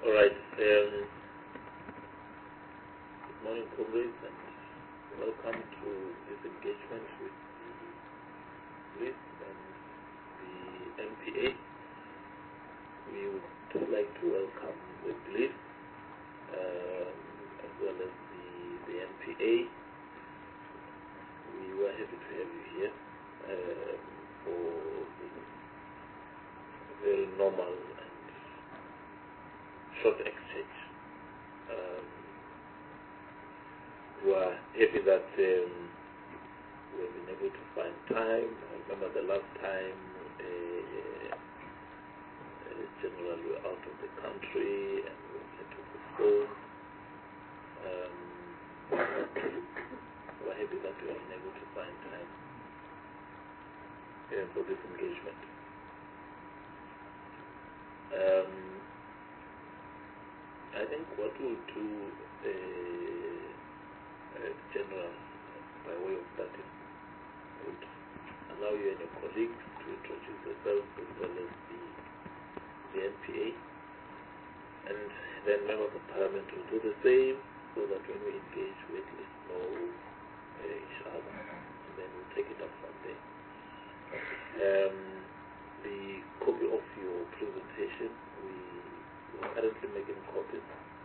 All right. Good morning, comrades, and welcome to this engagement with the police and the NPA. We would like to welcome the police as well as the NPA. We were happy to have you here for a very normal and short exchange. We are happy that we have been able to find time. I remember the last time generally we were out of the country and we had to postpone. We're happy that we are able to find time for this engagement. I think what we'll do, General, by way of starting, would allow you and your colleagues to introduce yourselves as well as the NPA, and then members of Parliament will do the same, so that when we engage, we at least know each other, and then we'll take it up from there. The copy of your presentation, we are currently making copies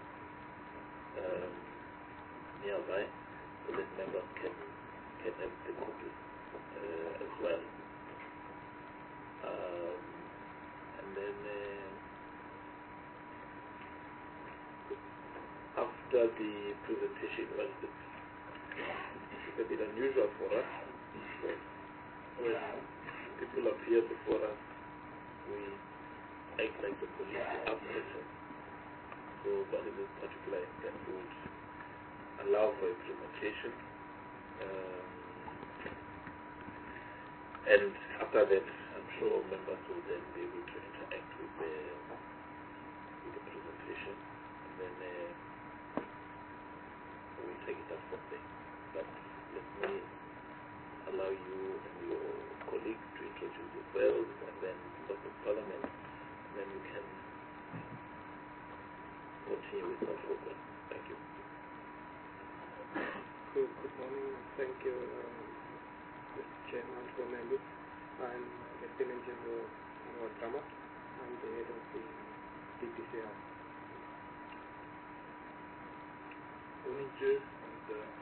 nearby, so that members can have the copies as well. And then after the presentation, well, it's a bit unusual for us. When people appear before us, we act like the police apparatus. So, but in this particular instance, we would allow for a presentation, and after that, I'm sure members will then be able to interact with the presentation, and then we'll take it up from there. But let me allow you and your colleagues to introduce yourselves, and then members of Parliament, and then we can continue with our program. Thank you. Good morning. Thank you, Mr. Chairman, for members. I'm Lieutenant General Drama. I'm the head of the DPCI. Morning, Chair, and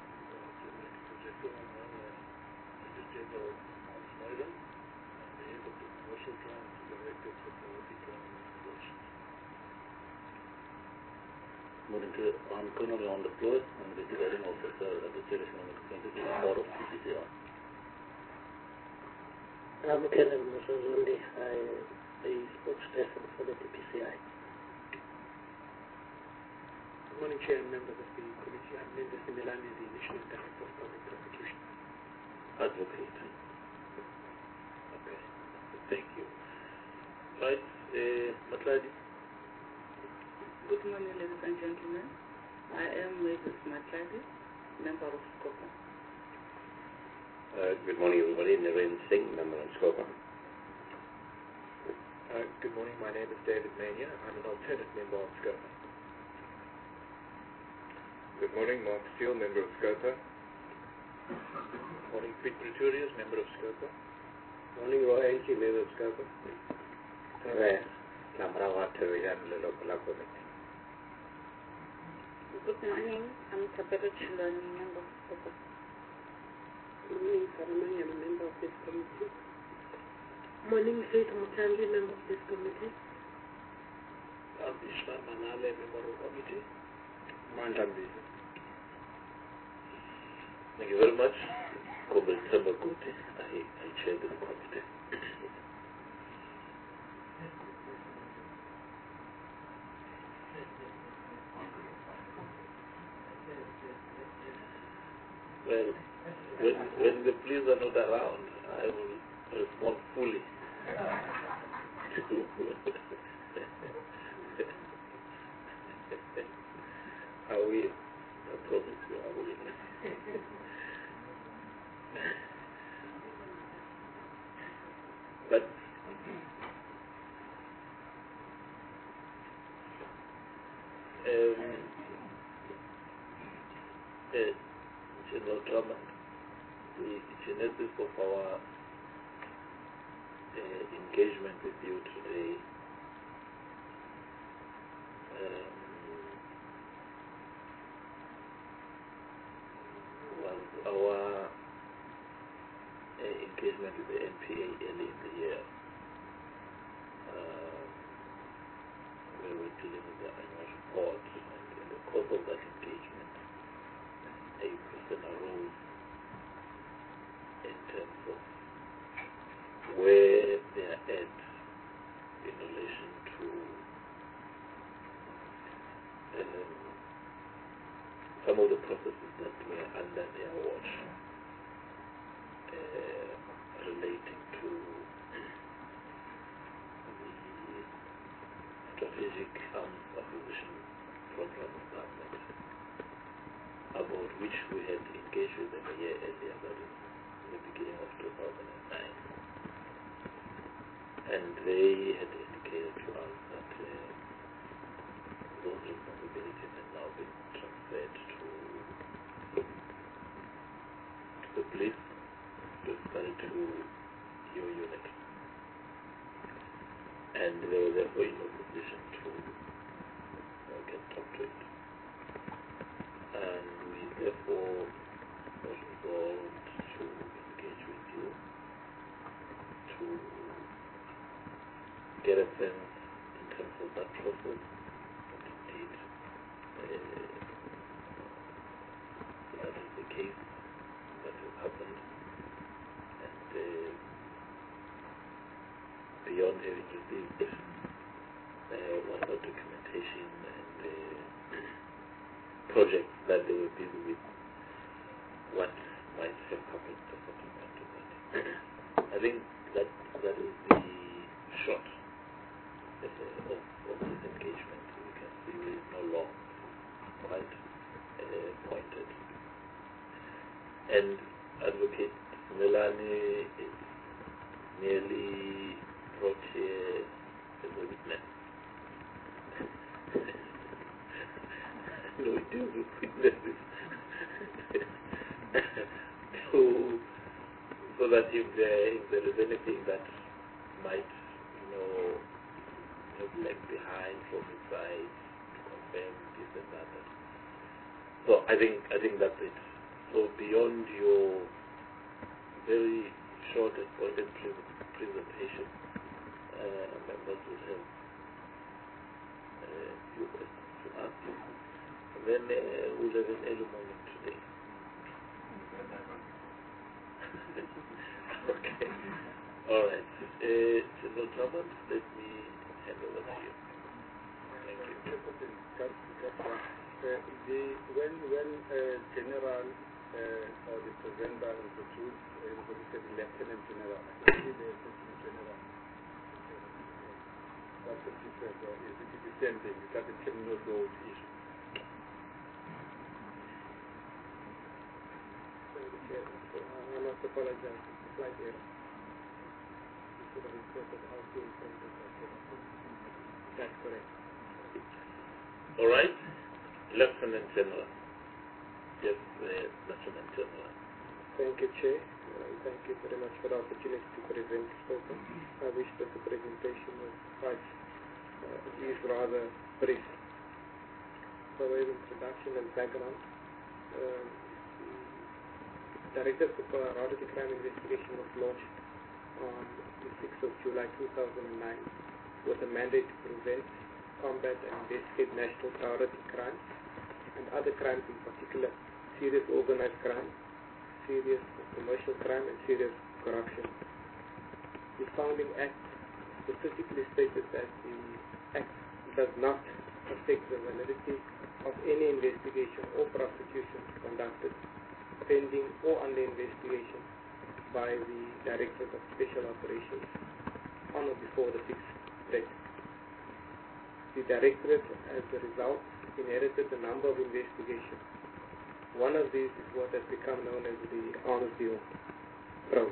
Mr. General Hans Moira. I'm the head of the Commercial Crimes Directorate of the Crime Investigations. Morning, Chair. I'm Colonel on the floor. I'm the Investigating Officer at the Jurisdiction Board of DPCI. I'm Colonel Musa Zondi. I'm the spokesperson for the DPCI. Good morning, Chair and members of the committee. I'm Linda Similani, the National Director of Public Prosecution. Advocate. Okay. Thank you. Right, Matladi. Good morning, ladies and gentlemen. I am Mrs. Matladi, member of SCOPA. Good morning, everybody. Naren Singh, member of SCOPA. Good morning. My name is David Mania. I'm an alternate member of SCOPA. Good morning, Mark Steele, member of SCOPA. Morning, Pete Pretorius, member of SCOPA. Morning, Roy Enki, member of SCOPA. Good morning, I'm Tabelo Chilani, member of SCOPA. Good morning, Saramani. I'm a member of this committee. Morning, Faith Mutambi, member of this committee. Ishmael Manale, member of the committee. Mantambi. Thank you very much. Comrade Samaguti, I chair this committee. Well, when the police are not around, I will respond fully to I will. I promise you I will. But Drummond, the genesis of our engagement with you today was our engagement with the NPA early in the year. We were dealing with the annual report, and in the course of that engagement, a question arose in terms of where they are at in relation to some of the processes that were under their watch relating to the strategic arms acquisition program of government, about which we had engaged with them a year earlier, that is the beginning of 2009. And they had indicated to us that those responsibilities had now been transferred to the police, specifically to your unit. And they were therefore in a position to get talk to it. And we therefore was resolved to engage with you to get a sense in terms of that process, and indeed that is the case, that has happened, and beyond having received what other documentation and projects that they were busy with, what might have happened subsequent to that. I think that is the short of this engagement. We can see it is no longer quite pointed. And Advocate Melanie is merely brought here as a witness. No, we deal with witnesses so that if there is anything that might, have left behind from his side to confirm this and that. So I think that's it. So beyond your very short and pointed presentation, members will have a few questions to ask you. And then we'll have an early morning today. Okay. All right. General Drummond, let me hand over to you. Thank you. When General or the presenter introduced the Lieutenant General, I think the Lieutenant General, that's what he said, or is it the same thing? Is that the criminal law issue? I must apologize. Slight error. That's correct. All right. Lieutenant General. Yes, Lieutenant General. Thank you, Chair. Thank you very much for the opportunity to present spoken. I wish that the presentation was quite is rather brief. By way of introduction and background, the Directorate of Periodic Crime Investigation was launched on the 6th of July 2009 with a mandate to prevent, combat and investigate national priority crimes and other crimes, in particular serious organized crime, serious commercial crime and serious corruption. The founding act specifically stated that the act does not affect the validity of any investigation or prosecution conducted, pending or under investigation by the Directorate of Special Operations on or before the fixed date. The Directorate, as a result, inherited a number of investigations. One of these is what has become known as the Arms Deal probe.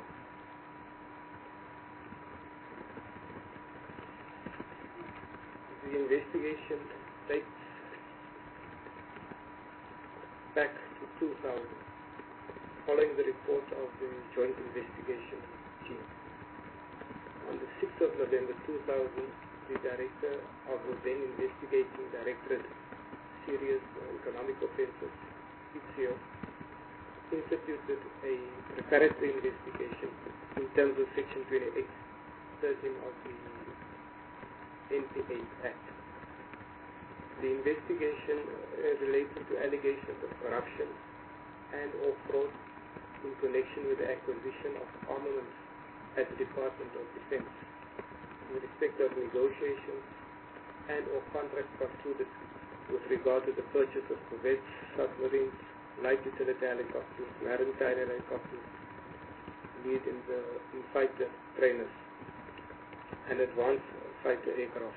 The investigation dates back to 2000. following the report of the Joint Investigation Team. On the 6th of November 2000, the Director of the then investigating Directorate Serious Economic Offences, ITSEO, instituted a preparatory investigation in terms of Section 28(13) of the NPA Act. The investigation related to allegations of corruption and or fraud in connection with the acquisition of armaments at the Department of Defense in respect of negotiations and or contracts concluded with regard to the purchase of corvettes, submarines, light utility helicopters, maritime helicopters, lead in fighter trainers, and advanced fighter aircraft.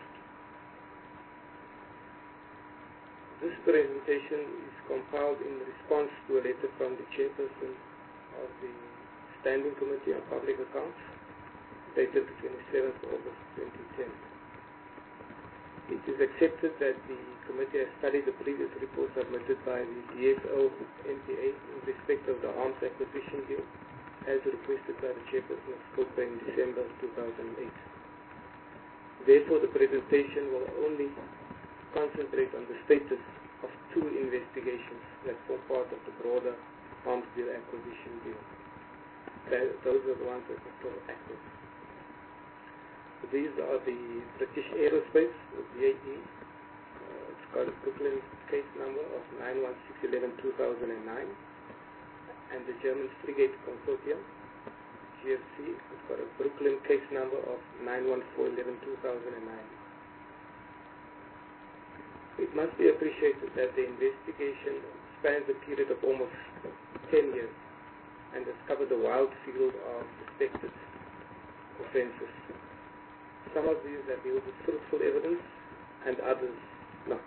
This presentation is compiled in response to a letter from the chairperson of the Standing Committee on Public Accounts, dated the 27th of August 2010. It is accepted that the committee has studied the previous report submitted by the DSO NPA in respect of the arms acquisition deal, as requested by the chairperson of SCOPA in December 2008. Therefore, the presentation will only concentrate on the status of two investigations that form part of the broader arms deal acquisition deal. Those are the ones that are still active. These are the British Aerospace, the BAE. It's got a Brooklyn case number of 91611-2009, and the German Frigate Consortium, GFC. It's got a Brooklyn case number of 91411-2009. It must be appreciated that the investigation spans a period of almost 10 years and has covered a wide field of suspected offences. Some of these have yielded fruitful evidence and others not.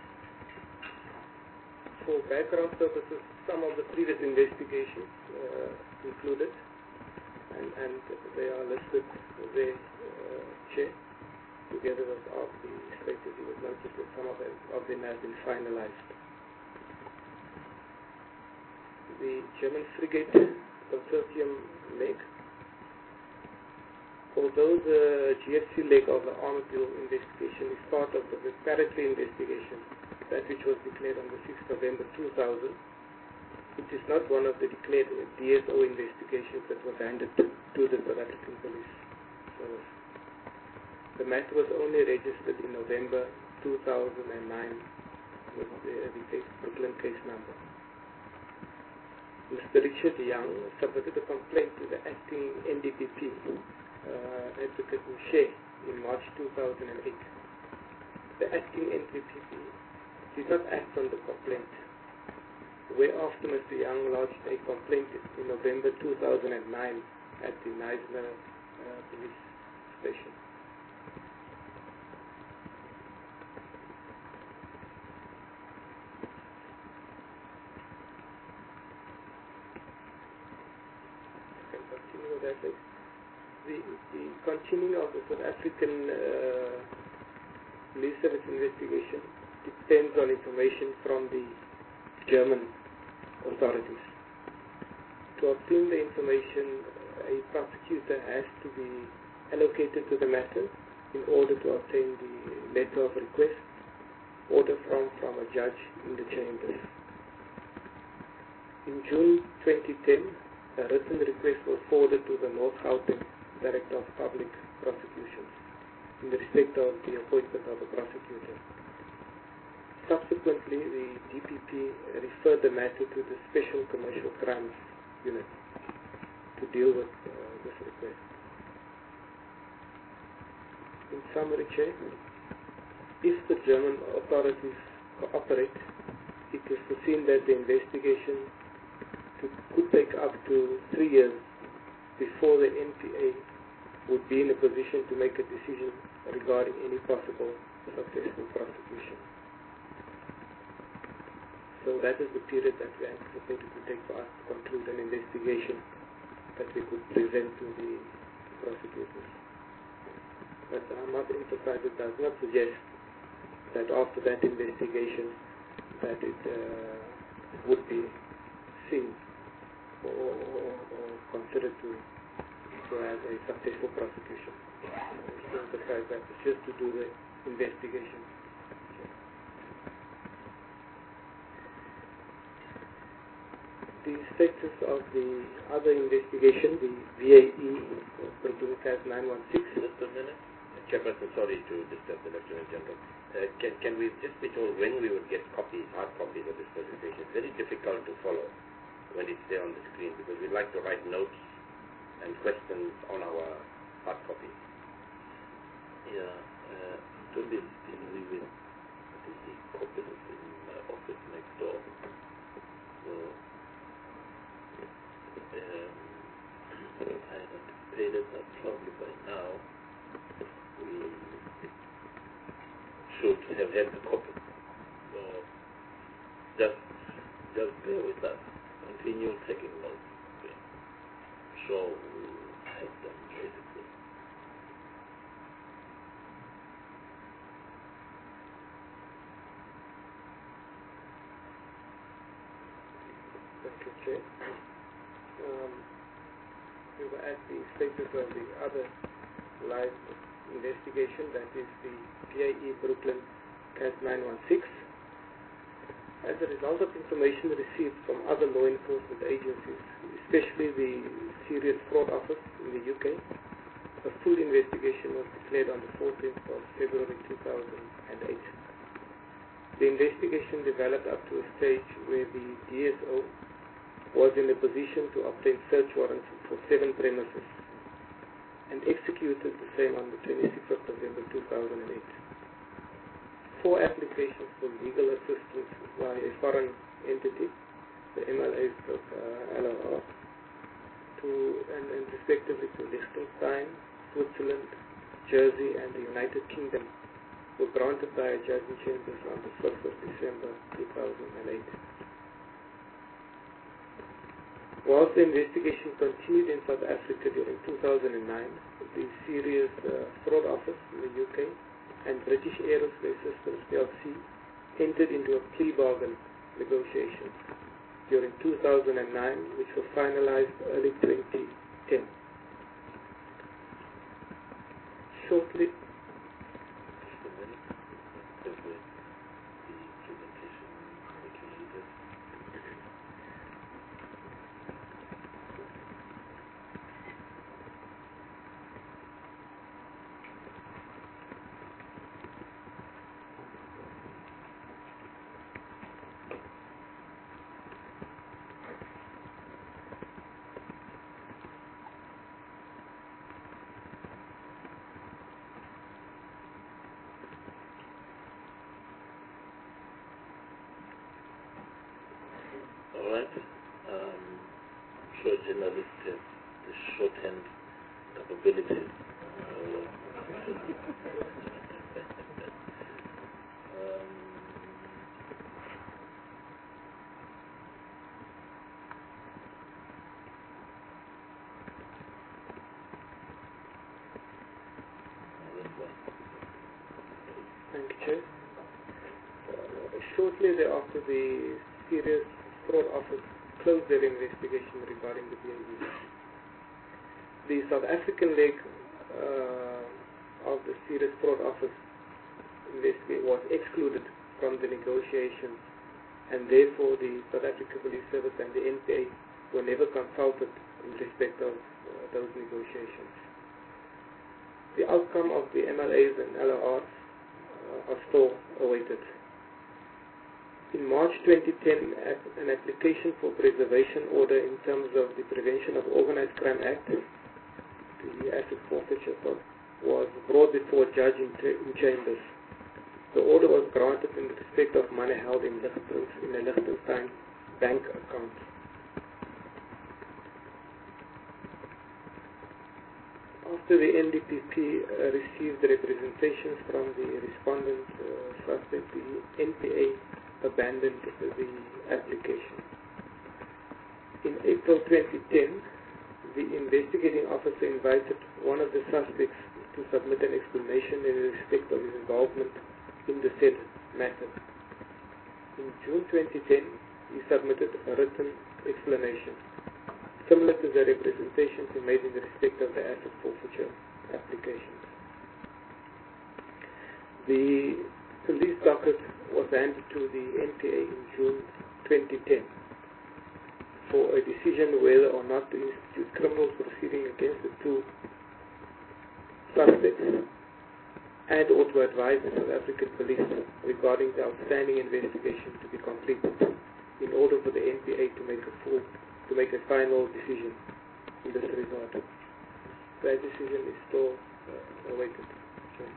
For background purposes, some of the previous investigations included, and they are listed there, Chair, together with all the status. You would notice that some of them have been finalized. The German Frigate Consortium leg. Although the GFC leg of the arms deal investigation is part of the preparatory investigation, that which was declared on the 6th of November 2000, it is not one of the declared DSO investigations that was handed to the South African Police Service. The matter was only registered in November 2009 with the Brooklyn case number. Mr. Richard Young submitted a complaint to the acting NDPP, Advocate Mouche, in March 2008. The acting NDPP did not act on the complaint, whereafter Mr. Young lodged a complaint in November 2009 at the Knysna police station. The continuing of the South African police service investigation depends on information from the German authorities. To obtain the information, a prosecutor has to be allocated to the matter in order to obtain the letter of request, order from a judge in the chambers. In June 2010, a written request was forwarded to the North Gauteng Director of Public Prosecutions in respect of the appointment of a prosecutor. Subsequently, the DPP referred the matter to the Special Commercial Crimes Unit to deal with this request. In summary, Chair, if the German authorities cooperate, it is foreseen that the investigation could take up to 3 years before the NPA would be in a position to make a decision regarding any possible successful prosecution. So that is the period that we anticipate it to take for us to conclude an investigation that we could present to the prosecutors. But I must emphasize it does not suggest that after that investigation that it would be seen or considered to have a successful prosecution. So besides that, it's just to do the investigation. The status of the other investigation, the VAE, Brooklyn CAS 916. Just a minute. Chairperson, sorry to disturb the Lieutenant General. Can we just be told when we would get copies, hard copies of this presentation? It's very difficult to follow when it's there on the screen because we'd like to write notes and questions on our hard copies. Yeah, Tony is leaving the copies in my office next door. So, I anticipated that probably by now we should have had the copy. So, just bear with us. Continue taking notes. Okay. So, we have them basically. Thank you, Chair. We were at the status of the other live investigation, that is the VAE Brooklyn CAS 916. As a result of information received from other law enforcement agencies, especially the Serious Fraud Office in the UK, a full investigation was declared on the 14th of February 2008. The investigation developed up to a stage where the DSO was in a position to obtain search warrants for 7 premises and executed the same on the 26th of November 2008. 4 applications for legal assistance by a foreign entity, the MLAs of LRR, and respectively to Liechtenstein, Switzerland, Jersey, and the United Kingdom, were granted by a judge in chambers on the 1st of December 2008. Whilst the investigation continued in South Africa during 2009, the Serious Fraud Office in the UK and British Aerospace Systems PLC entered into a plea bargain negotiations during 2009, which were finalized early 2010. Shortly, Just a minute. Have the presentation that you needed. Alright. I'm sure journalists have the shorthand capabilities. Thank you, Chair. Shortly thereafter, the Serious Fraud Office closed their investigation regarding the VAE. The South African leg of the Serious Fraud Office investigation was excluded from the negotiations, and therefore the South African Police Service and the NPA were never consulted in respect of those negotiations. The outcome of the MLAs and LRRs are still awaited. In March 2010, an application for preservation order in terms of the Prevention of Organized Crime Act, the asset forfeiture, was brought before a judge in chambers. The order was granted in respect of money held in a Liechtenstein bank account. After the NDPP received representations from the respondent suspect, the NPA abandoned the application. In April 2010, the investigating officer invited one of the suspects to submit an explanation in respect of his involvement in the said matter. In June 2010, he submitted a written explanation. similar to the representations he made in respect of the asset forfeiture applications. The police docket was handed to the NPA in June 2010 for a decision whether or not to institute criminal proceeding against the two suspects and or to advise the South African police regarding the outstanding investigation to be completed in order for the NPA to make a final decision in this regard. That decision is still awaited. Okay.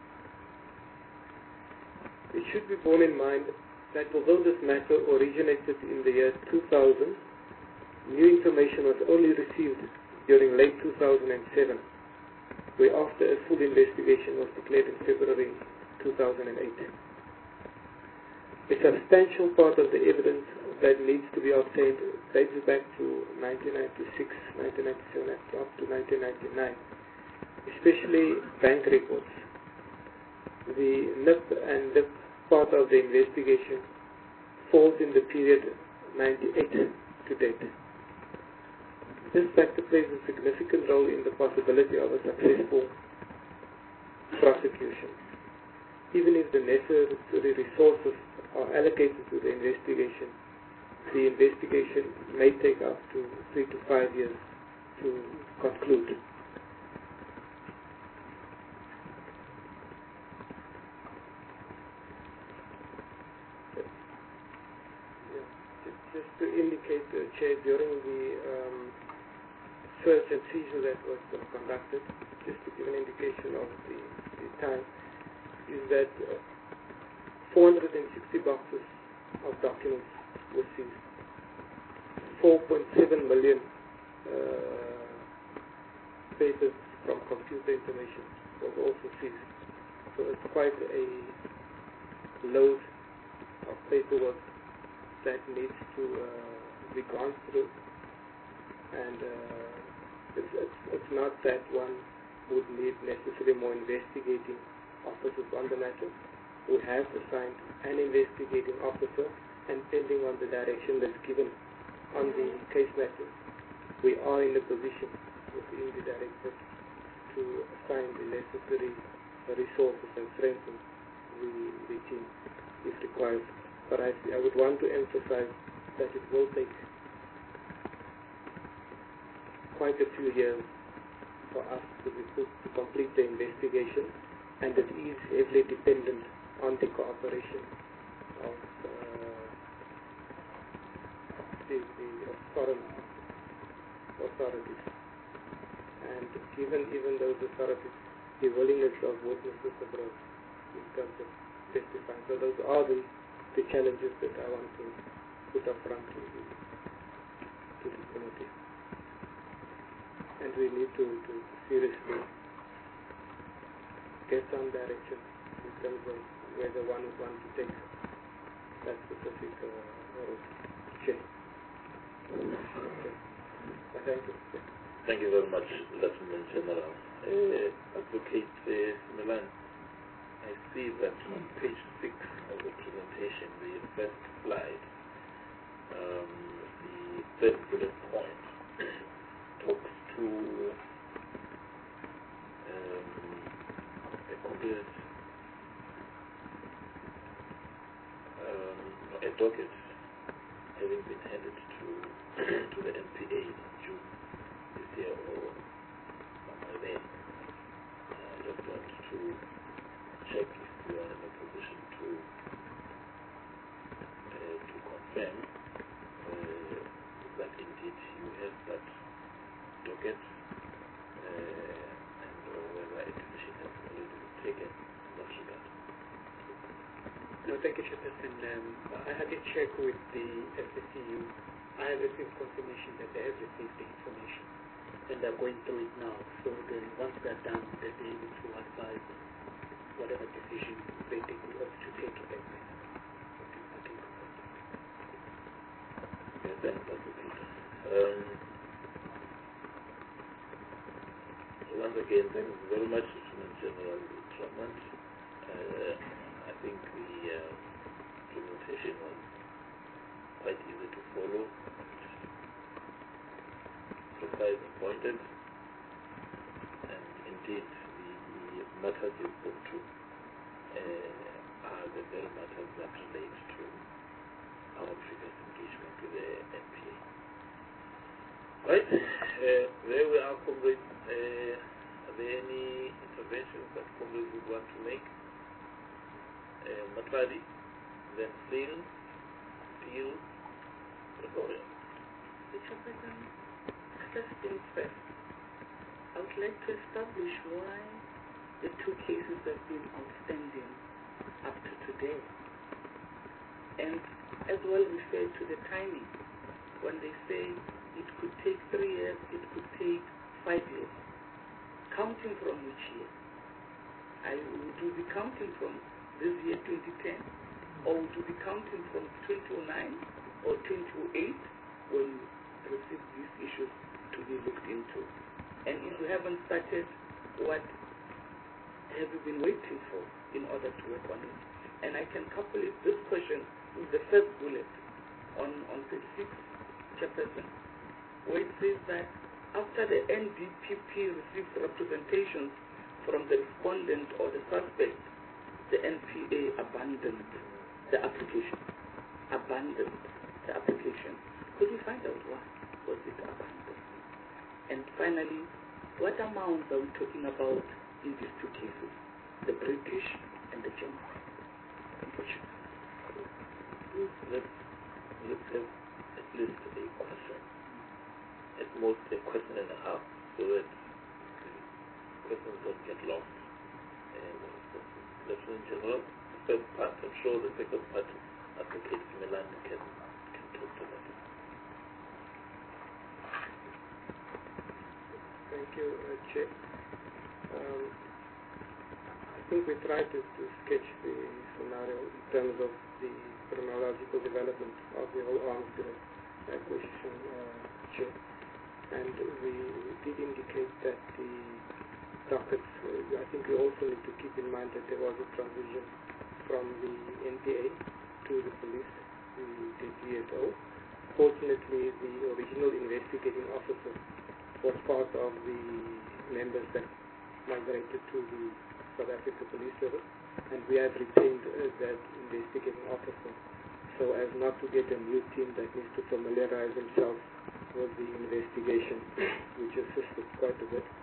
It should be borne in mind that although this matter originated in the year 2000, new information was only received during late 2007, whereafter a full investigation was declared in February 2008. A substantial part of the evidence that needs to be obtained dates back to 1996, 1997, up to 1999, especially bank records. The NIP and NIP part of the investigation falls in the period 98 to date. This factor plays a significant role in the possibility of a successful prosecution. Even if the necessary resources are allocated to the investigation may take up to 3 to 5 years to conclude. Just to indicate, Chair, during the search and seizure that was conducted, just to give an indication of the time, is that 460 boxes of documents were seized. 4.7 million pages from computer information was also seized. So it's quite a load of paperwork that needs to be gone through, and it's not that one would need necessarily more investigating officers on the matter. We have assigned an investigating officer, and pending on the direction that's given on the case matter, we are in a position within the directorate to assign the necessary resources and strengthen the team if required. But I would want to emphasize that it will take quite a few years for us to complete the investigation, and it is heavily dependent on the cooperation of the foreign authorities. And given even those authorities, the willingness of witnesses abroad in terms of testifying. So those are the challenges that I want to put up front to the committee. And we need to seriously get some direction in terms of whether one would want to take that specific route. Okay. Thank you. Thank you very much, Lieutenant General. Advocate Milan, I see that on page 6 of the presentation, the first slide, the third bullet point talks to a complete a docket having been handed to the NPA in June this year or somewhere there. I just want to check if you are in a position to confirm that indeed you have that docket and whether a decision has already been taken in that regard. No, thank you, Chairperson. I had a check with the FSCU. I have received confirmation that they have received the information and they're going through it now. So then once they're done, they'll be able to advise whatever decision they take or to take in that matter. Okay, thanks, that's okay. Once again, thank you very much, Lieutenant General Tramant. I think the presentation was quite easy to follow. officer is appointed, and indeed the matters you spoke to are the very matters that relate to our previous engagement with the NPA. Right, there we are, comrades. Are there any interventions that comrades would want to make? Matladi, then Phil, Peel, Gregoria. Mr. President, first things first, I would like to establish why the two cases have been outstanding up to today, and as well refer to the timing when they say it could take 3 years, it could take 5 years. Counting from which year? Would we be counting from this year 2010, or would we be counting from 2009 or 2008 when we received these issues to be looked into? And if we haven't started, what have we been waiting for in order to work on it? And I can couple it, this question, with the first bullet on page 6, Chairperson, where it says that after the NDPP received representations from the respondent or the suspect, the NPA abandoned the application. Could we find out why was it abandoned? And finally, what amounts are we talking about in these two cases, the British and the German? Let's have at least a question, at most a question and a half, so that questions don't get lost. Lieutenant General, the first part, I'm sure the second part, Advocate Milan can talk to that. Thank you, Chair. I think we tried to sketch the scenario in terms of the chronological development of the whole arms deal acquisition, Chair. And we did indicate that the dockets, I think we also need to keep in mind that there was a transition from the NPA to the police, the DSO. Fortunately, the original investigating officer was part of the members that migrated to the South Africa Police Service, and we have retained that investigating officer so as not to get a new team that needs to familiarize themselves with the investigation, which assisted quite a bit.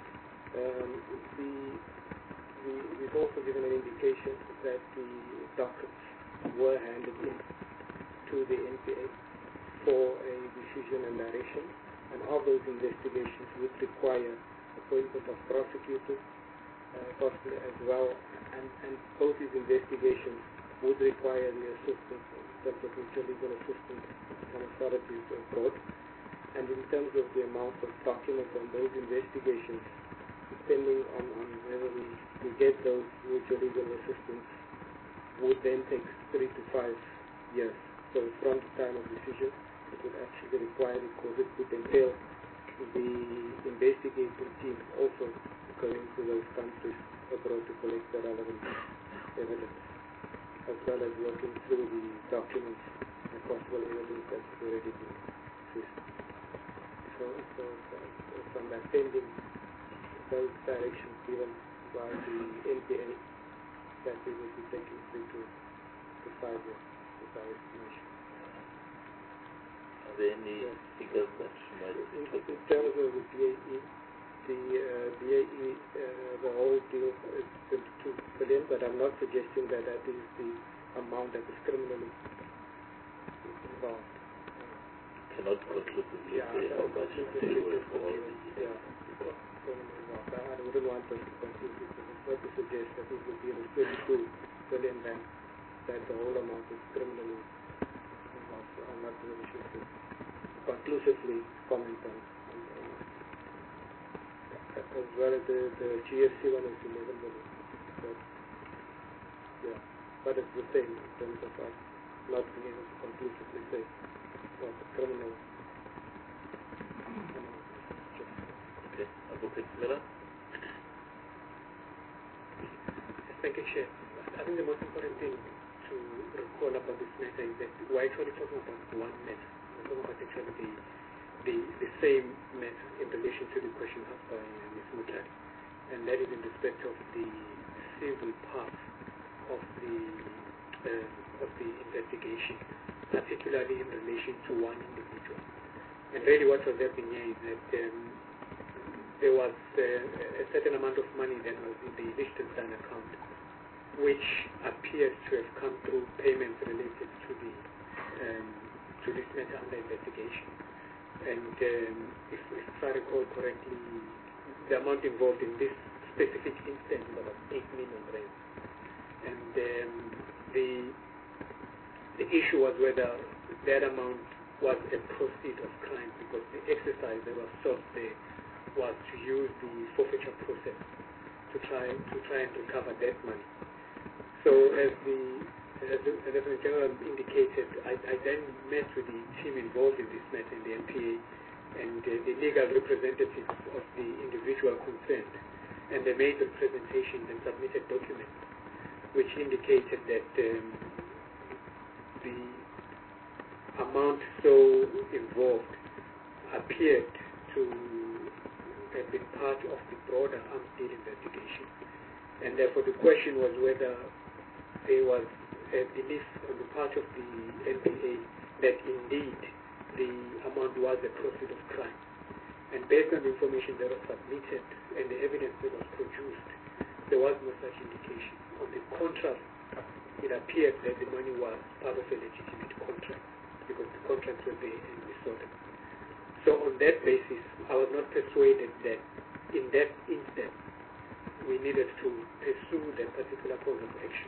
We've also given an indication that the dockets were handed in to the NPA for a decision and direction, and all those investigations would require appointment of prosecutors, possibly as well, and both these investigations would require the assistance in terms of mutual legal assistance from authorities abroad. And in terms of the amount of documents on those investigations, depending on whether we get those mutual legal assistance, would then take 3 to 5 years. So from the time of decision, it would actually require, because it would entail the investigating team also going to those countries abroad to collect the relevant evidence, as well as working through the documents and possible evidence that's already been seized. So from that pending those directions given by the NPA, that we would be taking 3 to 5 years with our estimation. Are there any figures that you might in terms of the BAE, the whole deal is 22 billion, but I'm not suggesting that that is the amount that is criminally involved. Cannot conclusively say how much they were for all the criminally involved. I wouldn't want us to conclusively to suggest that it would be 32 billion then that the whole amount is criminally involved. So I'm not really sure to conclusively comment on as well as the GSC one is 11 million. But it's the same in terms of us not being able to conclusively say what the criminal amount is. Okay, Advocate Miller. Thank you, Chair. I think the most important thing to recall about this matter is that we're actually talking about one matter. We're talking about actually the the same matter in relation to the question asked by Ms. Mutali, and that is in respect of the civil part of the investigation, particularly in relation to one individual. And really what was happening here is that there was a certain amount of money that was in the Liechtenstein account, which appears to have come through payments related to this matter under investigation. And if I recall correctly, the amount involved in this specific instance was about 8 million rand. And the issue was whether that amount was a proceed of crime, because the exercise that was sought there was to use the forfeiture process to try and recover that money. So as the Lieutenant General indicated, I then met with the team involved in this matter in the NPA and the legal representatives of the individual concerned, and they made the presentations and submitted documents which indicated that the amount so involved appeared to have been part of the broader arms deal investigation. And therefore the question was whether there was a belief on the part of the NPA that indeed the amount was a proceed of crime. And based on the information that was submitted and the evidence that was produced, there was no such indication. On the contrary, it appeared that the money was part of a legitimate contract, because the contracts were there and we saw them. So on that basis, I was not persuaded that in that instance we needed to pursue that particular course of action.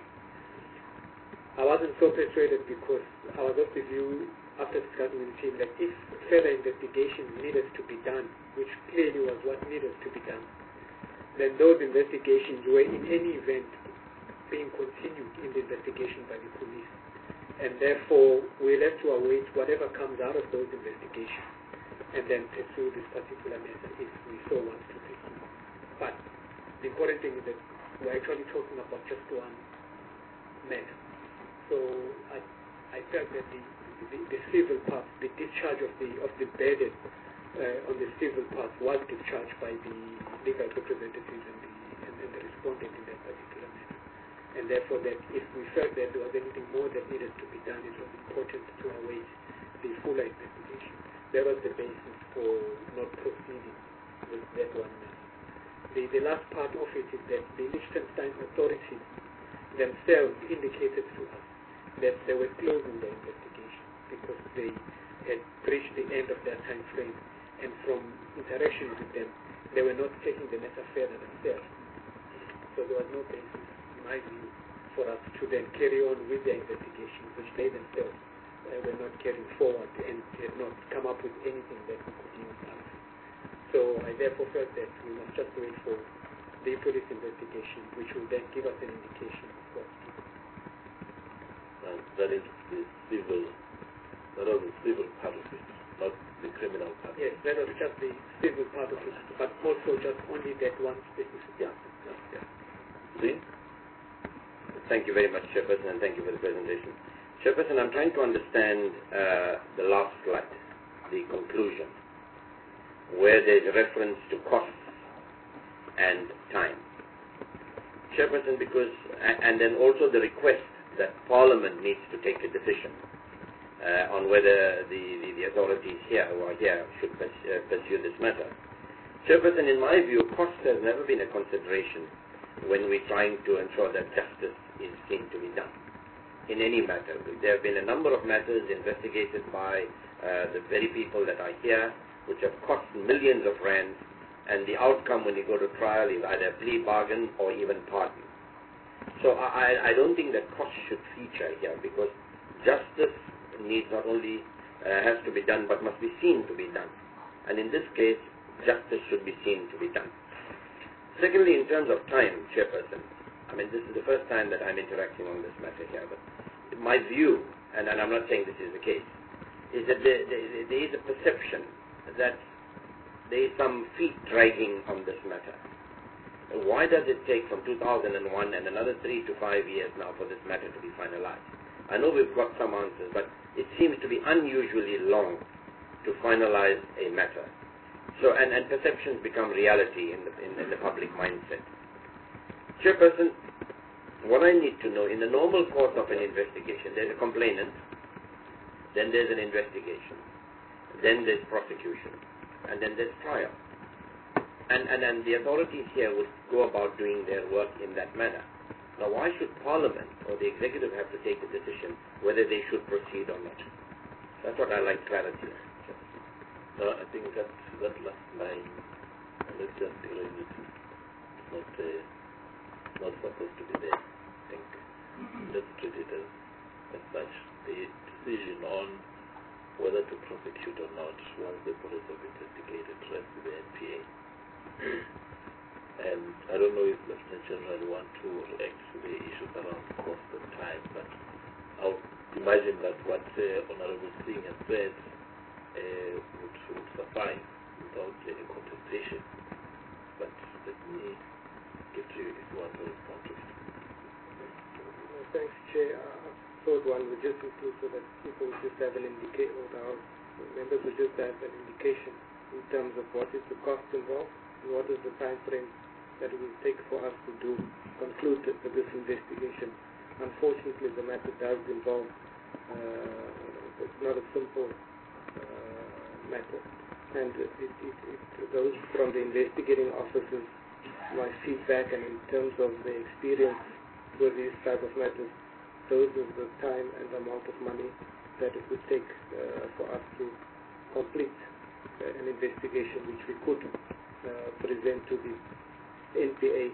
I wasn't so persuaded because I was of the view, after discussing with the team, that if further investigation needed to be done, which clearly was what needed to be done, then those investigations were in any event being continued in the investigation by the police. And therefore, we'll have to await whatever comes out of those investigations and then pursue this particular matter if we so want to pursue. But the important thing is that we're actually talking about just one matter. So I felt that the civil part, the discharge of the burden on the civil part was discharged by the legal representatives and the respondent in that particular matter. And therefore that if we felt that there was anything more that needed to be done, it was important to await the fuller investigation. That was the basis for not proceeding with that one matter. The last part of it is that the Liechtenstein authorities themselves indicated to us that they were closing the investigation because they had reached the end of their time frame, and from interactions with them, they were not taking the matter further themselves. So there was no basis, in my view, for us to then carry on with the investigation, which they themselves were not carrying forward and had not come up with anything that we could use out of it. So I therefore felt that we must just wait for the police investigation, which will then give us an indication of what's to do. That is the civil, that was the civil part of it, not the criminal part. Yes, that was just the civil part of it, but also just only that one specific aspect. Yeah. See? Thank you very much, Chairperson, and thank you for the presentation. Chairperson, I'm trying to understand the last slide, the conclusion, where there's reference to costs and time. Chairperson, because, and then also the request that Parliament needs to take a decision on whether the authorities here who are here should pursue this matter. Chairperson, in my view, cost has never been a consideration when we're trying to ensure that justice is seen to be done in any matter. There have been a number of matters investigated by the very people that are here, which have cost millions of rands, and the outcome when you go to trial is either a plea bargain or even pardon. So I don't think that cost should feature here, because justice needs not only has to be done, but must be seen to be done. And in this case, justice should be seen to be done. Secondly, in terms of time, Chairperson, I mean, this is the first time that I'm interacting on this matter here, but my view, and I'm not saying this is the case, is that there is a perception that there is some feet dragging on this matter. Why does it take from 2001 and another 3 to 5 years now for this matter to be finalized? I know we've got some answers, but it seems to be unusually long to finalize a matter. So, and perceptions become reality in the public mindset. Chairperson, what I need to know, in the normal course of an investigation, there's a complainant, then there's an investigation, then there's prosecution, and then there's trial. And the authorities here would go about doing their work in that manner. Now, why should Parliament or the executive have to take a decision whether they should proceed or not? That's what I like clarity. No, I think that last line, let's just erase it. It's not supposed to be there. I think let's treat it as such. The decision on whether to prosecute or not once the police have investigated rests with the NPA. And I don't know if Lieutenant General want to react to the issues around cost and time, but I would imagine that what Honorable Singh has said would suffice without any contestation. But let me get to you if you want to respond to it. Thanks, Chair. I thought one would just include so that people would just have an indication, or our members would just have an indication in terms of what is the cost involved and what is the time frame that it will take for us to conclude this investigation. Unfortunately, the matter does involve, it's not a simple matter, and those from the investigating officers, my feedback, and in terms of the experience with these type of matters, those are the time and the amount of money that it would take for us to complete an investigation which we could present to the NPA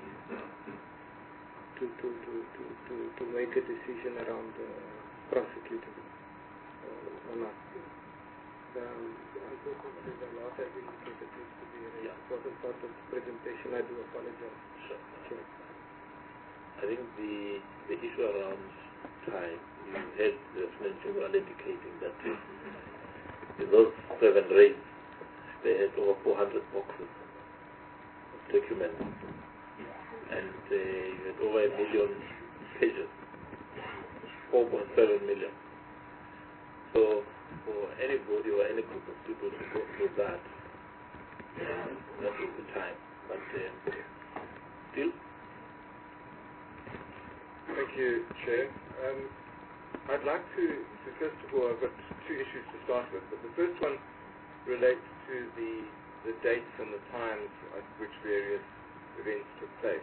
to make a decision around prosecuting or not. Unfortunately, the law has indicated needs to be an important part of the presentation. I do apologize. Sure. I think the issue around time, you had the Lieutenant General indicating that in those 7 raids, they had over 400 boxes of documents, and you had over 1 million pages, 4.7 million. So for anybody or any group of people to go through that, that is the time. But still. Thank you, Chair. I'd like to first of all, I've got 2 issues to start with, but the first one relates to the dates and the times at which various events took place.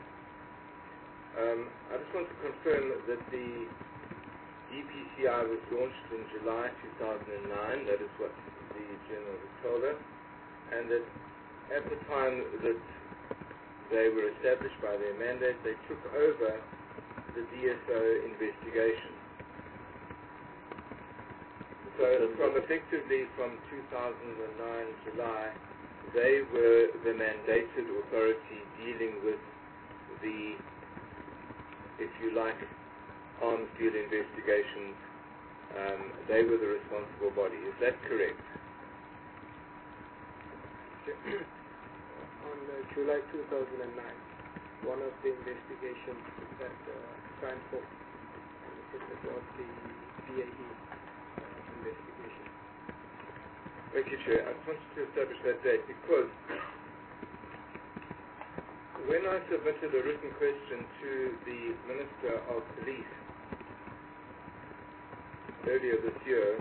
I just want to confirm that the DPCI was launched in July 2009, that is what the General has told us, and that at the time that they were established by their mandate, they took over the DSO investigation. So effectively from 2009 July, they were the mandated authority dealing with the, if you like, arms deal investigations. They were the responsible body. Is that correct? On July 2009, one of the investigations that signed for was the BAE investigation. Thank you, Chair. I just wanted to establish that date because when I submitted a written question to the Minister of Police earlier this year,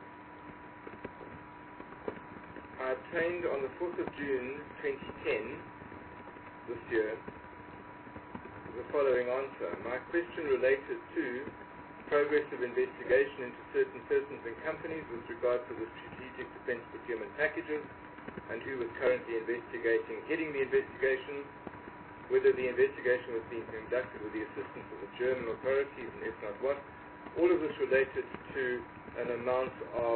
I obtained on the 4th of June 2010 this year the following answer. My question related to progress of investigation into certain persons and companies with regard to the strategic defense procurement packages and who was currently investigating, heading the investigation, whether the investigation was being conducted with the assistance of the German authorities, and if not what. All of this related to an amount of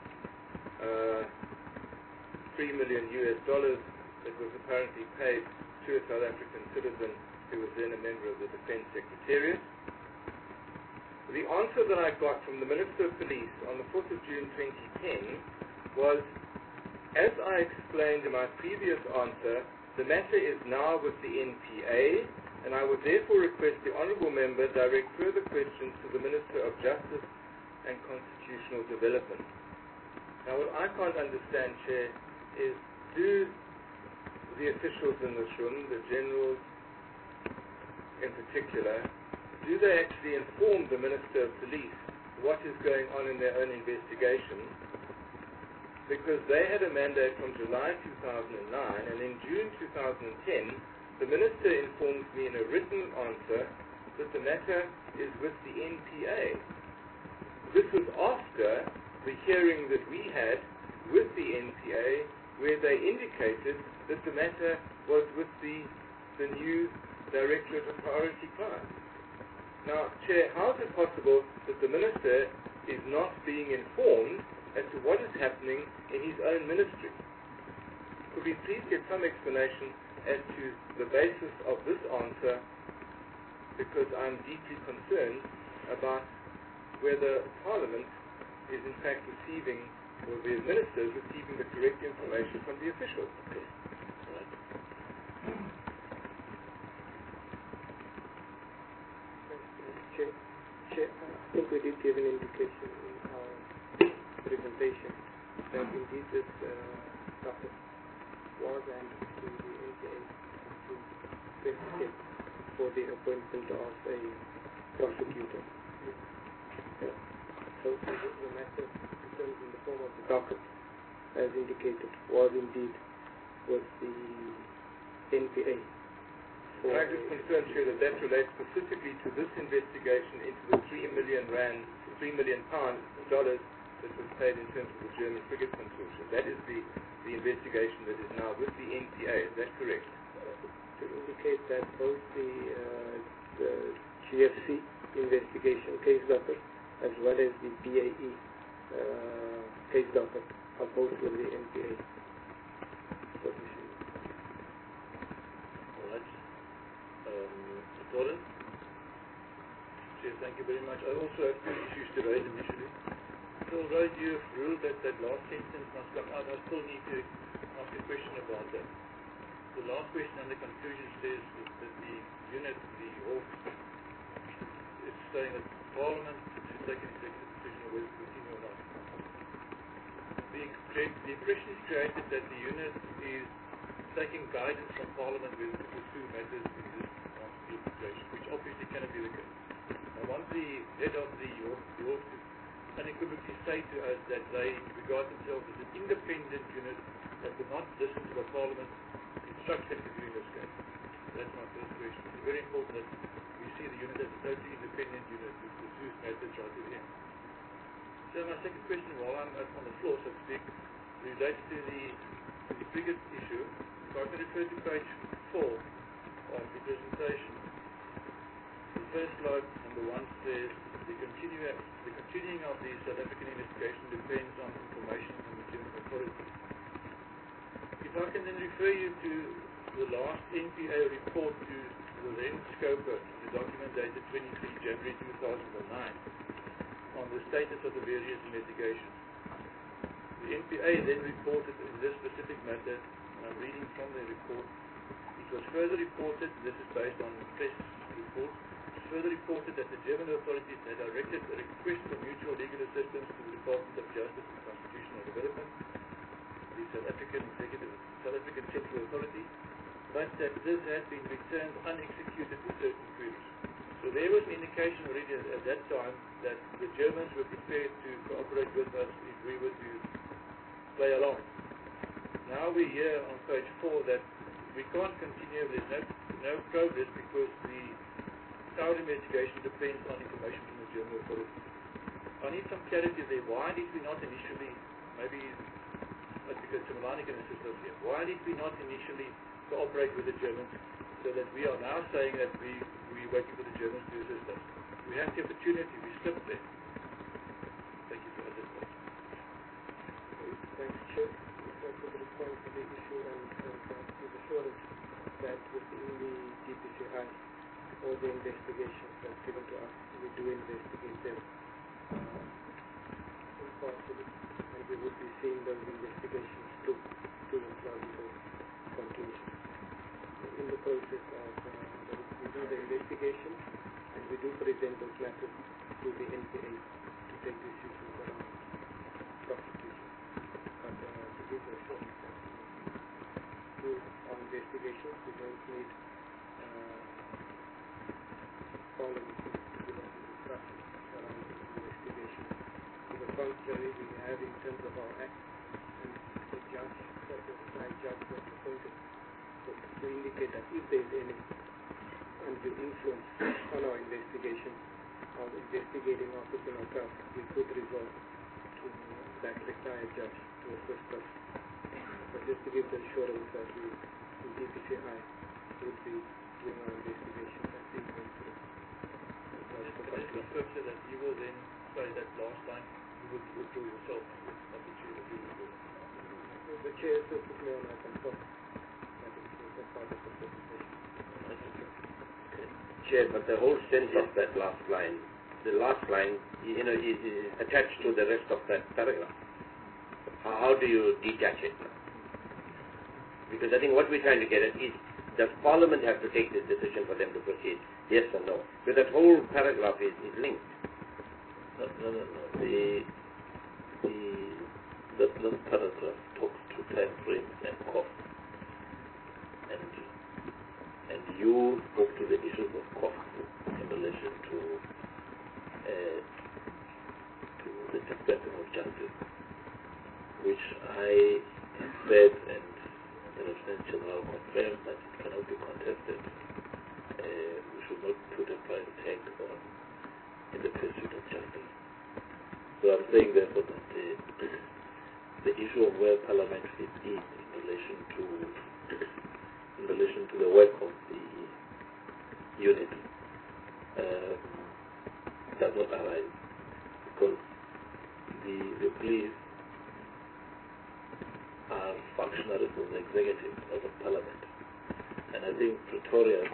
$3 million that was apparently paid to a South African citizen who was then a member of the Defence Secretariat. The answer that I got from the Minister of Police on the 4th of June 2010 was, as I explained in my previous answer, the matter is now with the NPA, and I would therefore request the Honourable Member direct further questions to the Minister of Justice and Constitutional Development. Now, what I can't understand, Chair, is do the officials in this room, the generals in particular, do they actually inform the Minister of Police what is going on in their own investigation? Because they had a mandate from July 2009, and in June 2010, the Minister informed me in a written answer that the matter is with the NPA. This was after the hearing that we had with the NPA, where they indicated that the matter was with the new Directorate of Priority Crime. Now, Chair, how is it possible that the Minister is not being informed as to what is happening in his own ministry? Could we please get some explanation as to the basis of this answer, because I'm deeply concerned about whether Parliament is in fact receiving, or the Minister is receiving the correct information from the officials. Okay. Right. Chair, I think we did give an indication in our presentation that indeed this topic was handed to the NPA to investigate for the appointment of a prosecutor. So the matter, in terms in the form of the docket, as indicated, was indeed with the NPA. Can I just confirm, Chair, that that relates specifically to this investigation into the £3 million dollars that was paid in terms of the German frigate consortium? That is the investigation that is now with the NPA. Is that correct? To indicate that both the GFC investigation case docket as well as the BAE case docket are both with the NPA. All right. Mr. Torres? Chair, thank you very much. I also have two issues to raise initially. So although you have ruled that that last sentence must come out, I still need to ask a question about that. The last question under conclusion says that the unit, the Hawk, is saying that Parliament should take an executive decision on whether to continue or not. The impression is created that the unit is taking guidance from Parliament whether to pursue matters in this situation, which obviously cannot be the case. I want the head of the Hawk to unequivocally say to us that they regard themselves as an independent unit that will not listen to what Parliament instructs them to do in this case. That's my first question. It's very important that we see the unit as a totally independent unit which pursues matters right to the end. So my second question, while I'm on the floor, so to speak, relates to the biggest issue. If I can refer to page 4 of the presentation. The first slide, number 1, says the continuing of the South African investigation depends on information from the German authorities. If I can then refer you to the last NPA report to the then Scoper, the document dated 23 January 2009, on the status of the various investigations. The NPA then reported in this specific matter, and I'm reading from the report, it was further reported, this is based on press reports, further reported that the German authorities had directed a request for mutual legal assistance to the Department of Justice and Constitutional Development, the South African Central Authority, but that this had been returned unexecuted with certain queries. So there was indication already at that time that the Germans were prepared to cooperate with us if we were to play along. Now we hear on page 4 that we can't continue, there's no progress because our investigation depends on information from the German authorities. I need some clarity there. Why did we not initially, maybe Advocate Simelane can assist us here, why did we not initially cooperate with the Germans so that we are now saying that we're waiting for the Germans to assist us? We had the opportunity, we slipped there. Thank you for that question. Thanks, Chair. If I could respond to the issue and give assurance that within the DPCI, all the investigations that are given to us, we do investigate them impartially, and we would be seeing those investigations through to its logical conclusion. In the process of, we do the investigation, and we do present those matters to the NPA to take decisions around prosecution. do our investigations. We don't need Parliament to give us instructions around the investigation. To the contrary, we have in terms of our act and the judge, the judge was appointed to indicate that if there is any undue influence on our investigation, our investigating officer or staff, we could resort to that retired judge to assist us. But just to give the assurance that we, in DPCI, would be doing our investigation and seeing them through. Is the structure that you will then, that last time, you would withdraw yourself as the chair of the chair said to me on I confirm that it was a part of the presentation. Chair, but the whole sense of that last line, the last line, is attached to the rest of that paragraph. How do you detach it? Because I think what we're trying to get at is, does Parliament have to take this decision for them to proceed? Yes or no? Because that whole paragraph is linked. No. That paragraph talks to time frames and costs. And you spoke to the issues of costs in relation to the dispensing of justice, which I said, and the Lieutenant General confirmed that it cannot be contested. We should not put a price tag on in the pursuit of justice. So I'm saying therefore that the issue of where Parliament fits in relation to the work of the unit does not arise, because the police are functionaries of the executive, not of Parliament. And I think Pretoria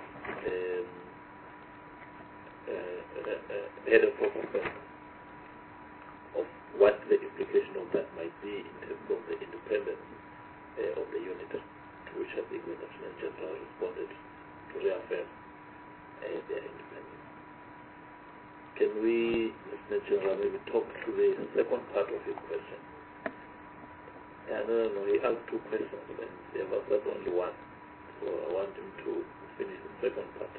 had a proper sense of what the implication of that might be in terms of the independence of the unit, to which I think the Lieutenant General responded to reaffirm their independence. Can we, Lieutenant General, maybe talk to the second part of your question? No, he asked two questions and they have answered only one. So I want him to finish the second part.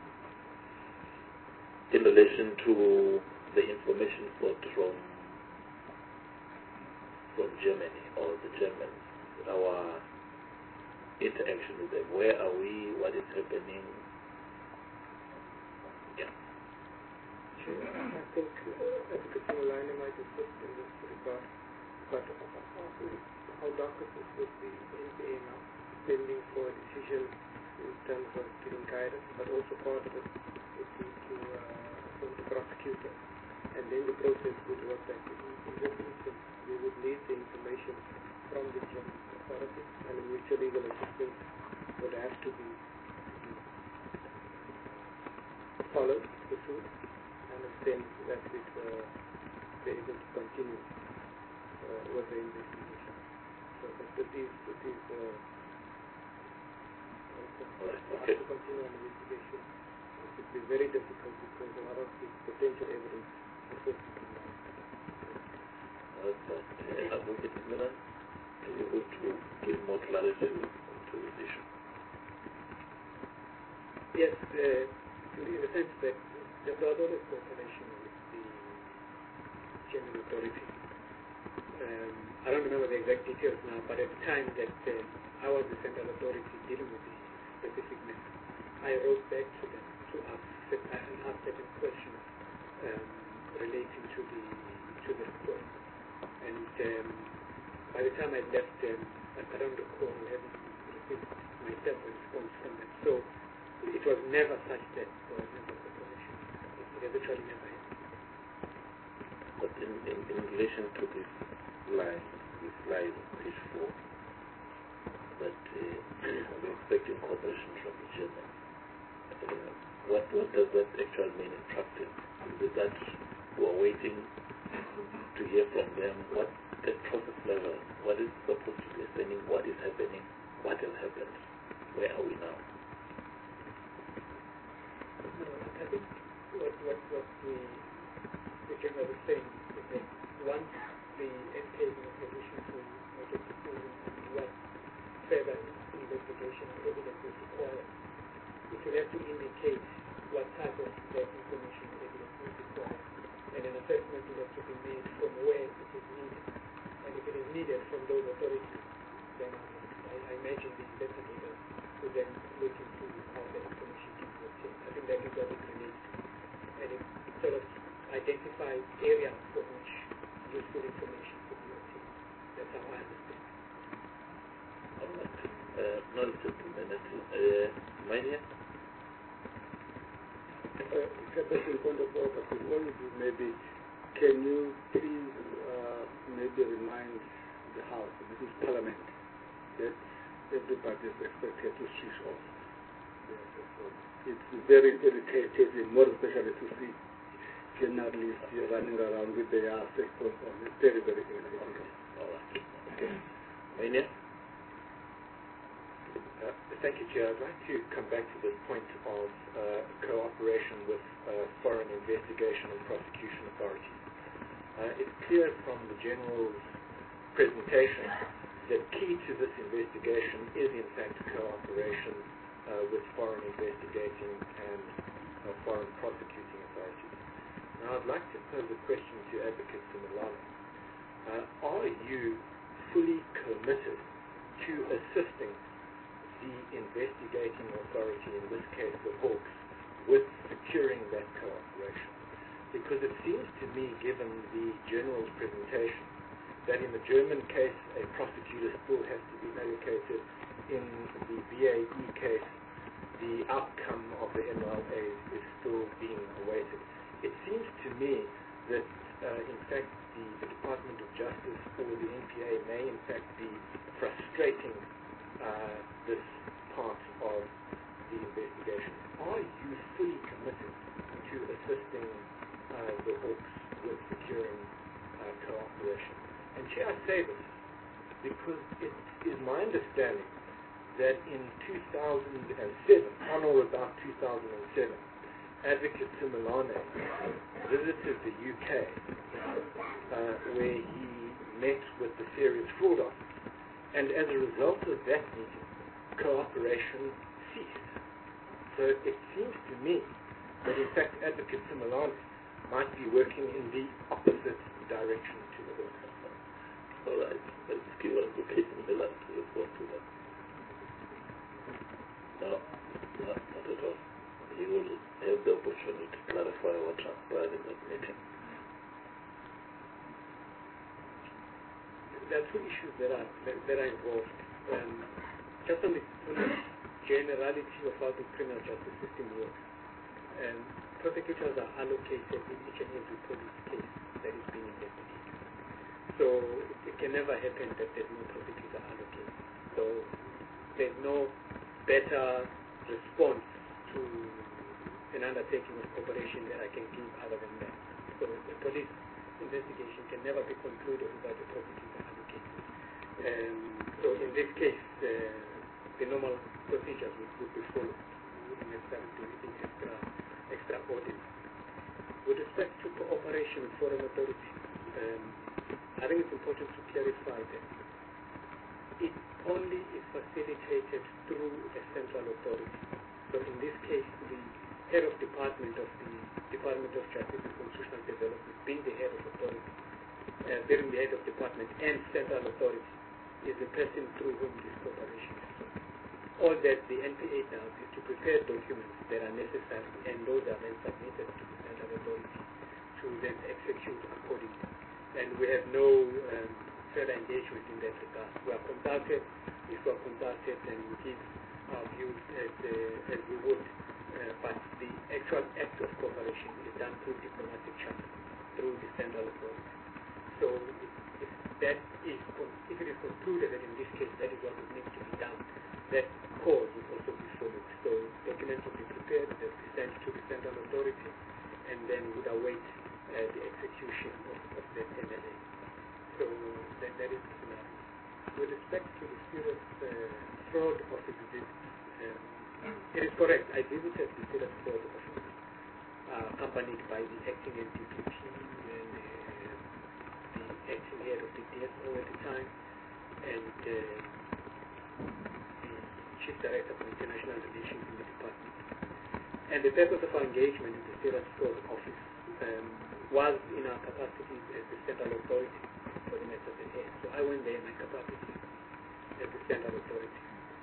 In relation to the information sought from Germany or the Germans, our interaction with them, where are we, what is happening? Yeah. Sure. I think Advocate Malani might assist in this regard, but how dark is this with the NPA now, pending for a decision in terms of giving guidance, but also part of it would be to appoint the prosecutor, and then the process would work that in this instance we would need the information from the German authorities, and a mutual legal assistance would have to be followed, pursued, and then that we'd be able to continue with the investigation. So that these Okay. to continue on the investigation, it would be very difficult because a lot of the potential evidence is Advocate Miller, are you able to give more clarity to this issue? Yes, in the sense that there was always cooperation with the German authority. I don't remember the exact details now, but at the time that I was the central authority dealing with the specific matter, I wrote back to them to ask certain questions relating to the report. And by the time I left them, I don't recall having received myself a response from them. So it was never such that there was never cooperation. It actually never happened. But in relation to this line on page 4, that we're expecting cooperation from the Germans, what does that actually mean in practice? Is it that we're waiting to hear from them? What at process level, what is supposed to be happening, what is happening, what has happened, where are we now? I think what the general is saying is that once the NPA in a position to make a decision on what further investigation or evidence is required. It will have to indicate what type of that information or evidence is required, and an assessment will have to be made from where it is needed. And if it is needed from those authorities, then I imagine the investigators will then look into how that information can be obtained. I think that is what it relates to. And it sort of identifies areas for which useful information could be obtained. That's how I understand. All right. Now just a minute. Mania? Chairperson, point of order, before you do, maybe can you please maybe remind the House, this is Parliament, that everybody is expected to switch off. It's very irritating, more especially to see journalists running around with their cell phones on. It's very, very irritating. All right. Okay. Mania? Thank you, Chair. I'd like to come back to this point of cooperation with foreign investigation and prosecution authorities. It's clear from the General's presentation that key to this investigation is in fact cooperation with foreign investigating and foreign prosecuting authorities. Now I'd like to pose a question to Advocate Simelane. Are you fully committed to assisting the investigating authority, in this case the Hawks, with securing that cooperation? Because it seems to me, given the General's presentation, that in the German case a prosecutor still has to be allocated. In the BAE case, the outcome of the MLA is still being awaited. It seems to me that in fact the Department of Justice or the NPA may in fact be frustrating this part of the investigation. Are you fully committed to assisting the Hawks with securing cooperation? And Chair, I say this because it is my understanding that in 2007, on or about 2007, Advocate Simelane visited the UK where he met with the Serious Fraud Office. And as a result of that meeting, cooperation ceased. So it seems to me that in fact Advocate Simelane might be working in the opposite direction to the Hawks. All right. Let's give Advocate Simelane to respond to that. No, not at all. He will have the opportunity to clarify what transpired in that meeting. There are two issues that are involved. Just on the generality of how the criminal justice system works. Prosecutors are allocated in each and every police case that is being investigated. So it can never happen that there's no prosecutor allocated. So there's no better response to an undertaking of cooperation that I can give other than that. So the police investigation can never be concluded without the prosecutor allocated. So in this case, the normal procedures would be followed. We wouldn't necessarily do anything extraordinary. With respect to cooperation with foreign authorities, I think it's important to clarify that it only is facilitated through a central authority. So in this case, the head of department of the Department of Justice and Constitutional Development, being the head of authority, being the head of department and central authority, is the person through whom this cooperation is. All that the NPA does is to prepare documents that are necessary, and those are then submitted to the central authority to then execute accordingly. And we have no further engagement in that regard. We are consulted. If we are consulted, then we give our views as we would. But the actual act of cooperation is done through diplomatic channels, through the central authority. So if it is concluded that in this case that is what would need to be done, that cause will also be followed. So documents will be prepared, they'll be sent to the central authority, and then would await the execution of that MLA. So that is the scenario. With respect to the Serious Fraud Office visit, it is correct. I visited the Serious Fraud Office, accompanied by the acting NDPP and the acting head of the DSO at the time, and the Chief Director for International Relations in the department. And the purpose of our engagement in the Serious Fraud Office was in our capacity as the central authority for the matters at hand. So I went there in my capacity as the central authority.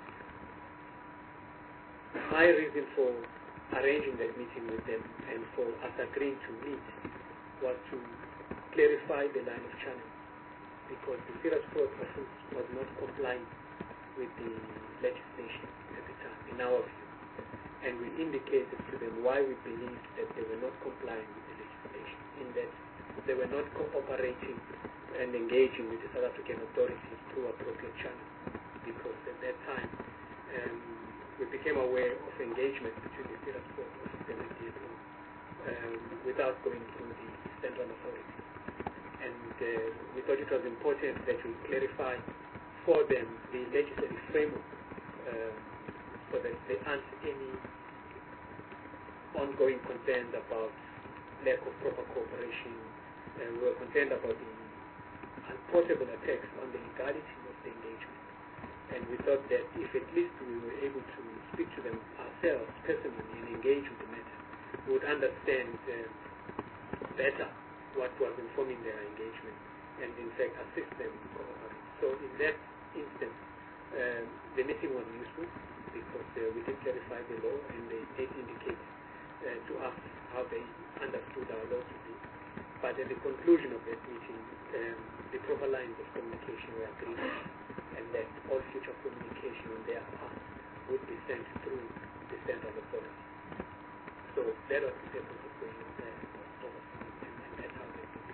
My reason for arranging that meeting with them and for us agreeing to meet was to clarify the line of channel, because the Serious Fraud Office was not complying with the legislation at the time, in our view. And we indicated to them why we believed that they were not complying with the legislation, in that they were not cooperating and engaging with the South African authorities through appropriate channels. Because at that time, we became aware of engagement between the Serious Fraud Office and the DSO without going through the central authority. And we thought it was important that we clarify for them the legislative framework so that there aren't any ongoing concerns about lack of proper cooperation. We were concerned about the unportable attacks on the legality of the engagement. And we thought that if at least we were able to speak to them ourselves personally and engage with the matter, we would understand better what was informing their engagement and in fact assist them in cooperating. So in that instance, the meeting was useful because we did clarify the law and they did indicate to us how they understood our law to be. But at the conclusion of that meeting, the proper lines of communication were agreed, and that all future communication on their part would be sent through the central authority. So that was the purpose of going overseas, and that's how they did it.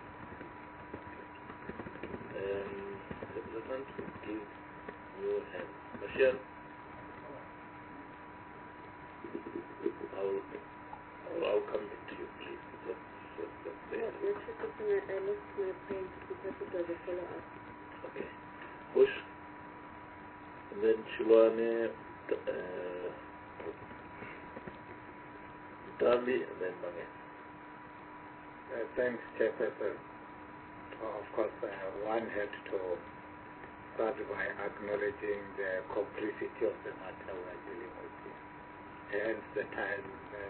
The President will give you a hand. Michelle, I'll come back to you, please. I lost my point because it was a follow-up. Okay. Bush, and then Chiwane, Dali, and then Mange. Thanks, Chairperson. Of course, one had to start by acknowledging the complexity of the matter we are dealing with here. Hence the time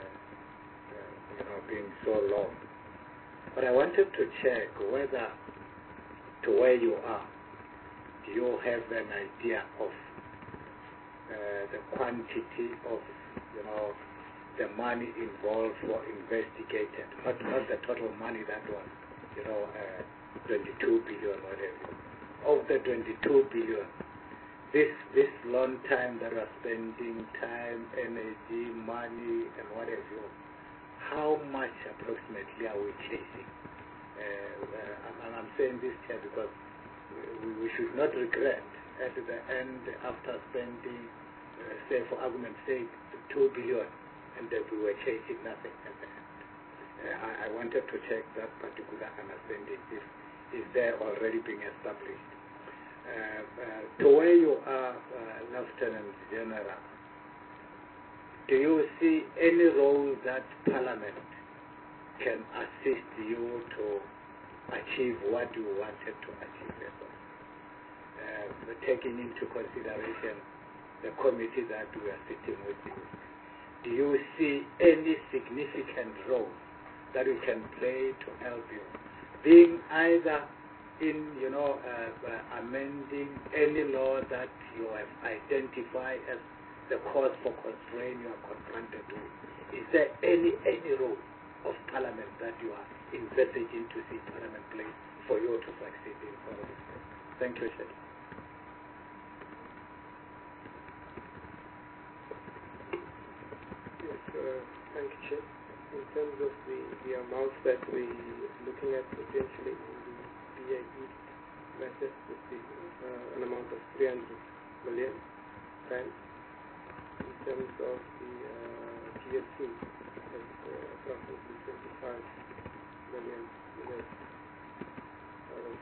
being so long. But I wanted to check whether, to where you are, do you have an idea of the quantity of, the money involved for investigated, not the total money that was, 22 billion, whatever. Of the 22 billion, this long time that we're spending, time, energy, money, and whatever, how much approximately are we chasing? And I'm saying this here because we should not regret at the end, after spending, say for argument's sake, 2 billion, and that we were chasing nothing at the end. I wanted to check that particular understanding, is there already being established. To where you are, Lieutenant General, do you see any role that Parliament can assist you to achieve what you wanted to achieve? Taking into consideration the committee that we are sitting with you, do you see any significant role that you can play to help you, being either in, amending any law that you have identified as the cause for constraint you are confronted with? Is there any role of Parliament that you are envisaging to see Parliament play for you to succeed in all of this? Thank you, Chair. Yes, thank you, Chair. In terms of the amounts that we're looking at potentially in the BIE method would be an amount of 300 million rand. In terms of the GST, that's approximately 25 million US dollars.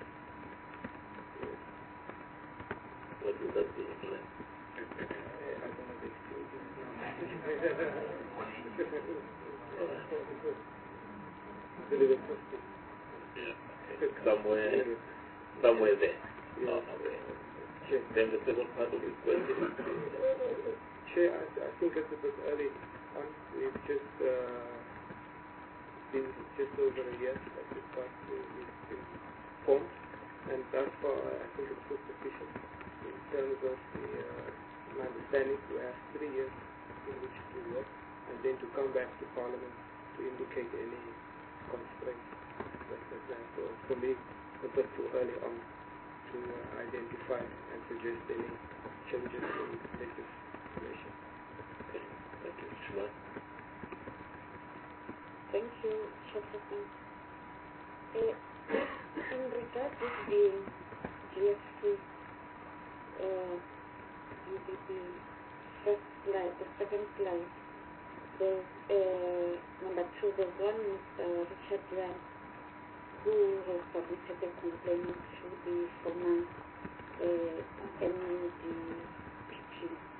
What would that be in rand? I don't know the exchanges now. Yeah, somewhere somewhere there. Yeah. Okay. Chair. Then the second part of the question is Chair, I think it's a bit early on. We've just been just over a year that we've been formed, and thus far I think it's still sufficient in terms of my understanding to have 3 years in which to work, and then to come back to Parliament to indicate any constraints that there. So for me, a bit too early on to identify and suggest any changes in legislation. thank you, Shima. Thank you, Chairperson. In regard to the GST, the first slide, the second slide, there's number 2, there's one Mr. Richard Young, who has submitted a complaint to the former NDPP.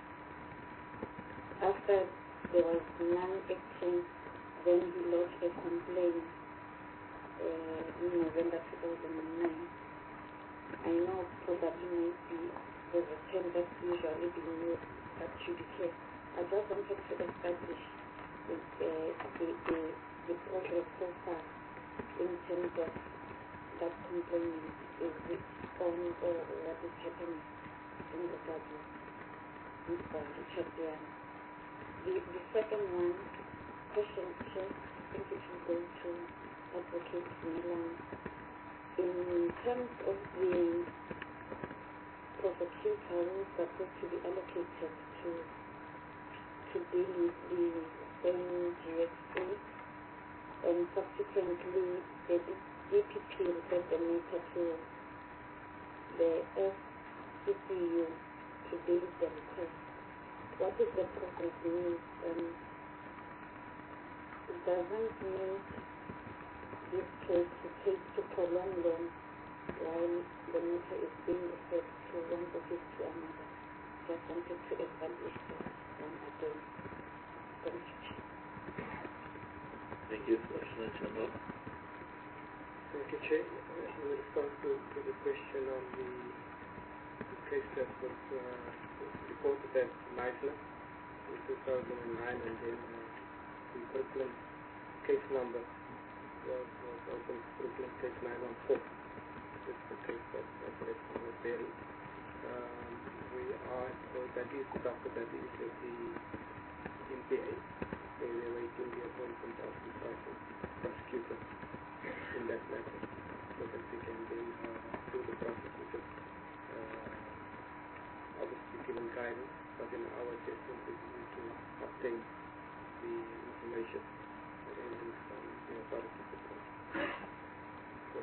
After there was non-action, then he lodged a complaint in November 2009. I know probably maybe there's a term that's usually being used at judicial. I just wanted to establish the progress so far in terms of that complaint. Is it on or what is happening in regard to Mr. Richard Young? The second one, question 2, I think it will go to Advocate Milan. In terms of the prosecutor who is supposed to be allocated to deal with the NGSA, and subsequently the DPP referred the matter to the FCCU to deal with the request. What is the progress mean? It doesn't mean this case to prolong long while the matter is being referred to one office to another. Just wanted to establish this again. Thank you. Thank you, Commissioner Chandra. Thank you, Chair. In response to the question on the case that was reported as Meisner in 2009, and then the Brooklyn case number was opened, Brooklyn case 914. This is the case that was buried. That is after that is at the NPA, where we are waiting the appointment of the prosecutor in that matter, so that we can then do the prosecutor obviously given guidance, but in our assessment we need to obtain the information and evidence from the authorities of course. So,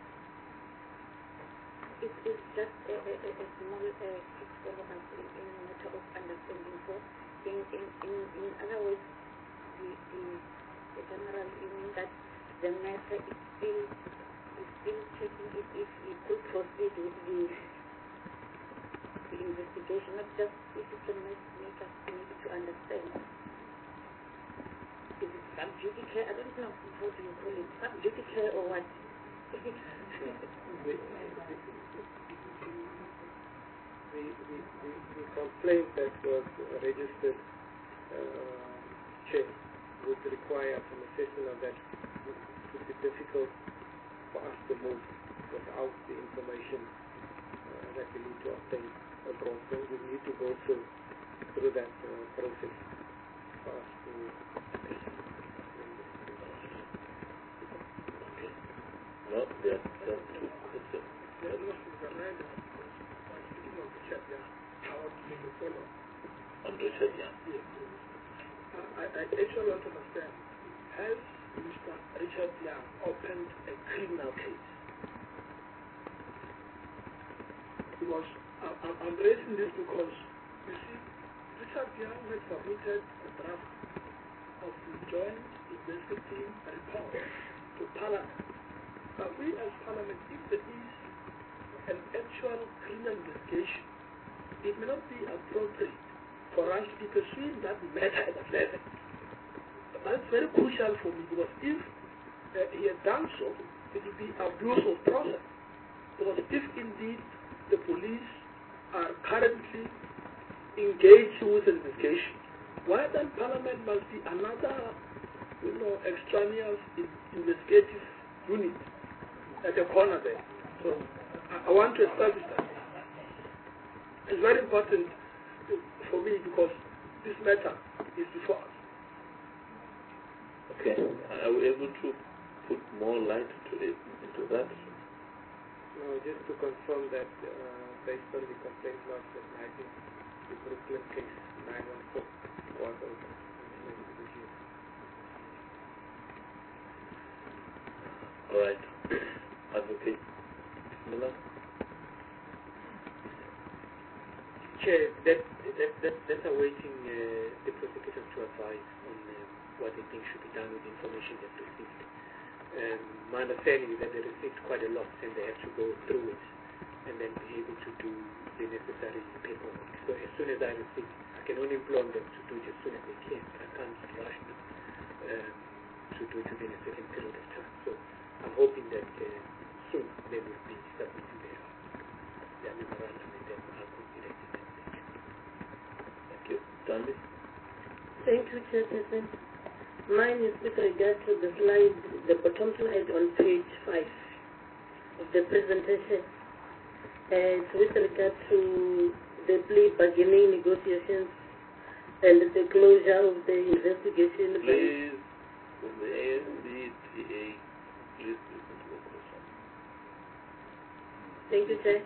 it is just a small quick follow-up in matter of understanding. So, in other words, the general meaning that the matter is still checking if it could proceed with the investigation, not just if it can make us need to understand. Is it sub-judice? I don't know, how do you call it? Sub-judice or what? The complaint that was registered, Chair, would require some assessment of that. It would be difficult for us to move without the information that we need to obtain abroad. So we need to go through that process for us to Okay. No, there are just 2 questions. I want to make a follow. On Richard Young. Yes. I actually want to understand, has Mr. Richard Young opened a criminal case? Because I'm raising this because, you see, Richard Young has submitted a draft of the joint investigating report to Parliament. But we as Parliament, if there is an actual criminal investigation, it may not be appropriate for us to be pursuing that matter at that level. That's very crucial for me, because if he had done so, it would be abuse of process. Because if indeed the police are currently engaged with investigation, why then Parliament must be another, extraneous investigative unit at the corner there? So I want to establish that. It's very important for me because this matter is before us. Okay. Are we able to put more light into that? No, just to confirm that based on the complaint lodged at night, the Brooklyn case 914 was open. All right. Advocate Miller? Chair, that's awaiting the prosecutors to advise on what they think should be done with the information they've received. My understanding is that they received quite a lot and they have to go through it and then be able to do the necessary paperwork. So as soon as I receive, I can only implore them to do it as soon as they can. I can't rush them to do it within a certain period of time. So I'm hoping that soon they will be submitting their memorandum and then I'll consider it. Thank you. Dandy? Thank you, Chairperson. Mine is with regard to the slide, the bottom slide on page 5 of the presentation. It's with regard to the plea bargaining negotiations and the closure of the investigation. Please, from the ASCTA, please listen to the question. Thank you, Chair.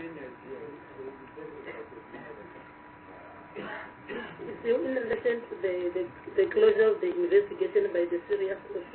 In relation to the closure of the investigation by the Serious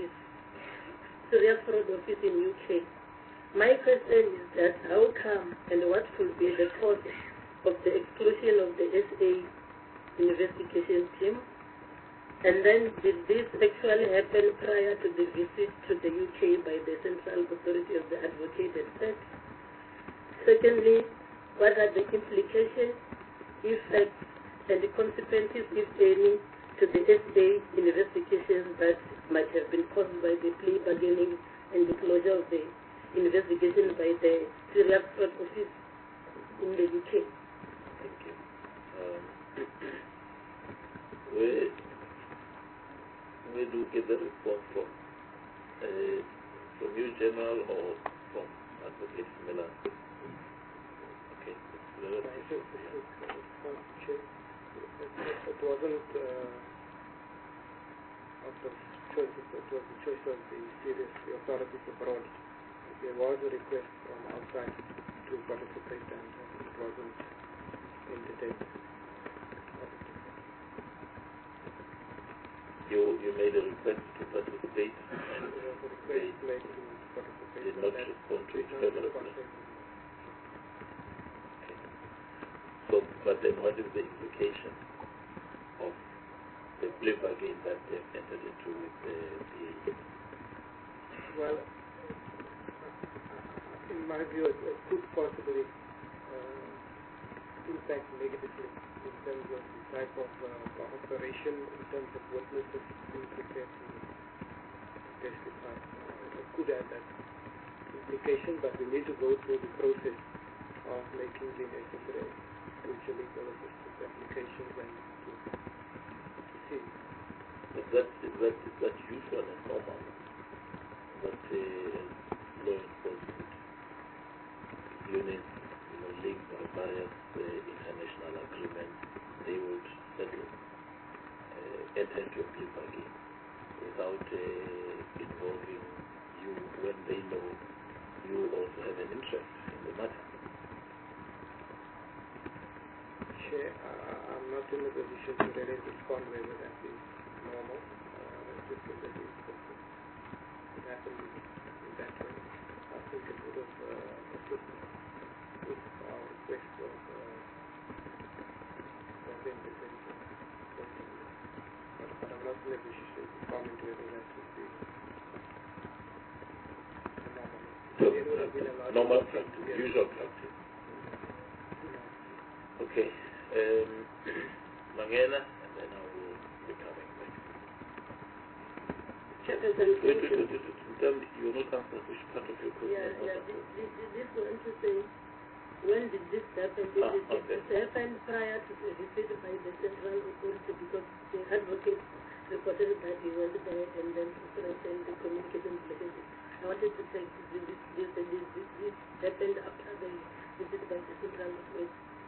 Fraud Office in UK, my question is that how come and what will be the cause of the exclusion of the SA investigation team? And then did this actually happen prior to the visit to the UK by the Central Authority of the Advocate and State? Secondly, what are the implications, effects, and the consequences, if any, to the SA investigations that might have been caused by the plea bargaining and the closure of the investigation by the Serious Fraud Office in the UK? Thank you. Where do you get the response from? From you, General, or from Advocate Miller? Okay. It wasn't out of choice, it was the choice of the authorities abroad. There was a request from outside to participate and it wasn't entertained. You made a request to participate and There was a request made to participate. did not respond to it favorably. So, but then what is the implication of the plea bargain that they've entered into with the PA? Well, in my view, it could possibly impact negatively in terms of the type of operation, in terms of witnesses being prepared to testify. It could have that implication, but we need to go through the process of making the necessary future legal assistance applications and to see. Is that usual and normal? That law enforcement units, linked by various international agreements, they would settle, enter into a plea bargain without involving you when they know you also have an interest in the matter. Chair, I'm not in a position to really respond whether that is normal. Just that it happened in that way. I think it would have assisted if our request was entertained. But I'm not in a position to comment whether that would be normal. So, It would have been a large normal practice, usual practice. Okay. Mangena, and then I will be coming back. Chairperson, Wait. tell me, you will not answer which part of your question. This one to say, when did this happen? Did this happen prior to the visit by the Central Authority? Because the advocate reported that he went there and then strengthened the communication relationship. I wanted to check, did this happened after the visit by the Central Authority?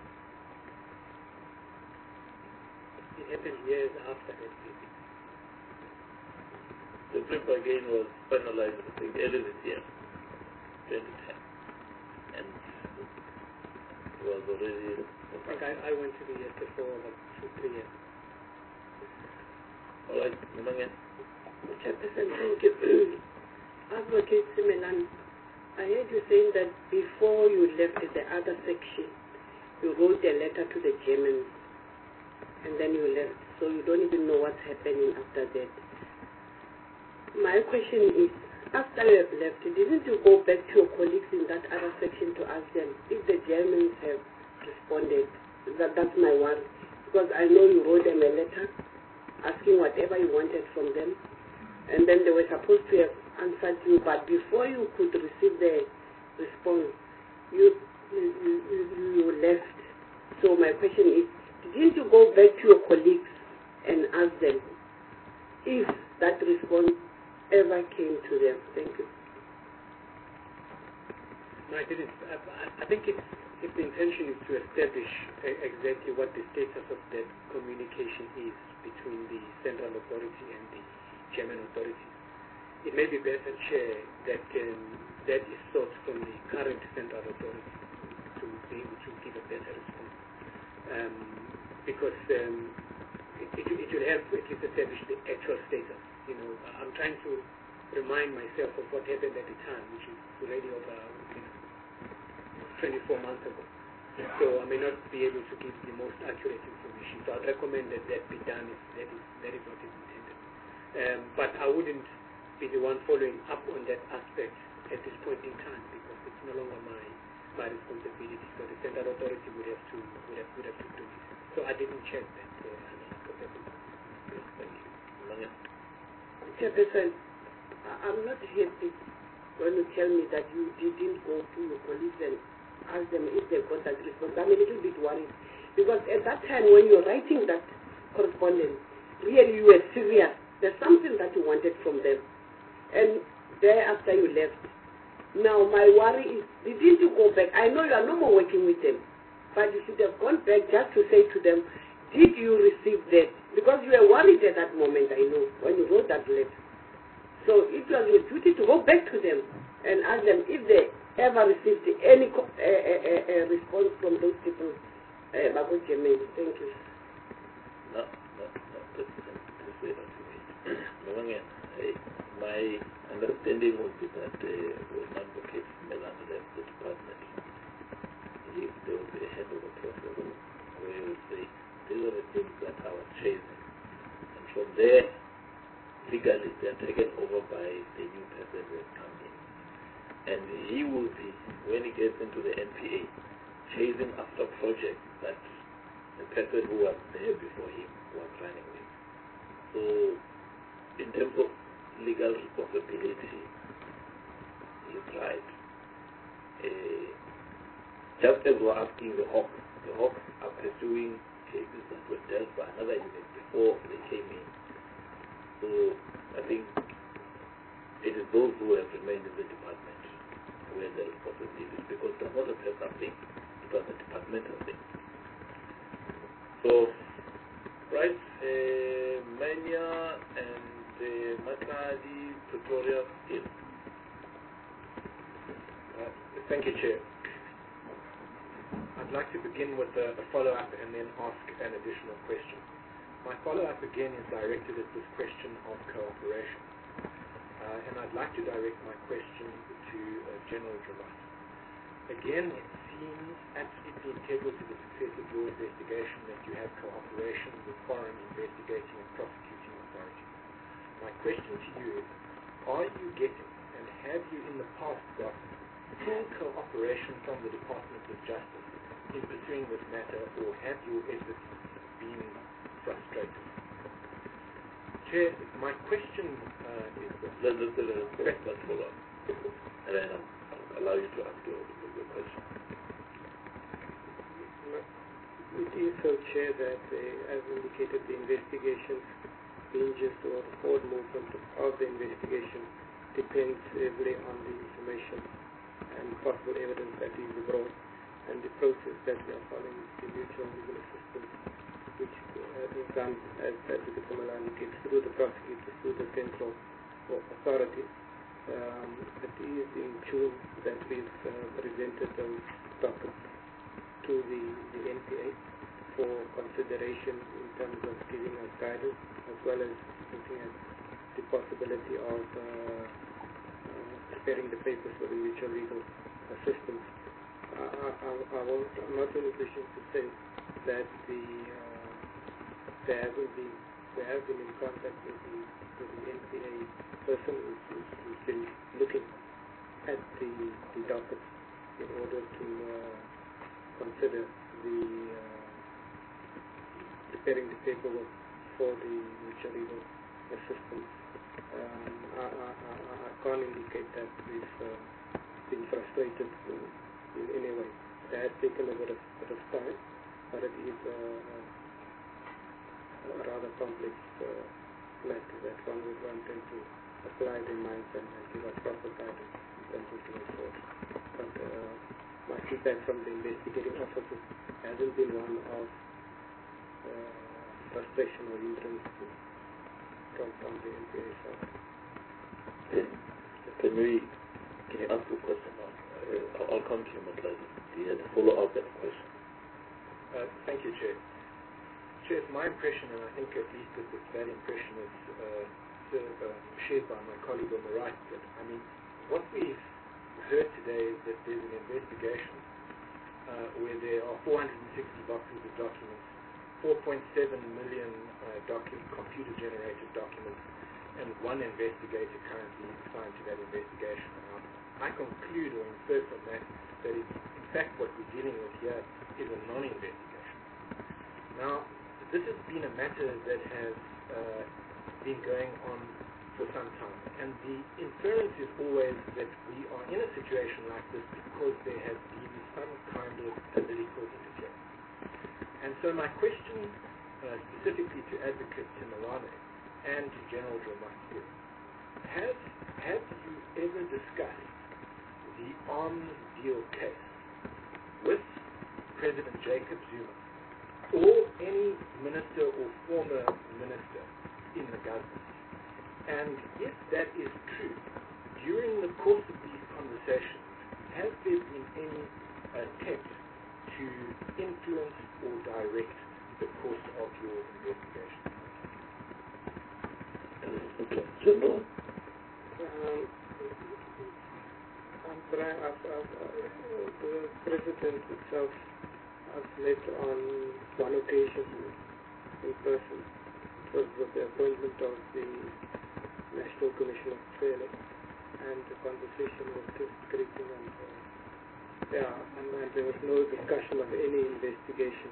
It happened years after that visit. The brief again was finalized, I think, early this year, 2010. And it was already... I think I went to the SFO about 2-3 years. All right, Mmangen. Chairperson, thank you. Advocate Simelan, I heard you saying that before you left the other section, you wrote a letter to the Germans, and then you left, so you don't even know what's happening after that. My question is, after you have left, didn't you go back to your colleagues in that other section to ask them if the Germans have responded? That's my worry. Because I know you wrote them a letter asking whatever you wanted from them, and then they were supposed to have answered you, but before you could receive the response, you left. So my question is, didn't you go back to your colleagues and ask them if that response ever came to them? Thank you. No, I didn't. I think if the intention is to establish exactly what the status of that communication is between the central authority and the German authorities, it may be better, Chair, that that is sought from the current central authority to be able to give a better response. Because it will help at least establish the actual status. You know, I'm trying to remind myself of what happened at the time, which is already over 24 months ago. So I may not be able to give the most accurate information. So I'd recommend that that be done if that is what is intended. But I wouldn't be the one following up on that aspect at this point in time, because it's no longer my responsibility. So the central authority would have to do it. So I didn't check that. Thank you. Chairperson, I'm not happy when you tell me that you didn't go to your colleagues and ask them if they got that response. I'm a little bit worried, because at that time when you're writing that correspondence, really you were serious. There's something that you wanted from them, and thereafter you left. Now my worry is, didn't you go back? I know you are no more working with them, but you should have gone back just to say to them, did you receive that? Because you were worried at that moment, I know, when you wrote that letter. So it was your duty to go back to them and ask them if they ever received any response from those people. Thank you. No, let's say that my understanding was that when Advocate Melan left the department, if there will be a head of a process where you would say, these are the things that I was chasing. And from there, legally, they are taken over by the new person who has come in. And he will be, when he gets into the NPA, chasing after projects that the person who was there before him was running with. So, in terms of legal responsibility, he's right. Just as we're asking the Hawks are pursuing cases that were dealt by another unit before they came in. So I think it is those who have remained in the department where the responsibility is, because it was not a personal thing, it was a departmental thing. So, right, Mania and Makadi, Pretoria, still. Thank you, Chair. I'd like to begin with a follow-up and then ask an additional question. My follow-up again is directed at this question of cooperation. And I'd like to direct my question to General Dramati. Again, it seems absolutely integral to the success of your investigation that you have cooperation with foreign investigating and prosecuting authorities. My question to you is, are you getting, and have you in the past got, full cooperation from the Department of Justice in pursuing this matter, or have your efforts been frustrated? Chair, my question is let's follow up. And then I'll allow you to ask your question. It is so, Chair, that as indicated, the investigation hinges or the forward movement of the investigation depends heavily on the information and possible evidence that is brought, and the process that we are following is the mutual legal assistance, which is done, as Advocate Samala indicates, through the prosecutors, through the central authority. It is in June that we've presented those dockets to the NPA for consideration in terms of giving us guidance, as well as looking at the possibility of preparing the papers for the mutual legal assistance. I'm not in a position to say that we have been in contact with the NPA person who's been looking at the dockets in order to consider preparing the paperwork for the mutual legal assistance. I can't indicate that we've been frustrated in any way. It has taken a bit of time, but it is a rather complex matter that one would want them to apply their minds and give us proper guidance in terms of going forward. But my feedback from the investigating officers hasn't been one of frustration or hindrance from the NPA side. Can you ask a question now? I'll come to you, Matladi. Do you have a follow-up question? Thank you, Chair. Chair, it's my impression, and I think at least that impression is shared by my colleague on the right, that, I mean, what we've heard today is that there's an investigation where there are 460 boxes of documents, 4.7 million computer-generated documents, and one investigator currently assigned to that investigation. Now, I conclude or infer from that in fact what we're dealing with here is a non-investigation. Now, this has been a matter that has been going on for some time, and the inference is always that we are in a situation like this because there has been some kind of political interference. And so my question specifically to Advocate Timarane and to General Dramati, have you ever discussed the arms deal case with President Jacob Zuma or any minister or former minister in the government? And if that is true, during the course of these conversations, has there been any attempt to influence or direct the course of your investigation? General? The President himself has met on one occasion in person. It was with the appointment of the National Commission of Training, and the conversation was just greeting, and there was no discussion of any investigation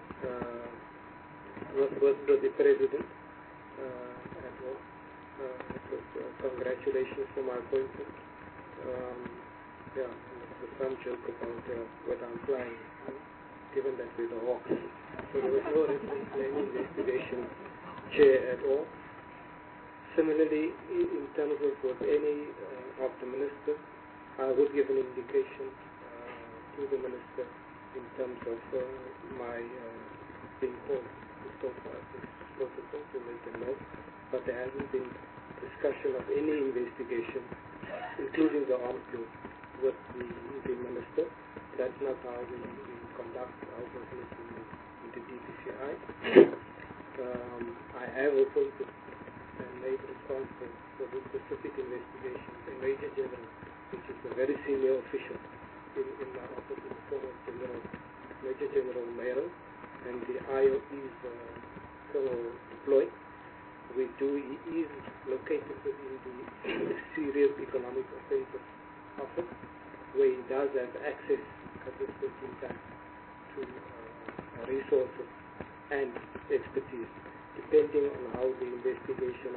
with the President at all. It was congratulations for my appointment. There was some joke about whether I'm flying, given that we're the Hawks. So there was no reference to any investigation, Chair, at all. Similarly, in terms of with any of the ministers, I would give an indication to the minister in terms of my being called to stop this protocol to let them know. But there hasn't been discussion of any investigation, including the arms deal, with the minister. That's not how we conduct our business in the DPCI. I have appointed and made responsible for this specific investigation a Major General, which is a very senior official in my office, the former General, Major General Mero, and the IO is deployed. He is located within the Serious Economic Offences Office, where he does have access at this point in time to resources and expertise, depending on how the investigation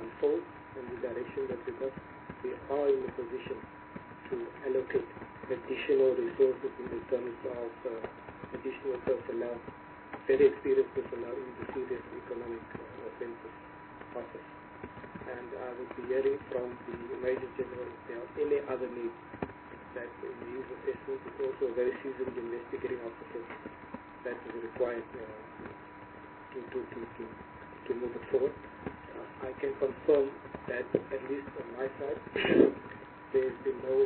General, we are in a position to allocate additional resources in terms of additional personnel, very experienced personnel in the serious economic offences office. And I would be hearing from the Major General if there are any other needs that in his assessment is also a very seasoned investigating officer that is required to move it forward. I can confirm that at least on my side there has been no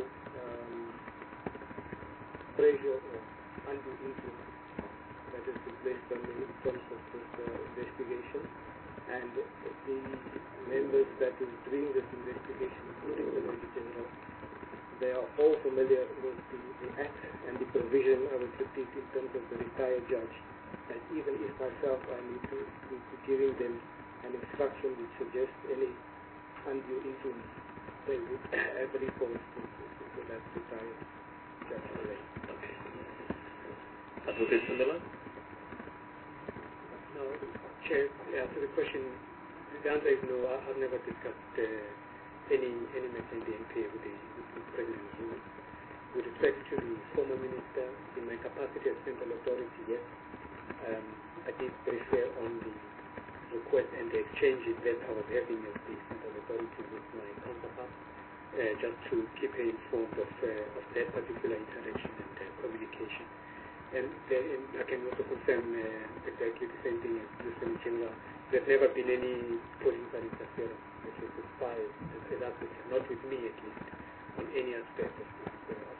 pressure or undue influence that has been placed on me in terms of this investigation, and the members that is doing this investigation, including the Major General, they are all familiar with the act and the provision, I would repeat, in terms of the retired judge, that even if myself I need to giving them an instruction which suggests any undue influence, they would have recourse to that retired judge. Okay. Advocate Sunderland? No, Chair, to answer the question, the answer is no. I've never discussed any matter in the NPA with President Zuma. With respect to the former minister, in my capacity as central authority, yes, I did refer on the request and the exchanges that I was having as the central authority with my counterpart, just to keep her informed of that particular interaction and communication. And I can also confirm exactly the same thing as Mr. General. There's never been any political interference which has expired, not with me at least, in any aspect of this.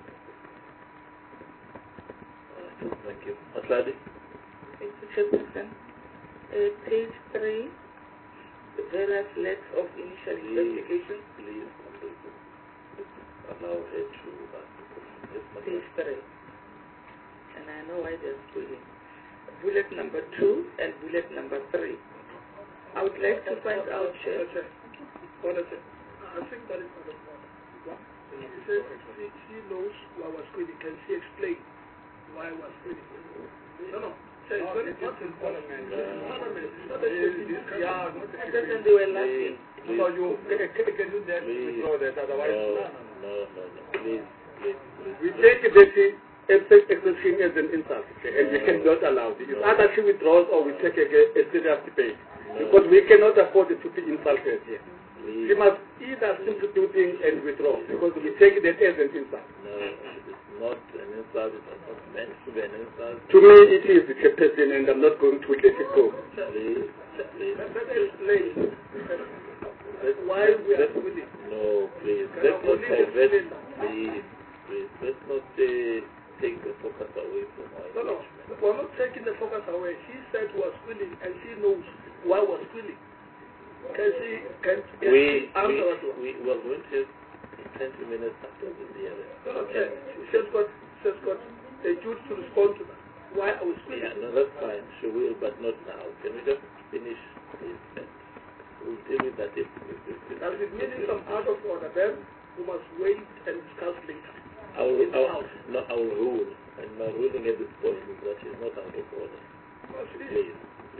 Thank you. Asladi? Thank you, Chairperson. Page 3, the various legs of initial investigation. Please allow her to ask the question. Yes, Page 3. And I know why they're squealing. Bullet number 2 and bullet number 3. I would like to find out, Chair. What is it? I think that is out of order. She says she knows why I was squealing. Can she explain why I was squealing? No. It's very important. Parliament. It's not a Yeah, they were laughing. So you can you then withdraw that? Otherwise, no. Please. We take the exception as an insult, and we cannot allow it. It's either she withdraws or we take a serious debate, because we cannot afford to be insulted here. She must either simply do things and withdraw, because we take that as an insult. No, it's not an insult. It's not meant to be an insult. To me, it is the person, and I'm not going to let it go. Please. Let me explain why we are squealing. No, please. Let's not divert. Please. Let's not take the focus away from our engagement. We're not taking the focus away. She said we are squealing, and she knows why we're squealing. Can she answer us? We are going to 20 minutes after the hearing. Okay. She's got a duty to respond to that. Why are we squealing? Yeah, no, that's fine. She will, but not now. Can we just finish this? We'll deal with that if As with meaning some out of order, then we must wait and discuss later. I will rule, and my ruling at this point is that she's not out of order. Please.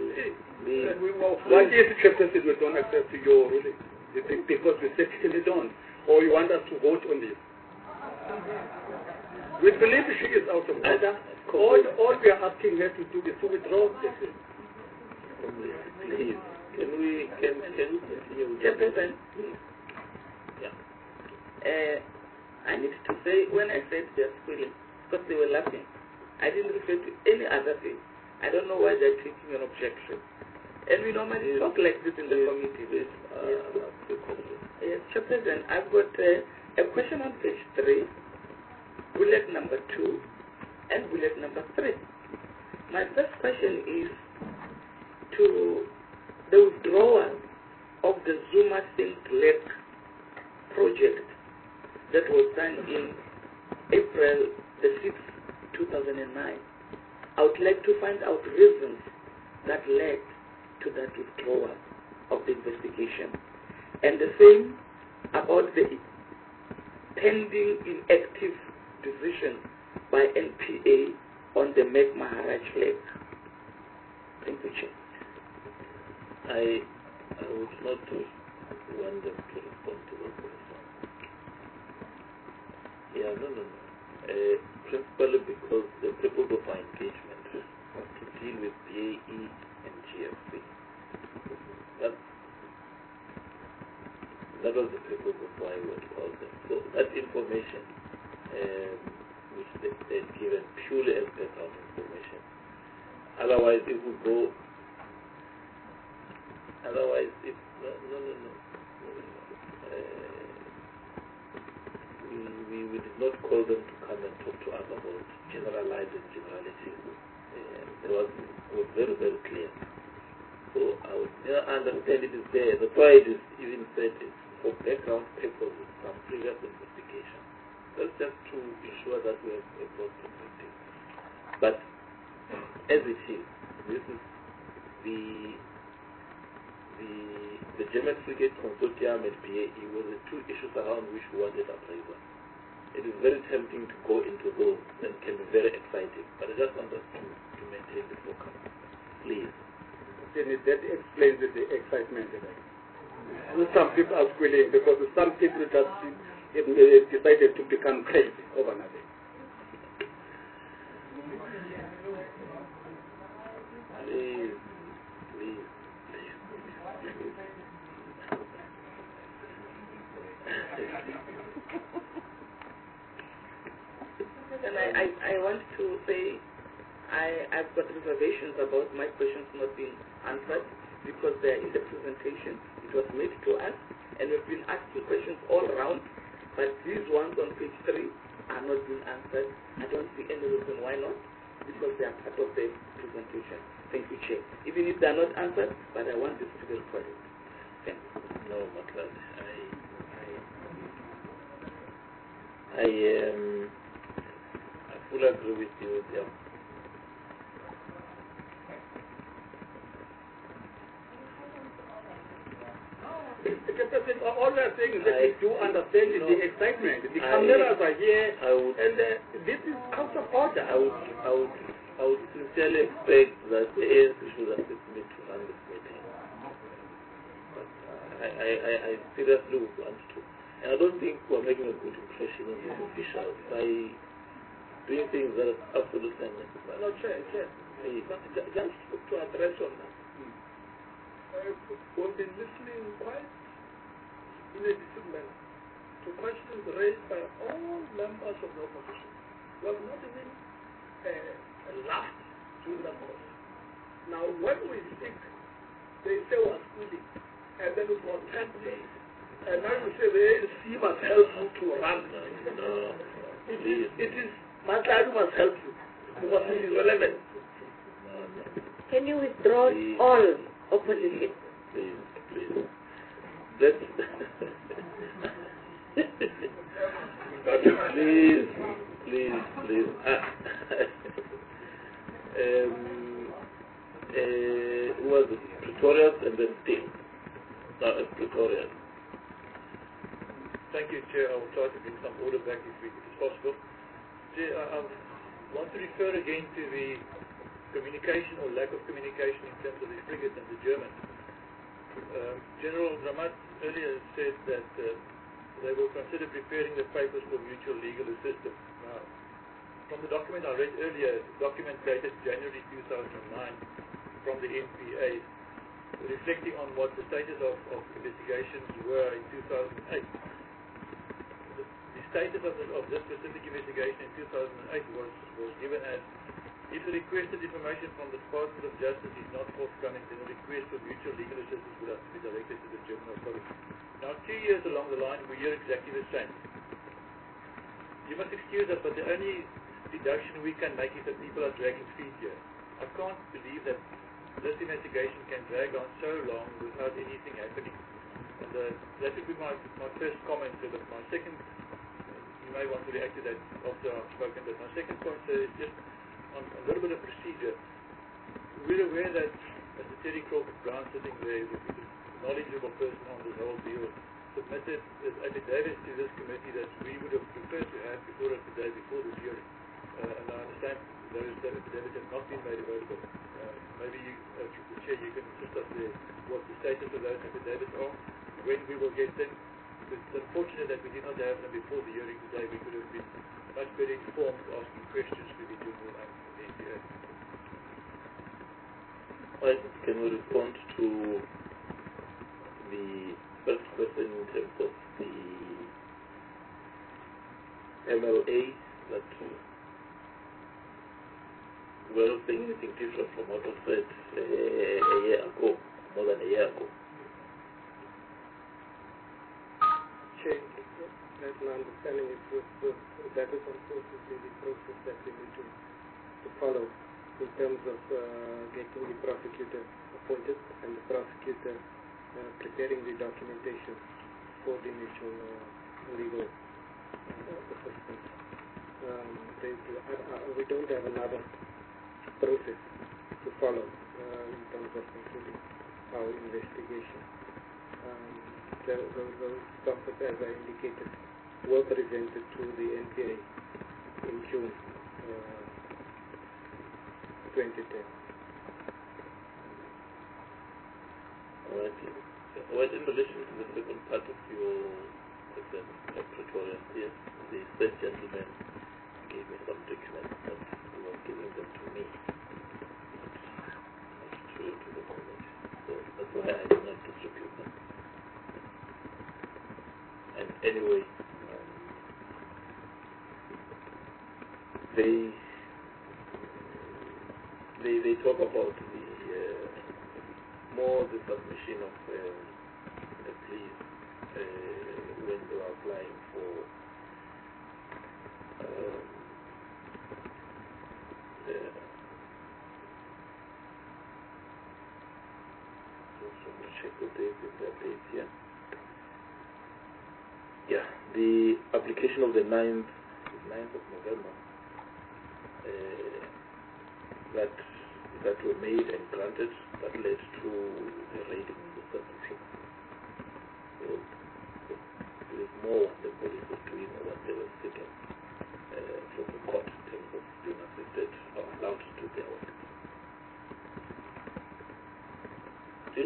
What if the chairperson we don't accept your ruling? Because we certainly don't. Or you want us to vote on this? We believe she is out of order. All we are asking her to do is to withdraw the case. Please. Can we continue with Chairperson? Yeah. I need to say, when I said they're squealing, because they were laughing, I didn't refer to any other thing. I don't know why they're taking an objection. And we normally talk like this in the committee. Yes, Chairperson, I've got a question on page 3, bullet number 2, and bullet number 3. My first question is to the withdrawal of the Zuma Think Lake project that was done in April the 6th, 2009. I would like to find out reasons that led to that withdrawal of the investigation. And the same about the pending inactive decision by NPA on the Meg Maharaj Lake. Thank you, Chair. I would not want them to respond to that question. that was the purpose of why we were called them. So that information, which they've given purely as background information. Otherwise, if we go, we did not call them to come and talk to us about generalizing generalities. It was very, very clear. So I would understand it is there. That's why it is even said it's for background purposes from previous investigation. That's just to ensure that we have a broad perspective. But as it is, this is the German Frigate Consortium and BAE were the two issues around which we wanted appraisal. It is very tempting to go into those and can be very exciting, but I just want us to maintain the focus. Please. Then that explains the excitement. Some people are squealing because some people just decided to become crazy overnight. And I want to say I've got reservations about my questions not being answered because they are in the presentation. It was made to us, and we've been asking questions all around, but these ones on page 3 are not being answered. I don't see any reason why not, because they are part of the presentation. Thank you, Chair. Even if they are not answered, but I want this to be recorded. Thank you. No, Matlad. I fully agree with you there. All we are saying is that we do understand the excitement. The cameras are here, and this is out of order. I would sincerely expect that the ANC should assist me to run this meeting. But I seriously would want to. And I don't think we're making a good impression on these officials by doing things that are absolutely unnecessary. No, Chair. Just to address on that. We've been listening quite in a different manner to questions raised by all members of the opposition. We have not even laughed during the course. Now, when we speak, they say we're schooling, and then we contend this. And now we say the ANC must help you to run. No. It is Matladu must help you. You must be relevant. Can you withdraw all opposition? Please. Let's please. Who was it? Pretorius and then Steele. Pretorius. Thank you, Chair. I will try to bring some order back if it's possible. Chair, I want to refer again to the communication or lack of communication in terms of the frigate and the Germans. General Ramat earlier said that they will consider preparing the papers for mutual legal assistance. Now, from the document I read earlier, the document dated January 2009 from the NPA, reflecting on what the status of investigations were in 2008. The status of this specific investigation in 2008 was given as if the requested information from the Department of Justice is not forthcoming, then a request for mutual legal assistance would have to be directed to the German authorities. Now, 2 years along the line, we hear exactly the same. You must excuse us, but the only deduction we can make is that people are dragging feet here. I can't believe that this investigation can drag on so long without anything happening. And that would be my first comment. But my second, you may want to react to that after I've spoken, but my second point is just on a little bit of procedure. We're aware that Mr. Terry Crawford Brown sitting there, the knowledgeable person on this whole deal, submitted affidavits to this committee that we would have preferred to have before us today, before the hearing. And I understand those affidavits have not been made available. Maybe you, the Chair, you can assist us there what the status of those affidavits are, when we will get them. It's unfortunate that we did not have them before the hearing today. We could have been much better informed asking questions to the General and the NPA. Can we respond to the first question in terms of the MLA, that we're not saying anything different from what was said a year ago, more than a year ago. That's my understanding. That is unfortunately the process that we need to follow in terms of getting the prosecutor appointed and the prosecutor preparing the documentation for the mutual legal assistance. We don't have another process to follow in terms of concluding our investigation. Those doctors, as I indicated, were presented to the NPA in June 2010. All right. Well, in relation to the second part of your question, Pretoria, yes, the first gentleman gave me some documents that he was giving them to me, not to the college. So that's why I did not distribute them. And anyway, they talk about the submission of the police when they were applying for check the dates here. Yeah, the application of the 9th of November that were made and granted, that led to a raiding in the southern troops. So there is more the police were doing or what they were seeking from the court in terms of being assisted or allowed to do their work. Jill?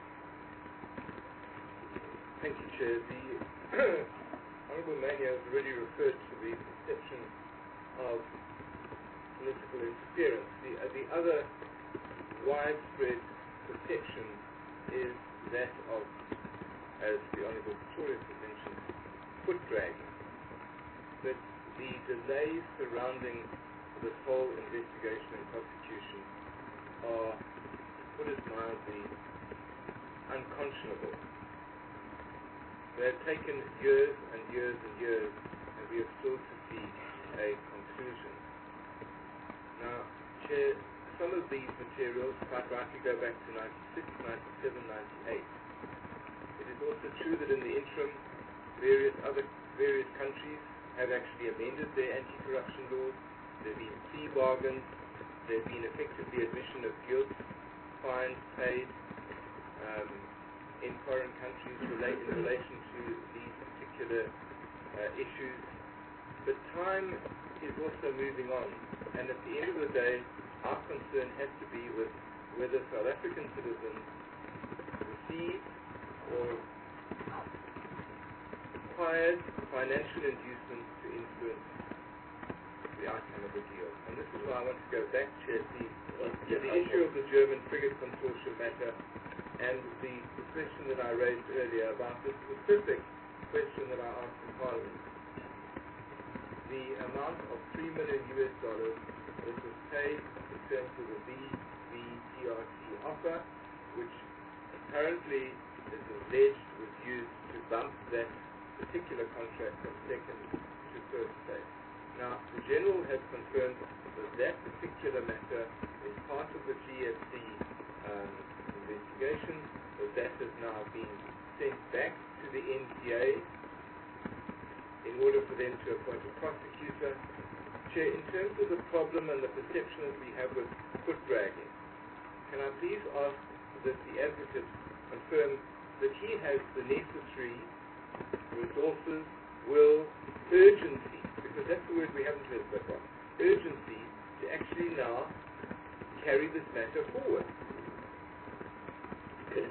Thank you, Chair. The Honourable Mania has already referred to the perception of political interference. The other widespread perception is that of, as the Honourable Pretorius has mentioned, foot dragging. That the delays surrounding this whole investigation and prosecution are, to put it mildly, unconscionable. They have taken years and years and years, and we have still to see a conclusion. Now, Chair, some of these materials quite rightly go back to 96, 97, 98. It is also true that in the interim, various countries have actually amended their anti-corruption laws. There have been plea bargains. There have been effectively admission of guilt, fines paid in foreign countries in relation to these particular issues. But time is also moving on, and at the end of the day, our concern has to be with whether South African citizens receive or acquired financial inducements to influence the outcome of the deal. And this is why I want to go back, Chair, to the issue of the German frigate consortium matter and the question that I raised earlier about the specific question that I asked in Parliament. The amount of $3 million that was paid in terms of the VVTRC offer, which apparently is alleged was used to bump that particular contract from second to first place. Now, the General has confirmed that particular matter is part of the GFC investigation, that has now been sent back to the NPA in order for them to appoint a prosecutor. Chair, in terms of the problem and the perception that we have with foot dragging, can I please ask that the advocate confirm that he has the necessary resources, will, urgency, because that's the word we haven't heard so far, urgency to actually now carry this matter forward. Okay.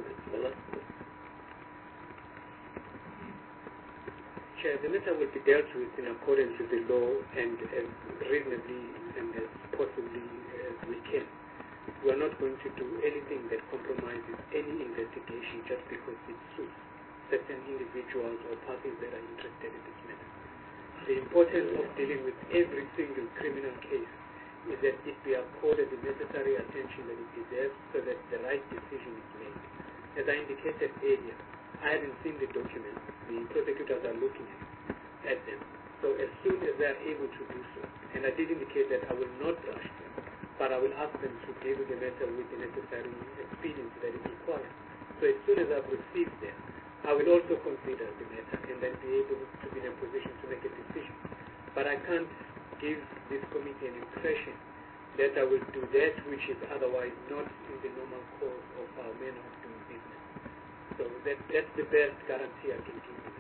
Chair, the matter will be dealt with in accordance with the law and as reasonably and as possibly as we can. We are not going to do anything that compromises any investigation just because it suits certain individuals or parties that are interested in this matter. The importance of dealing with every single criminal case is that it be accorded the necessary attention that it deserves so that the right decision is made. As I indicated earlier, I haven't seen the documents. The prosecutors are looking at them. So as soon as they are able to do so, and I did indicate that I will not rush them, but I will ask them to deal with the matter with the necessary expediency that is required. So as soon as I've received them, I will also consider the matter and then be able to be in a position to make a decision. But I can't give this committee an impression that I will do that which is otherwise not in the normal course of our manner of doing business. So that's the best guarantee I can give you.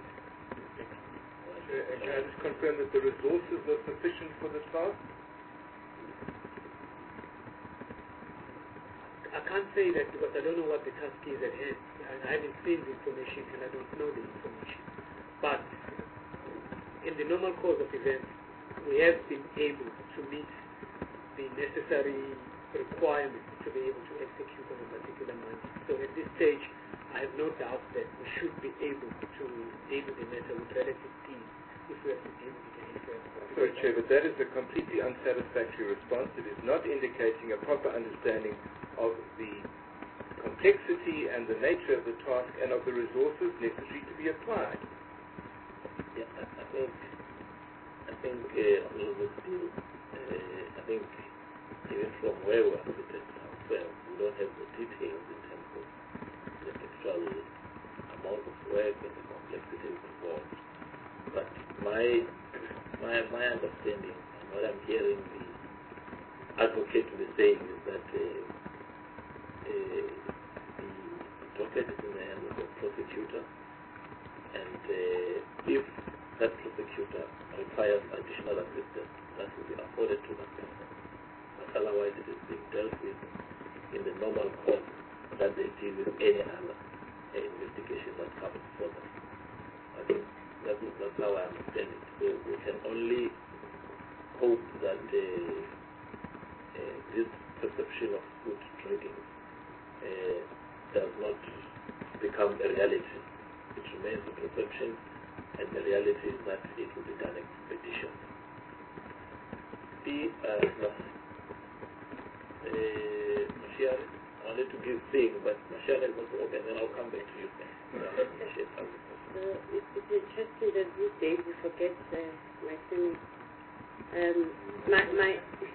Can I just confirm that the resources are sufficient for the task? I can't say that because I don't know what the task is at hand. I haven't seen the information and I don't know the information. But in the normal course of events, we have been able to meet the necessary requirements to be able to execute on a particular mandate. So at this stage, I have no doubt that we should be able to deal with the matter with relative ease if we have to deal with it any further. Sorry, Chair, but that is a completely unsatisfactory response. It is not indicating a proper understanding of the complexity and the nature of the task and of the resources necessary to be applied. Yeah, I think Honorable Steele, I think even from where we are sitting ourselves, we don't have the details in terms of the actual amount of work and the complexities involved. But my understanding and what I'm hearing the advocate be saying is that the docket is in the hands of the prosecutor, and if that prosecutor requires additional assistance, that will be afforded to that person. But otherwise, it is being dealt with in the normal course that they deal with any other investigation that comes for them. I think that's how I understand it. So we can only hope that this perception of good trading does not become a reality. It remains a perception, and the reality is that it will be done expeditiously. Mashiach, I wanted to give thing, but Mashiach has not spoken, then I'll come back to you. It's interesting that these days we forget my surname. My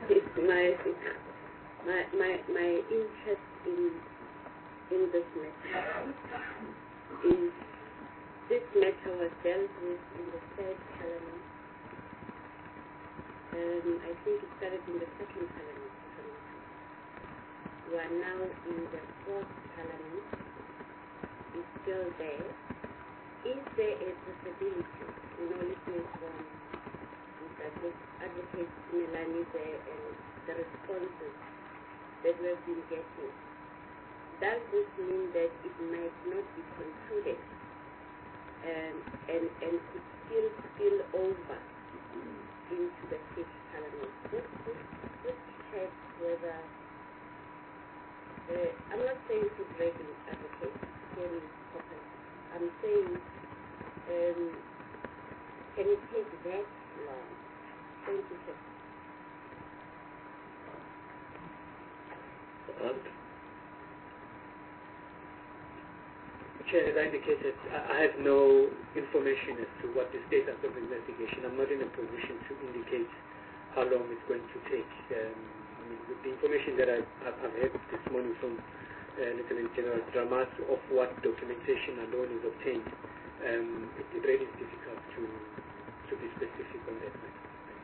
interest in this matter is this matter was dealt with in the third parliament. I think it started in the second parliament. We are now in the fourth parliament. It's still there. Is there a possibility, listening from Advocate Melanie there and the responses that we have been getting, does this mean that it might not be concluded and could still spill over into the fifth parliament? Just check whether, I'm not saying to break an advocate, hear me properly. I'm saying, can it take that long? Thank you, sir. Chair, as I indicated, I have no information as to what the status of the investigation. I'm not in a position to indicate how long it's going to take. With the information that I've had this morning from Lieutenant General Dramas of what documentation alone is obtained, it really is difficult to be specific on that matter.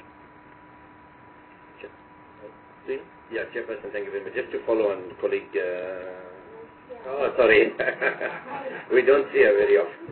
Thank you. Yeah, Chairperson, thank you very much. Just to follow on colleague... Oh, sorry. We don't see her very often.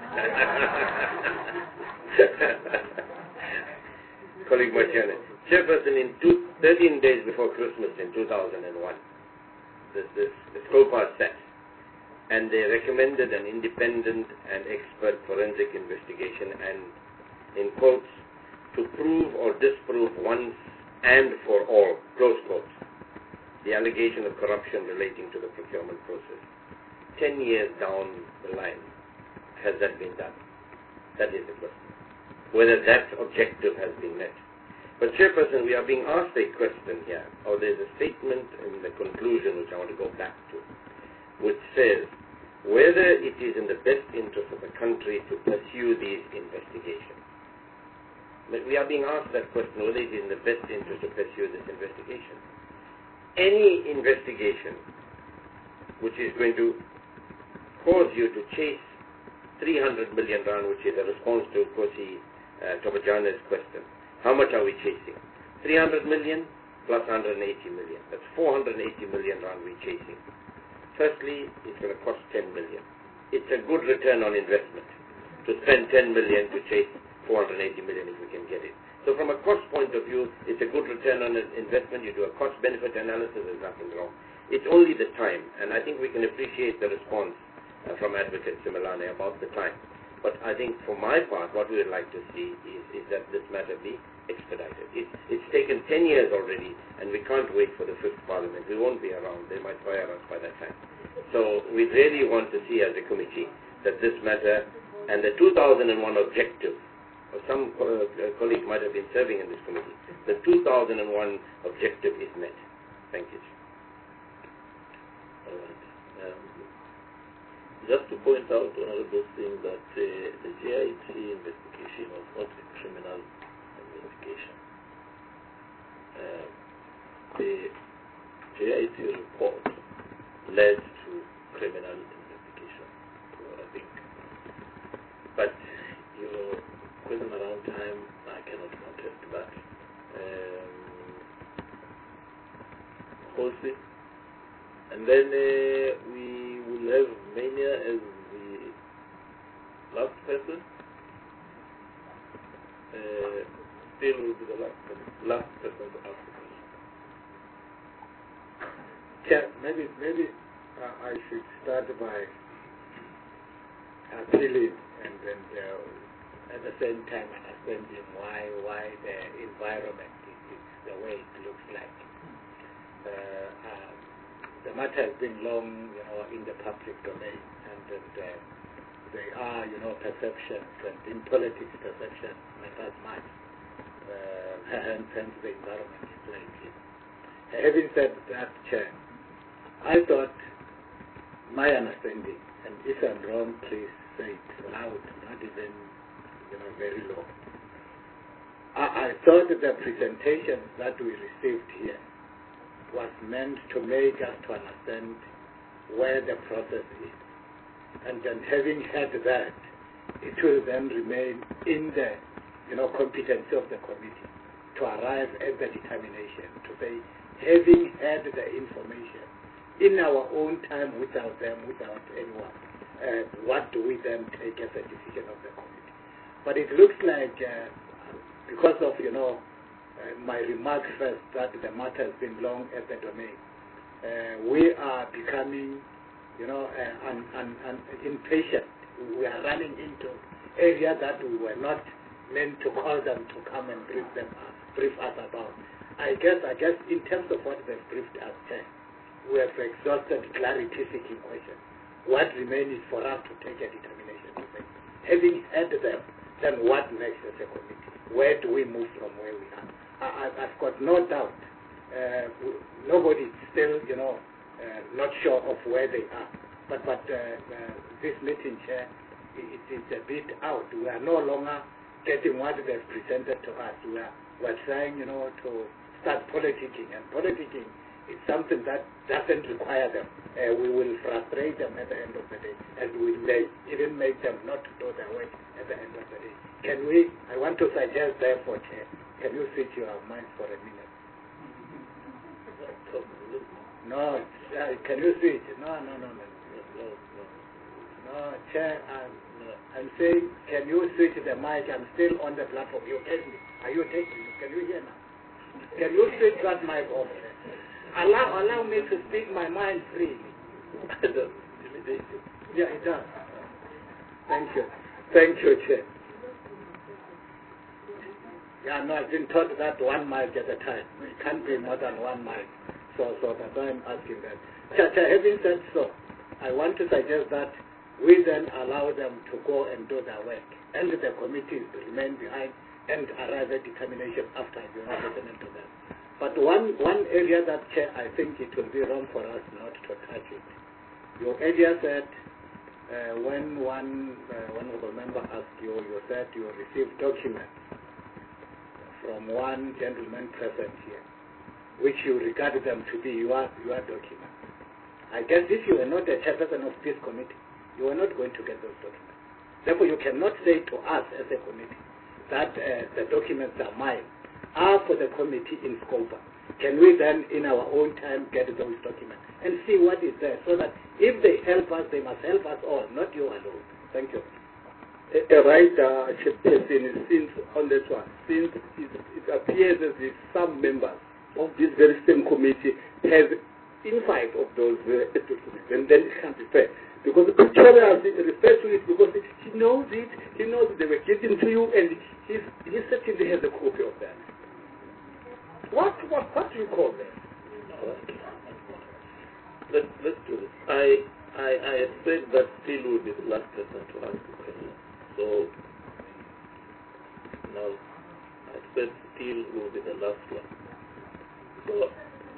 Colleague Marciano. Chairperson, in 13 days before Christmas in 2001, the scope was set, and they recommended an independent and expert forensic investigation and, in quotes, to prove or disprove once and for all, close quotes, the allegation of corruption relating to the procurement process. 10 years down the line, has that been done? That is the question. Whether that objective has been met. But Chairperson, we are being asked a question here, or there's a statement in the conclusion which I want to go back to, which says whether it is in the best interest of the country to pursue these investigations. But we are being asked that question, whether it is in the best interest to pursue this investigation. Any investigation which is going to cause you to chase 300 million rand, which is a response to Kosi Tobajana's question. How much are we chasing? 300 million plus 180 million. That's 480 million rand we're chasing. Firstly, it's going to cost 10 million. It's a good return on investment to spend 10 million to chase 480 million if we can get it. So from a cost point of view, it's a good return on investment. You do a cost-benefit analysis, there's nothing wrong. It's only the time, and I think we can appreciate the response from Advocate Simelane about the time. But I think for my part, what we would like to see is that this matter be expedited. It's taken 10 years already, and we can't wait for the 5th Parliament. We won't be around. They might fire us by that time. So we really want to see as a committee that this matter and the 2001 objective, or some colleagues might have been serving in this committee, the 2001 objective is met. Thank you. All right. Just to point out, Honorable Singh, that the JIT investigation was not a criminal investigation. The JIT report led to criminal investigation, I think. But, question around time, I cannot contest that. Jose, and then we will have Mania as the last person. Still will be the last person to ask the question. Yeah, maybe I should start by appealing and then at the same time understanding why the environment is the way it looks like. The matter has been long, in the public domain, and there are, perceptions, and in politics, perception matters much. Hence, the environment is like it. Having said that, Chair, I thought my understanding, and if I'm wrong, please say it loud, not even, very low. I thought the presentation that we received here was meant to make us to understand where the process is. And then having had that, it will then remain in the competence of the committee to arrive at the determination, to say, having had the information in our own time without them, without anyone, what do we then take as a decision of the committee? But it looks like, because of, my remarks first, that the matter has been long at the domain, we are becoming, impatient. We are running into areas that we were not meant to call them to come and brief us about. I guess in terms of what they've briefed us, we have exhausted clarity-seeking questions. What remains is for us to take a determination to say, having had them, then what next as a committee? Where do we move from where we are? I've got no doubt. Nobody is still, not sure of where they are. But this meeting, Chair, it's a bit out. We are no longer getting what they've presented to us. We're trying, to start politicking, and politicking is something that doesn't require them. We will frustrate them at the end of the day, and we may even make them not to do their work at the end of the day. I want to suggest, therefore, Chair, can you switch your mind for a minute? No, can you switch? No, Chair, I'm saying, can you switch the mic? I'm still on the platform. You hear me? Are you taking me? Can you hear now? Can you switch that mic off? Allow me to speak my mind freely. Yeah, it does. Thank you, Chair. Yeah, no, I've been taught that one mic at a time. It can't be more than one mic. So that's why I'm asking that. Chair, having said so, I want to suggest that we then allow them to go and do their work, and the committees remain behind and arrive at determination after you have listened to them. But one area that, Chair, I think it will be wrong for us not to touch it. Your earlier said, when one honorable member asked you, you said you received documents from one gentleman present here, which you regard them to be your documents. I guess if you were not a chairperson of this committee, you are not going to get those documents. Therefore, you cannot say to us as a committee that the documents are mine, are for the committee in Scopa. Can we then, in our own time, get those documents and see what is there, so that if they help us, they must help us all, not you alone. Thank you. Right, Chairperson, since on this one, since it appears as if some members of this very same committee have insight of those documents, and then it can't be fair. Because Pretoria refers to it because he knows it, he knows they were getting to you, and he certainly has a copy of that. What do you call that? Let's do this. I expect that Phil will be the last person to ask the question. So now I expect Phil will be the last one. So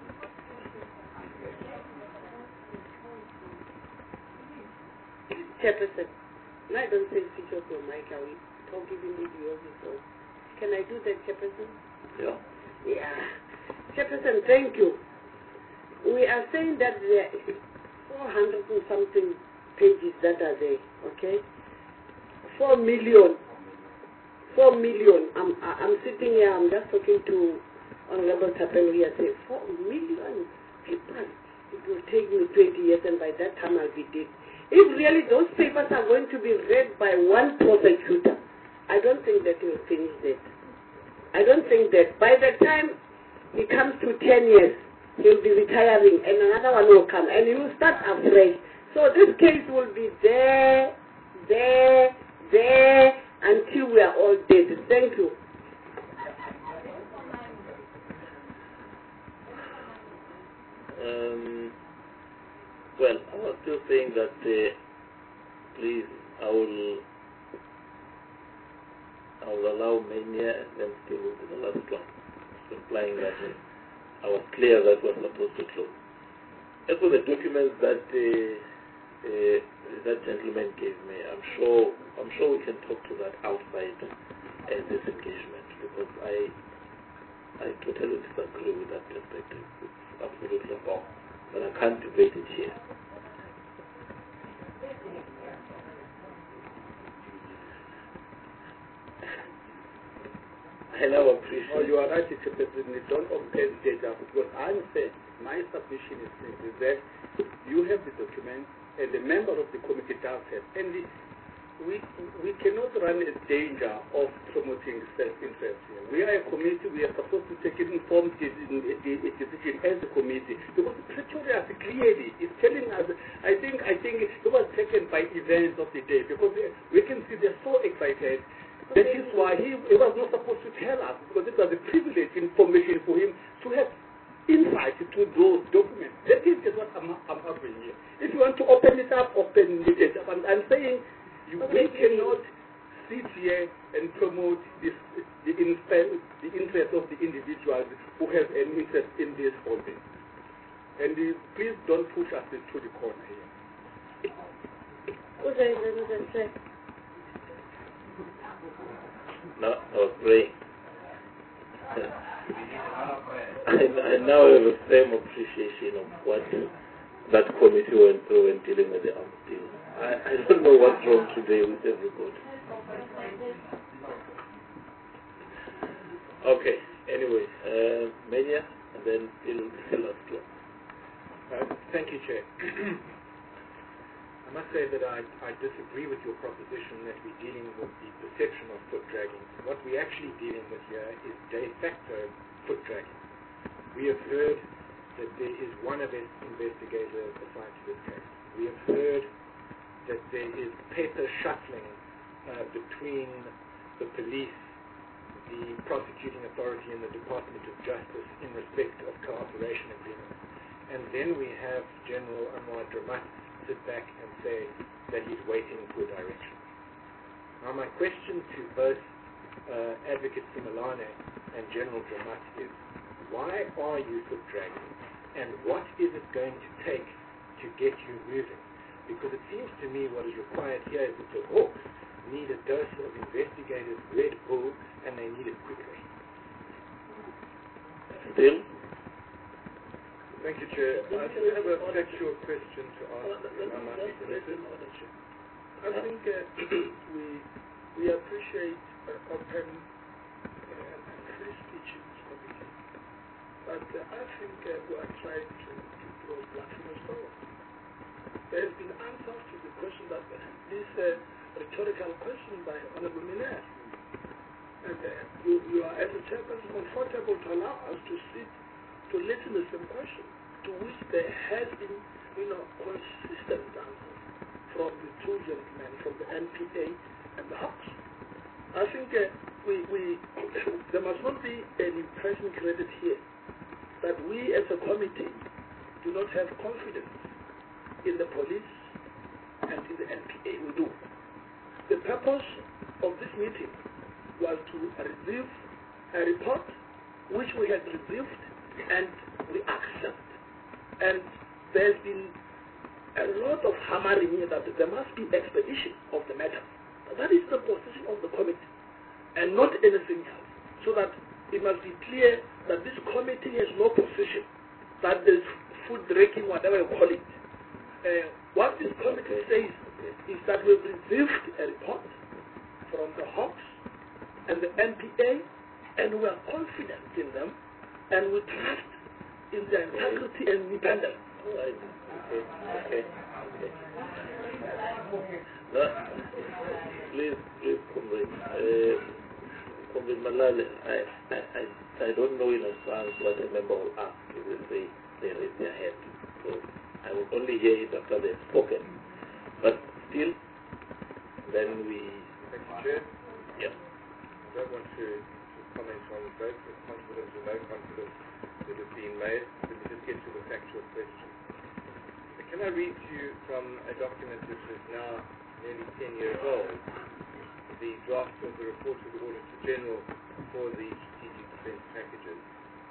Chairperson, no, I don't say switch off your mic. I will talk even if yours is off. Can I do that, Chairperson? yeah. Yeah. Chairperson, thank you. We are saying that there are 400 and something pages that are there, okay? 4 million. I'm sitting here, I'm just talking to Honorable Tapelo here, say 4 million people. It will take me 20 years, and by that time I'll be dead. If really those papers are going to be read by one prosecutor, I don't think that he will finish that. I don't think that by the time he comes to 10 years, he'll be retiring and another one will come and he will start afresh. So this case will be there until we are all dead. Thank you. Well, I was still saying that, please, I will allow Mania and then still will be the last one, implying that I was clear that we're supposed to close. As for the documents that that gentleman gave me, I'm sure we can talk to that outside this engagement, because I totally disagree with that perspective. It's absolutely wrong, but I can't debate it here. I now appreciate. Oh, you are right, Chairperson. Don't obtain data, because I'm saying my submission is simply that you have the document and the member of the committee does have, and we cannot run a danger of promoting self-interest here. We are a committee. We are supposed to take an informed decision as a committee, because Pretoria clearly is telling us. I think it was taken by events of the day, because we can see they're so excited. That is why he was not supposed to tell us, because it was a privileged information for him to have insight into those documents. That is just what I'm arguing here. If you want to open it up, open it up. I'm saying we cannot sit here and promote the interest of the individuals who have an interest in this whole thing. And please don't push us to the corner here. No, I was praying. I now have the same appreciation of what that committee went through in dealing with the arms deal. I don't know what's wrong today with everybody. Okay, anyway, Mania, and then the last one. Thank you, Chair. I must say that I disagree with your proposition that we're dealing with the perception of foot dragging. What we're actually dealing with here is de facto foot dragging. We have heard that there is one investigator assigned to this case. We have heard that there is paper shuffling between the police, the prosecuting authority, and the Department of Justice in respect of cooperation agreements. And then we have General Anwar Dramat sit back and say that he's waiting for direction. Now my question to both Advocate Simelane and General Dramat is, why are you foot dragging, and what is it going to take to get you moving? Because it seems to me what is required here is that the Hawks need a dose of investigative Red Bull, and they need it quickly. Still? Thank you, Chair. I still have a factual question to ask, if I might be permitted. I think we appreciate open and free speech in this committee, but I think we are trying to draw blood from a stone. There has been answers to the question that this rhetorical question by Honorable Miller, and you are as a chairperson comfortable to allow us to sit to listen to some question to which there has been consistent answers from the two gentlemen from the NPA and the House. I think there must not be an impression created here that we as a committee do not have confidence in the police and in the NPA. We do. The purpose of this meeting was to receive a report which we had received and we accept. And there's been a lot of hammering here that there must be expedition of the matter. That is the position of the committee and not anything else. So that it must be clear that this committee has no position, that there's food dragging, whatever you call it. What this committee says is that we've received a report from the Hawks and the NPA, and we are confident in them, and we trust in their integrity and independence. All right. Okay. Please, Comrade Malale, I don't know in advance what a member will ask if they raise their hand. So I will only hear it after they've spoken. But still, then we... Thank you, Chair. Yeah. I don't want to comment on both the confidence or no confidence that has been made. Let me just get to the factual question. Can I read to you from a document which is now nearly 10 years old, the draft of the report of the Auditor General for the strategic defense packages.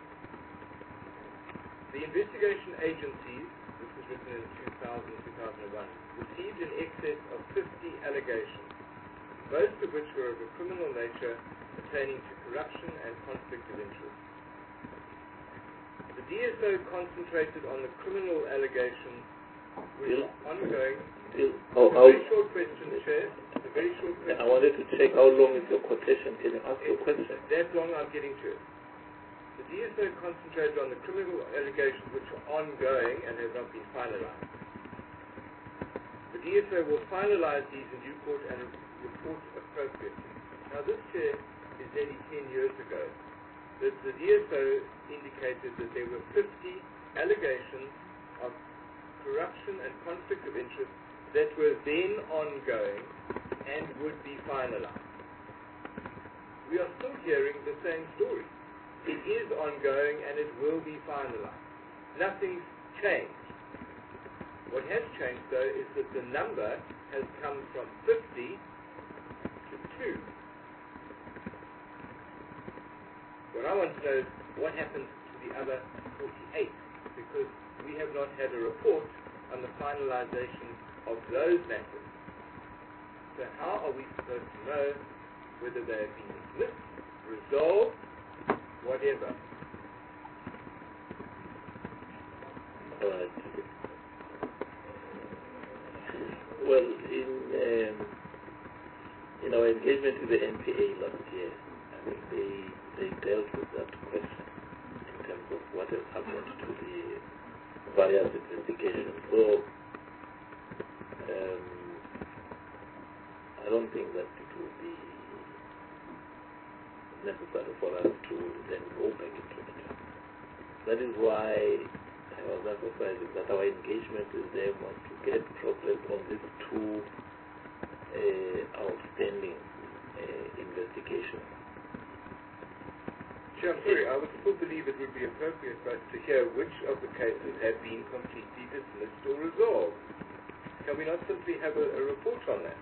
The investigation agencies, this was written in 2000-2001, received in excess of 50 allegations, most of which were of a criminal nature pertaining to corruption and conflict of interest. The DSO concentrated on the criminal allegations which are ongoing. Very short question, Chair. A very short question. I wanted to check how long is your quotation. Can you ask your question? That long I'm getting to it. The DSO concentrated on the criminal allegations which are ongoing and have not been finalized. The DSO will finalize these in due course and report appropriately. Now this, Chair, is nearly 10 years ago. The DSO indicated that there were 50 allegations of corruption and conflict of interest that were then ongoing and would be finalized. We are still hearing the same story. It is ongoing and it will be finalized. Nothing's changed. What has changed, though, is that the number has come from 50 to 2. What I want to know is what happens to the other 48, because we have not had a report on the finalization of those matters. So how are we supposed to know whether they have been dismissed, resolved, whatever? All right. Well, in our engagement with the NPA last year, I think they dealt with that question in terms of what has happened to the various investigations. So I don't think that it will be necessary for us to then go back into it. That is why I was emphasizing that our engagement with them was to get progress on these two outstanding investigations. Sure, I'm sorry, I would still believe it would be appropriate for us to hear which of the cases have been completely dismissed or resolved. Can we not simply have a report on that?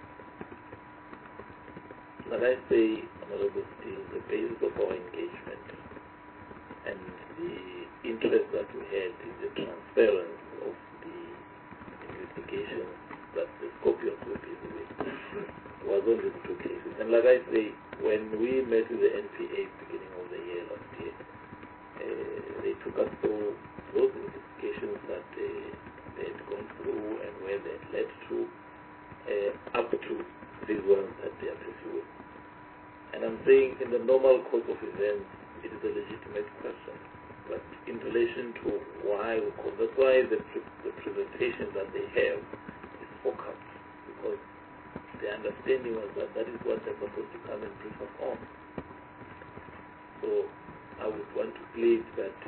But I say, Honorable Steele, the basis of our engagement and the interest that we had in the transference of the investigation that the Scorpions were busy with was on these two cases. And like I say, when we met with the NPA beginning of the year last year, they took us through those investigations that they had gone through and where they had led to, up to these ones that they are pursuing. And I'm saying in the normal course of events, it is a legitimate question. But in relation to why, that's why the presentation that they have is focused, because the understanding was that that is what they're supposed to come and brief us on. So I would want to plead that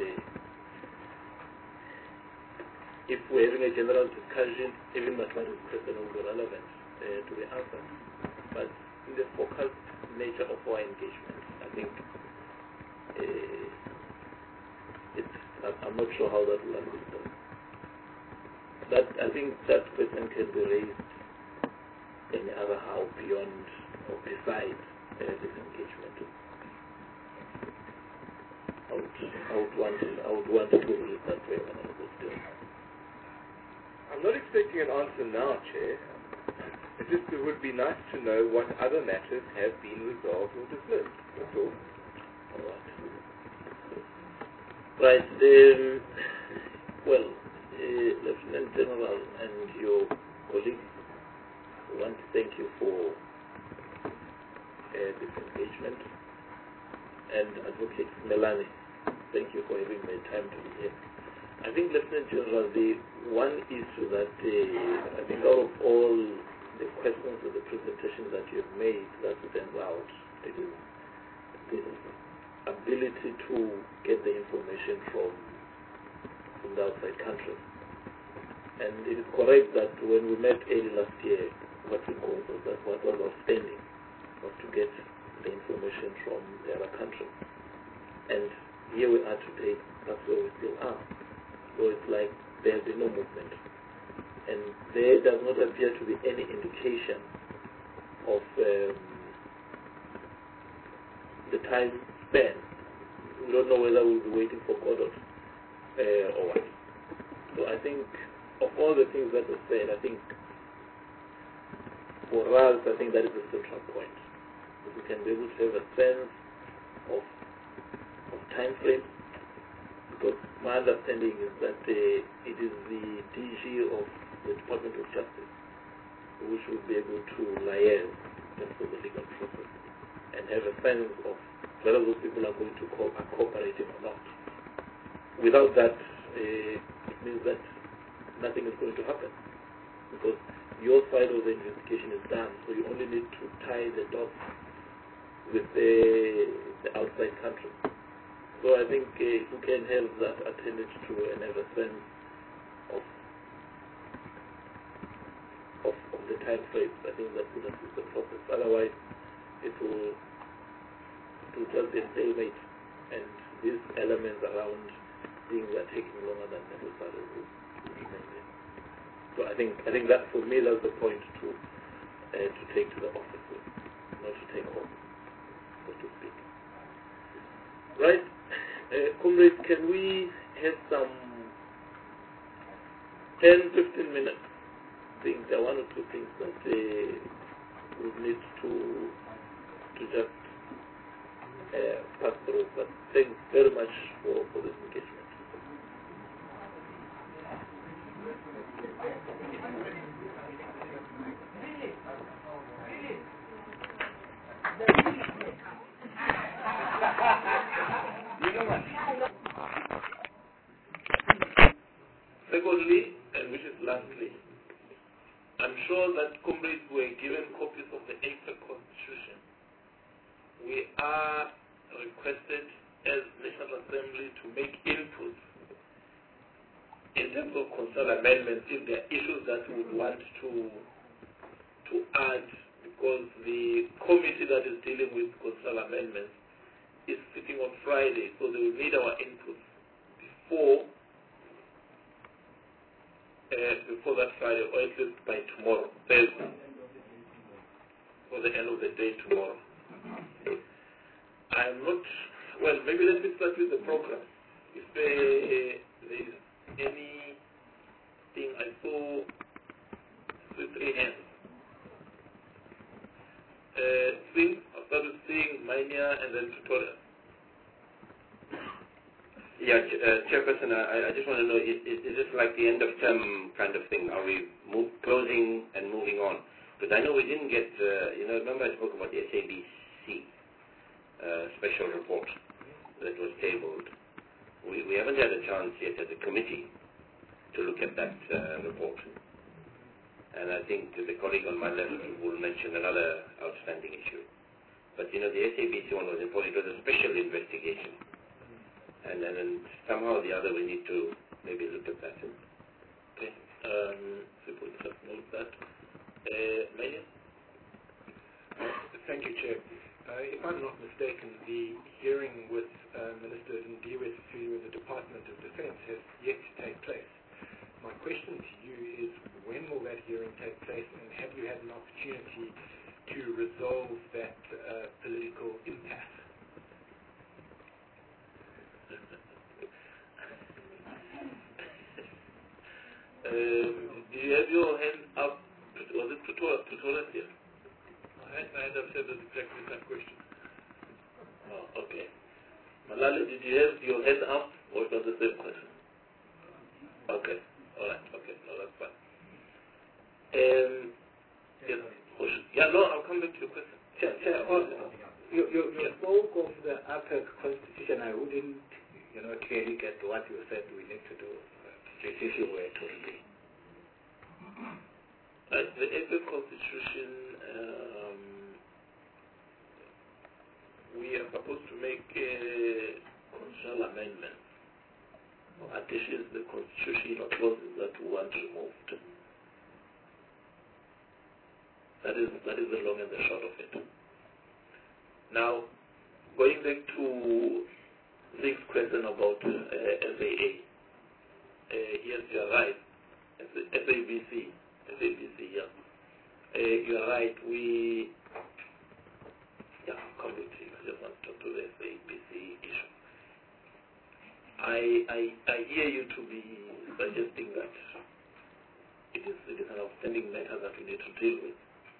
if we're having a general discussion, even mathematics question will be relevant to be answered. But in the focused nature of our engagement, I think I'm not sure how that will assist us. That I think that question can be raised any other how beyond or besides this engagement. I would want to put it that way when I was doing. I'm not expecting an answer now, Chair. It would be nice to know what other matters have been resolved or dismissed. That's all. All right. Right. Well, Lieutenant General and your colleagues, I want to thank you for this engagement. And Advocate Melanie, thank you for having made time to be here. I think, Lieutenant General, the one issue that I think out of all the questions of the presentation that you have made that stands out, it is this ability to get the information from the outside countries. And it is correct that when we met early last year, what we called was that what was outstanding was to get the information from the other countries. And here we are today, that's where we still are. So it's like there has been no movement. And there does not appear to be any indication of the time span. We don't know whether we'll be waiting for Godot or what. So I think of all the things that were said, I think for us, I think that is the central point. If we can be able to have a sense of time frame, because my understanding is that it is the DG of the Department of Justice which will be able to liaise in terms of the legal process and have a sense of whether those people are going to are cooperating or not. Without that, it means that nothing is going to happen, because your side of the investigation is done, so you only need to tie the dots with the outside country. So I think if we can have that attended to and have a sense of the time frame, I think that will assist the process. Otherwise, it will just be a stalemate, and these elements around things are taking longer than necessary will remain there. So I think that for me that's the point to take to the office with, not to take home, so to speak. Right, comrades, can we have some 10-15 minutes? I think there are one or two things that we need to just pass through. But thanks very much for this engagement. Secondly, and which is lastly, I'm sure that comrades were given copies of the AFEC Constitution. We are requested as National Assembly to make inputs in terms of constitutional amendments if there are issues that we would want to add, because the committee that is dealing with constitutional amendments is sitting on Friday, so they will need our inputs before before that Friday, or at least by tomorrow, Thursday, or the end of the day tomorrow. I'm not, well, maybe let me start with the program. If there is anything, I saw the 3 hands. I started seeing Mania and then tutorial. Yeah, Chairperson, I just want to know, is this like the end of term kind of thing? Are we closing and moving on? Because I know we didn't get, remember I spoke about the SABC special report that was tabled. We haven't had a chance yet as a committee to look at that report. And I think the colleague on my left will mention another outstanding issue. But the SABC one was important. It was a special investigation. And then somehow or the other we need to maybe look at that. Okay. People just note that. Mania? Thank you, Chair. If I'm not mistaken, the hearing with Minister Ndiwe Sisulu in the Department of Defence has yet to take place. My question to you is, when will that hearing take place, and have you had an opportunity to resolve that political impasse? Do you have your hand up? Was it tutorial here? I had said exactly that question. Oh, okay. Malala, did you have your hand up, or it was the same question? Okay. All right. Okay. No, that's fine. Yes. Yeah, no, I'll come back to your question. Chair, you spoke of the APEC constitution. I wouldn't, clearly get what you said we need to do. This issue were to review. The APEC constitution, we are supposed to make a constitutional amendment or additions to the constitution or clauses that we want removed. That is the long and the short of it. Now, going back to Nick's question about SAA. Yes, you are right. SABC, yeah. You are right. I'll come back to you. I just want to talk to the SABC issue. I hear you to be suggesting that it is an outstanding matter that we need to deal with.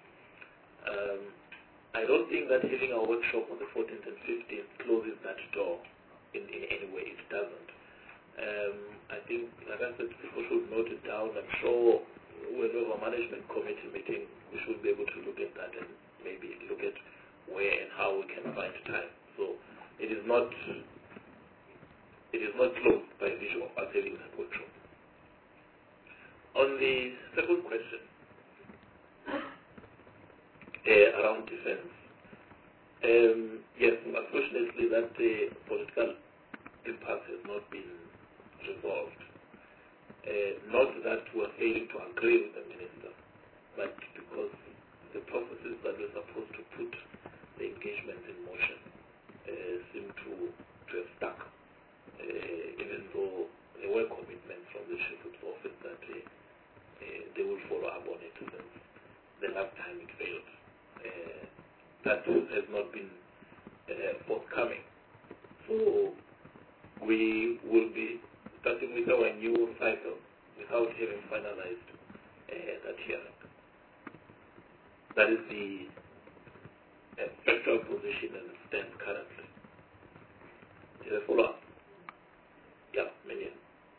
I don't think that having our workshop on the 14th and 15th closes that door in any way. It doesn't. I think, like I said, people should note it down. I'm sure when we have a management committee meeting, we should be able to look at that and maybe look at where and how we can find time. So it is not closed by virtue of us having that workshop. On the second question, around defense, yes, unfortunately that the political impasse has not been resolved. Not that we're failing to agree with the minister, but because the processes that we're supposed to put the engagement in motion seem to have stuck, even though there were commitments from the chief of office that they will follow up on it since the last time it failed. That has not been forthcoming. So we will be starting with our new cycle without having finalized that hearing. That is the factual position and stand currently. Is there a follow-up? Yeah, Minion.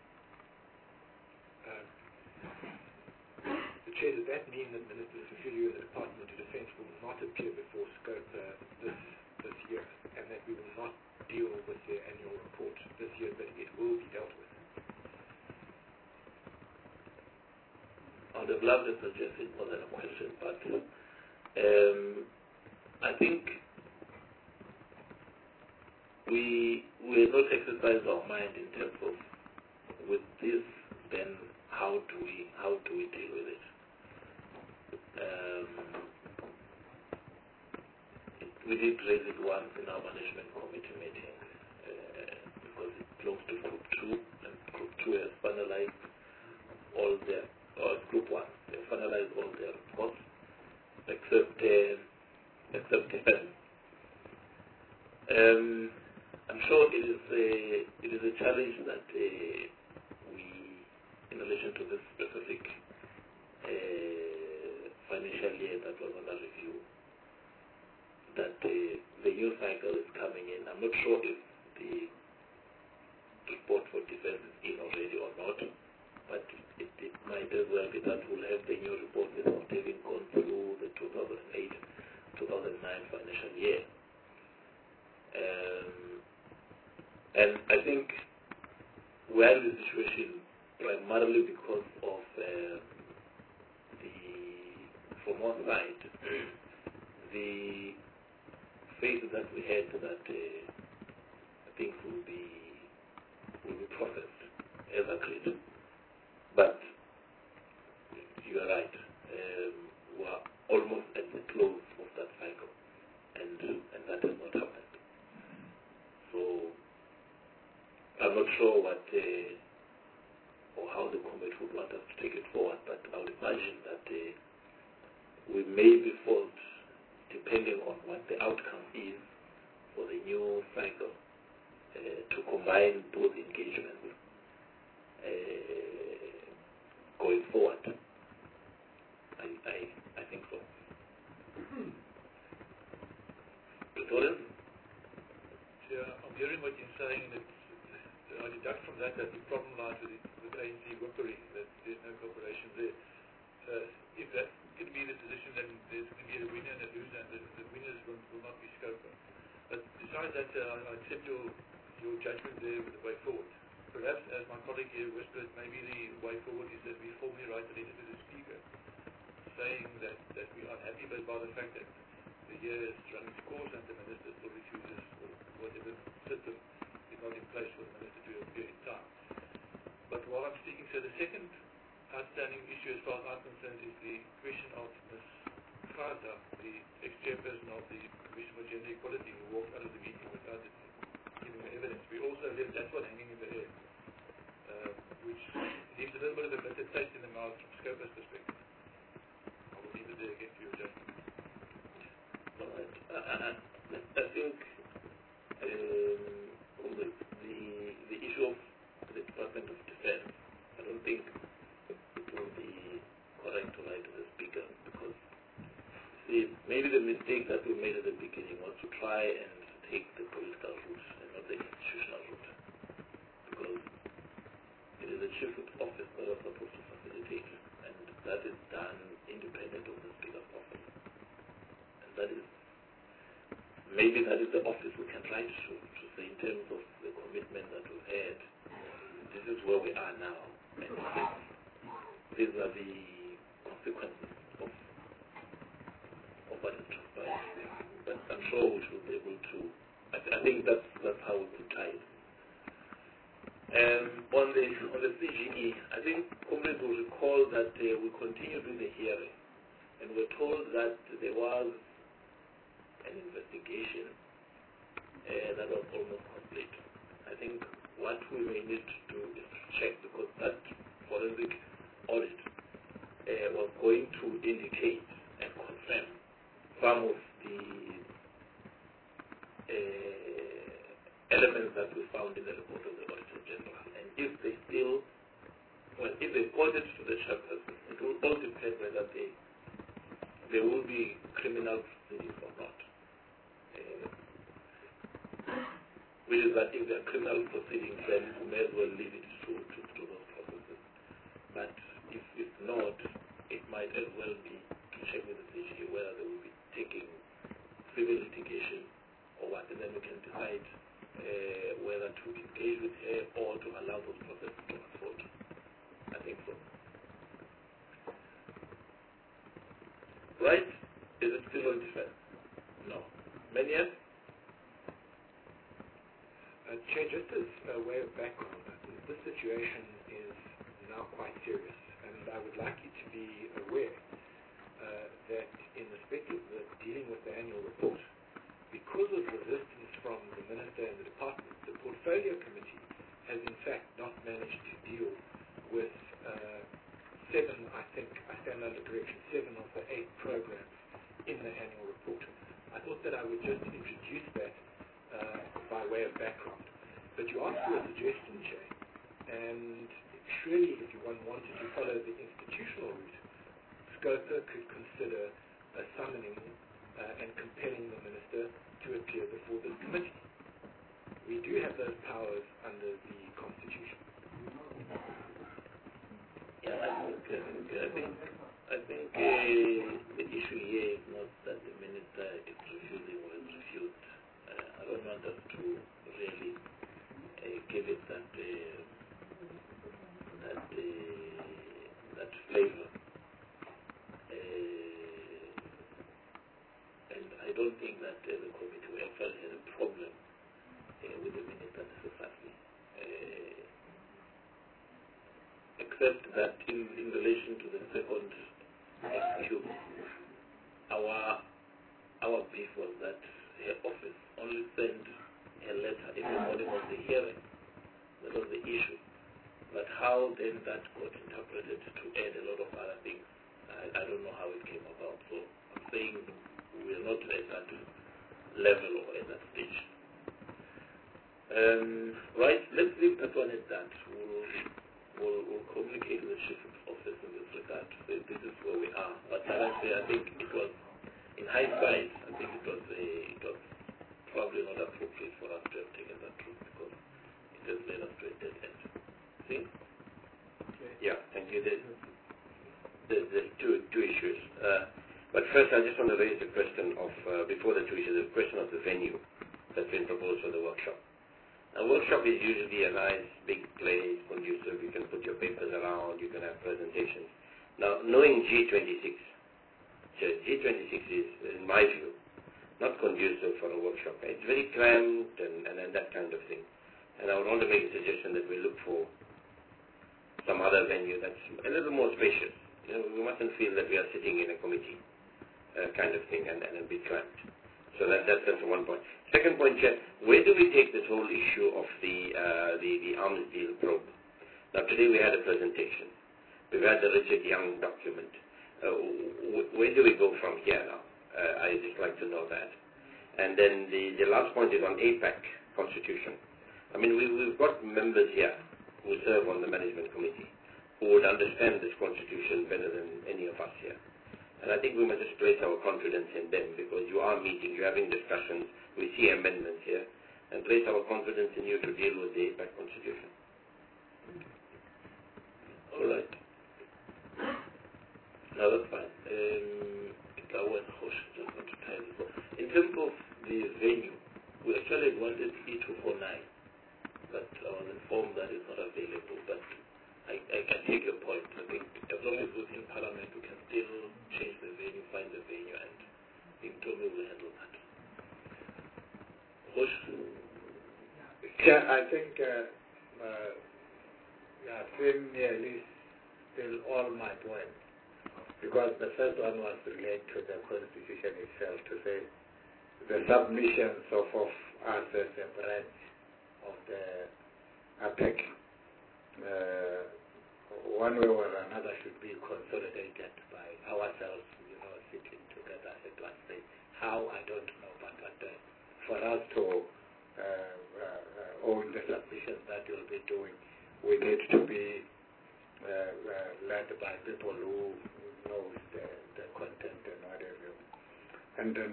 The Chair, does that mean that Minister Sisulu and the Department of Defence will not appear before SCOPE this year, and that we will not deal with their annual report this year, but it will be dealt with? I would have loved to suggest it more than a question, but I think we will not exercise our mind in terms of with this, then how do we deal with it? We did raise it once in our management committee meeting because it belongs to Group 2, and Group 2 has finalized all their, Group 1, they finalized all their reports, except defense. I'm sure it is a challenge that we, in relation to this specific financial year that was under review, that the new cycle is coming in. I'm not sure if the report for defense is in already or not, but it might as well be that we'll have the new report without having gone through the 2008-2009 financial year. And I think we're in this situation primarily because of from one side, the faith that we had that things will be processed as agreed. But you are right. We are almost at the close of that cycle, and that has not happened. So I'm not sure what or how the committee would want us to take it forward, but I would imagine that we may be forced, depending on what the outcome is for the new cycle, to combine both engagements going forward. I think so. Victoria? Yeah, I'm hearing what you're saying. I deduct from that the problem lies with ANC Whippery, that there's no cooperation there. If that could be the position, then there's going to be a winner and a loser, and the winners will not be Scopa. But besides that, I accept your judgment there with the way forward. Perhaps, as my colleague here whispered, maybe the way forward is that we formally write a letter to the Speaker saying that we are unhappy by the fact that the year is run its course and the Minister still refuses, or whatever system is not in place for the Minister to appear in time. But while I'm speaking, so the second outstanding issue as far as I'm concerned is the question of Ms. Fraza, the ex-chairperson of the Commission for Gender Equality, who walked out of the meeting without giving evidence. We also left that one hanging in the air, which leaves a little bit of a bitter taste in the mouth from Scopa's perspective. I will leave it there again for your judgment. All right. I think on the issue of the Department of Defense, I don't think it will be correct to write to the Speaker, because maybe the mistake that we made at the beginning was to try and take the political route and not the institutional route, because it is the Chief Whip's office that is supposed to facilitate, and that is done independent of the Speaker's office. And maybe that is the office we can write to say, in terms of the commitment that we've had, this is where we are now, and these are the consequences of what is transpired. But I'm sure we should be able to. I think that's how we could try it. On the CGE, I think comrades will recall that we continued with the hearing, and we're told that there was an investigation that was almost complete. I think what we may need to do is to check, because that forensic audit was going to indicate and confirm some of the elements that we found in the report of the Auditor General. And if they reported to the chairperson, it will all depend whether there will be criminal proceedings or not. Which is that if there are criminal proceedings, then we may as well leave it to those processes. But if not, it might as well be to check with the CGE whether they will be taking civil litigation or what, and then we can decide whether to engage with her or to allow those processes to unfold. I think so. Right? Is it still on defense? No. Many? Chair, just as a way of background, this situation is now quite serious, and I would like you to be aware that in respect of dealing with the annual report, because of resistance from the Minister and the Department, the Portfolio Committee has in fact not managed to deal with I would just introduce that by way of background. But you asked for a suggestion, Chair, and surely if one wanted to follow the institutional route, SCOPA could consider summoning and compelling the Minister to appear before this committee. We do have those powers under the Constitution. Yeah, I think the issue here is not that the Minister is refusing or is refused. I don't want us to really give it that flavor. And I don't think that the committee will ever have a problem with the Minister necessarily. Except that in relation to the second excuse, our beef was that her office only sent a letter in the morning of the hearing. That was the issue. But how then that got interpreted to add a lot of other things, I don't know how it came about. So I'm saying we're not at that level or at that stage. Right, let's leave that one at that. We'll communicate with the chief office in this regard to say this is where we are. But I think it was, in hindsight, I think it was probably not appropriate for us to have taken that route because it has led us to a dead end. See? Okay. Yeah, thank you. There's two issues. But first, I just want to raise the question of, before the two issues, the question of the venue that's been proposed for the workshop. A workshop is usually a nice big place, conducive, you can put your papers around, you can have presentations. Now, knowing G26 is, in my view, not conducive for a workshop. It's very cramped and that kind of thing. And I would want to make a suggestion that we look for some other venue that's a little more spacious. You know, we mustn't feel that we are sitting in a committee kind of thing and a bit cramped. So that's one point. Second point, Chair, where do we take this whole issue of the arms deal probe? Now today we had a presentation. We've had the Richard Young document. Where do we go from here now? I'd just like to know that. And then the last point is on APAC constitution. I mean, we've got members here who serve on the management committee who would understand this constitution better than any of us here. And I think we must just place our confidence in them because you are meeting, you're having discussions, we see amendments here, and place our confidence in you to deal with the APAC constitution. All right. No, that's fine. In terms of the venue, we actually wanted E249, but I was informed that it's not available, but I can take your point. I think as long as within Parliament we can still change the venue, find the venue, and I think Tommy will handle that. Yeah, I think same nearly still all my points. Because the first one was related to the Constitution itself, to say the submissions of us as a branch of the APEC, one way or another should be consolidated by ourselves, sitting together at one stage. How, I don't know, but for us to own the submissions that we'll be doing, we need to be led by people who knows the content and whatever. And then,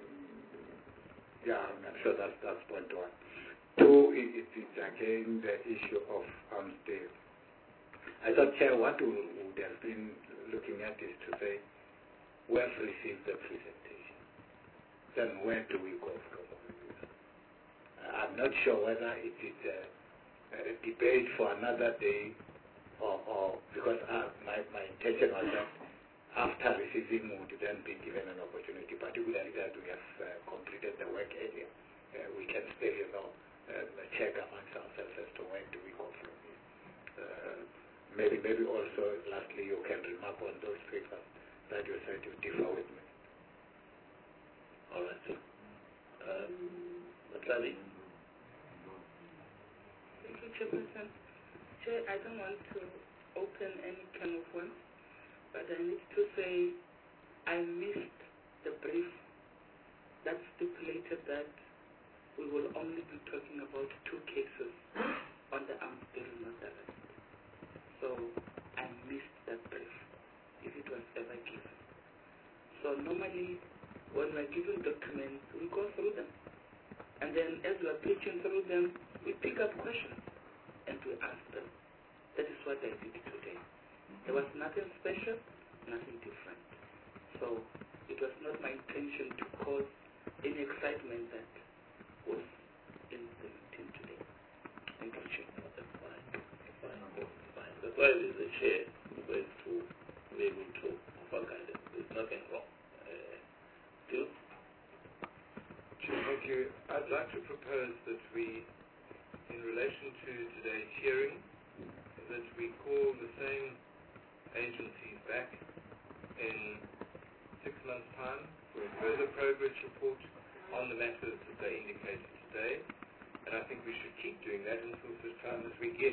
I'm sure that's point one. Two, it's again the issue of arms deal. I thought, Chair, what we would have been looking at is to say, we have received the presentation. Then where do we go from here? I'm not sure whether it is a debate for another day or because my intention was that after receiving we would then be given an opportunity, particularly that we have completed the work earlier. We can still, check amongst ourselves as to where do we go from here. Maybe also, lastly, you can remark on those papers that you said you differ with me. All right, sir. Matlali. Thank you, Chairperson. Chair, I don't want to open any can of worms, but I need to say I missed the brief that stipulated that we will only be talking about 2 cases on the arms bill, not the rest. So I missed that brief, if it was ever given. So normally, when we're given documents, we go through them. And then as we're preaching through them, we pick up questions and we ask them. That is what I did today. There was nothing special, nothing different. So it was not my intention to cause any excitement that was in the meeting today. Thank you, Chair. That's fine. Fine. That's why there's a chair going to be able to offer guidance. There's nothing wrong. Still? Chair, thank you. I'd like to propose that we, in relation to today's hearing, that we call the same agencies back in 6 months' time for a further progress report on the matters that they indicated today. And I think we should keep doing that until such time as we get,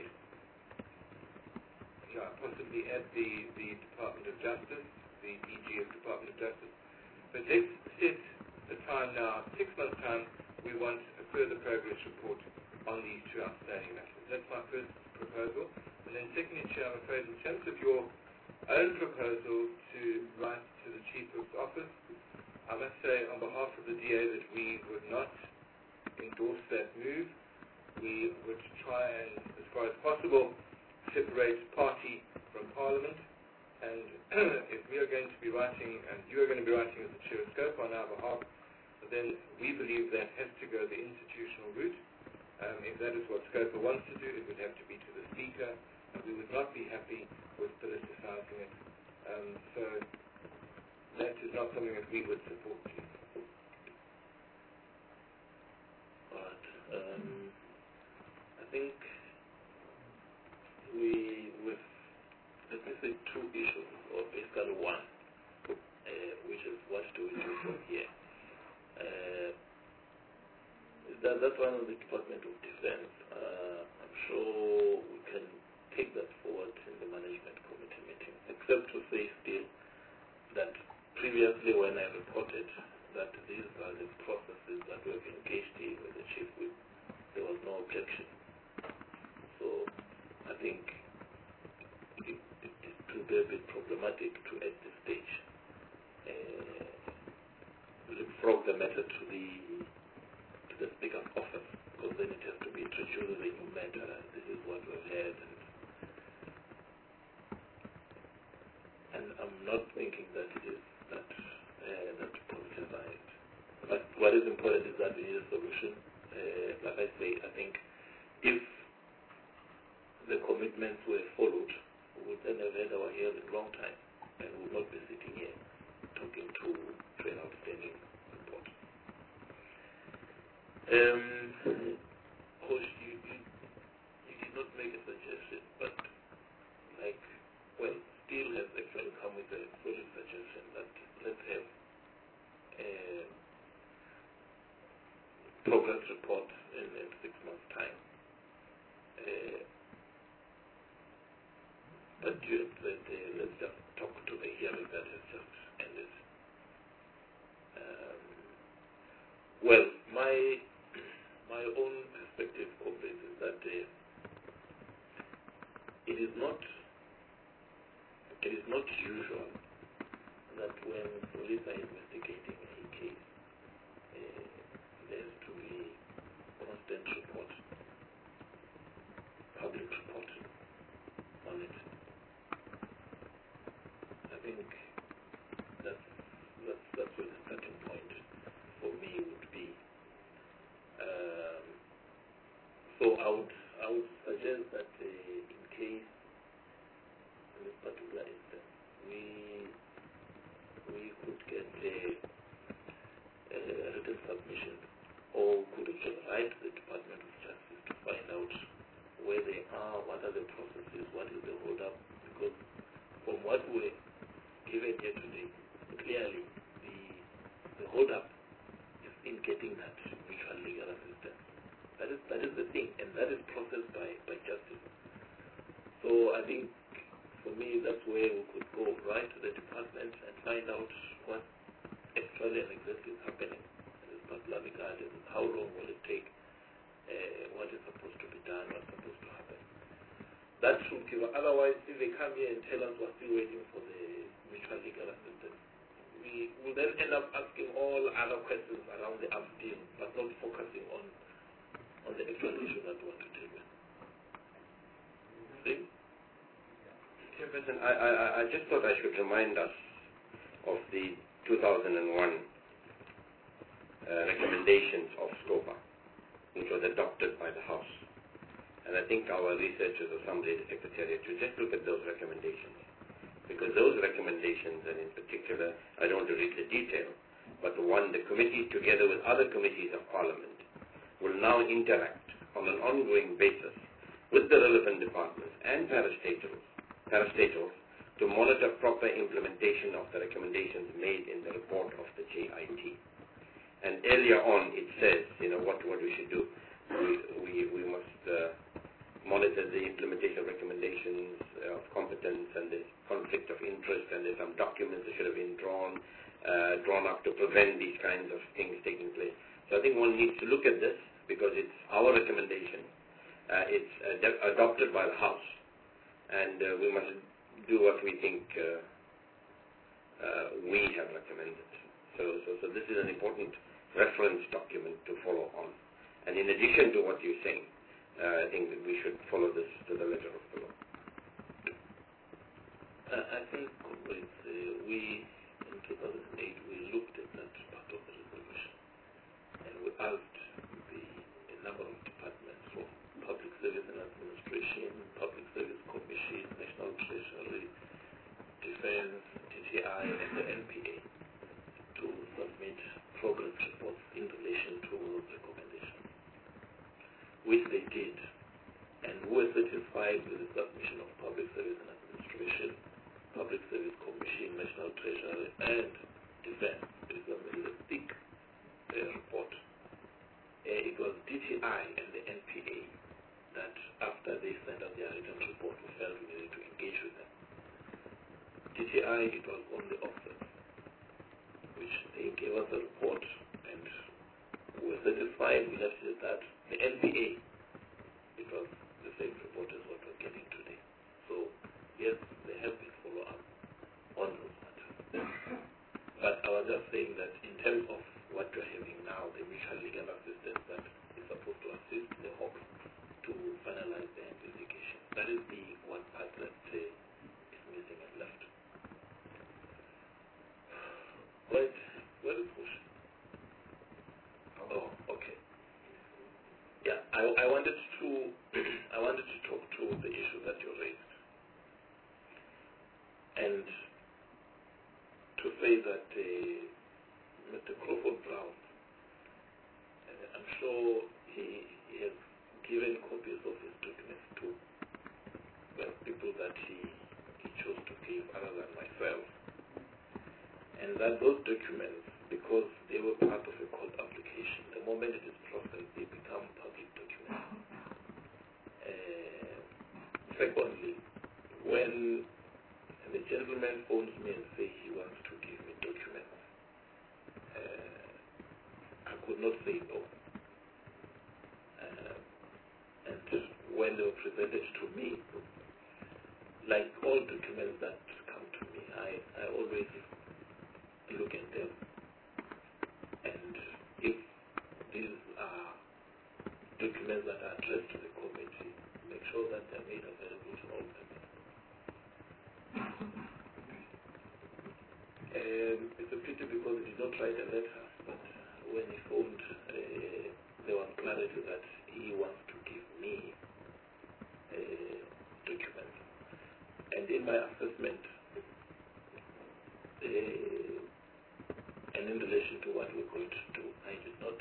possibly at the Department of Justice, the DG of Department of Justice. But let's set a time now, 6 months' time, we want a further progress report on these 2 outstanding matters. That's my first proposal. And then secondly, Chair, I'm afraid in terms of your own proposal to write to the Chief of Office, I must say on behalf of the DA that we would not endorse that move. We would try and, as far as possible, separate party from Parliament. And if we are going to be writing, and you are going to be writing as the Chair of SCOPE on our behalf, then we believe that has to go the institutional route. If that is what SCOPE wants to do, it would have to be to the Speaker, and we would not be happy with politicising it. So that is not something that we would support. Alright. I think with let me say 2 issues, or basically 1, which is what do we do from here. That's one of the Department of Defense. I'm sure we can take that forward in the management committee meeting, except to say still that previously when I reported that these are the processes that we have engaged in with the Chief Whip, there was no objection. So I think it will be a bit problematic to at this stage leapfrog the matter to the Speaker's office, because then it has to be introduced as a new matter. This is what we've had, and I'm not thinking that it is that politicized. But what is important is that we need a solution. Like I say, I think if the commitments were followed, we would then have had our hearing long time, and we would not be sitting here talking to an outstanding report. Hosh, you did not make a suggestion, but Steel has actually come with a solid suggestion that let's have a progress report in 6 months' time. But you had said let's just talk to the hearing that has just ended. Well, my own perspective of this is that it is not usual that when police are investigating a case, there has to be constant report, public report on it. I think that's where the starting point for me would be. So I would suggest that in case in this particular instance we could get a written submission, or could actually write to the Department of Justice to find out where they are, what are the processes, what is the hold up, because from what we're given here today, clearly the hold up is in getting that mutual legal assistance. That is the thing, and that is processed by justice. So I think for me that's where we could go right to the department and find out what actually and exactly is happening. And Papua Garden, how long will it take, what is supposed to be done, what's supposed to happen. That should give, otherwise if they come here and tell us we're still waiting for the mutual legal assistance, we will then end up asking all other questions around the upstream, but not focusing on the actual issue that we want to deal with. See? Chairperson, I just thought I should remind us of the 2001 recommendations of SCOPA, which was adopted by the House. And I think our researchers or somebody at the Secretariat should just look at those recommendations. Because those recommendations, and in particular, I don't want to read the detail, but one, the committee together with other committees of Parliament will now interact on an ongoing basis with the relevant departments and parastatals to monitor proper implementation of the recommendations made in the report of the JIT. And earlier on it says, what we should do. We must monitor the implementation of recommendations of competence and the conflict of interest, and there's some documents that should have been drawn up to prevent these kinds of things taking place. So I think one needs to look at this because it's our recommendation. It's adopted by the House, and we must do what we think we have recommended. So this is an important reference document to follow on. And in addition to what you're saying, I think that we should follow this to the letter of the law. I think we, in 2008, we looked at that part of the resolution, and we asked a number of departments from Public Service and Administration, Public Service Commission, National Treasury, Defense, DTI, and the NPA to submit progress reports in relation to those recommendations, which they did, and were satisfied with the submission of Public Service and Administration, Public Service Commission, National Treasury, and Defense. It was a thick report. It was DTI and the NPA that, after they sent out their written report, we felt we needed to engage with them. DTI, it was on the offset, which they gave us a report, and we were satisfied. We left it at that. The NPA, it was the same report as what we're getting today. So, yes, there have been follow-up on those matters. But I was just saying that in terms of what we're having now, the mutual legal assistance that is supposed to assist the Hawks to finalize their investigation, that is the one part that is missing and left. Where is Bush? Oh, okay. Yeah, I wanted to talk to the issue that you raised, and to say that Mr. Crawford Brown, I'm sure he has given copies of his documents to people that he chose to give other than myself, and that those documents, because they were part of a court application, the moment it is processed, they become public documents. Secondly, when the gentleman phones me and says he wants to give me documents, I could not say no. And when they were presented to me, like all documents that come to me, I always look at them, and if these are documents that are addressed to the committee, make sure that they're made available to all members. It's a pity because he did not write a letter, but when he phoned, there was clarity that he wants to give me documents. And in my assessment, and in relation to what we're going to do, I did not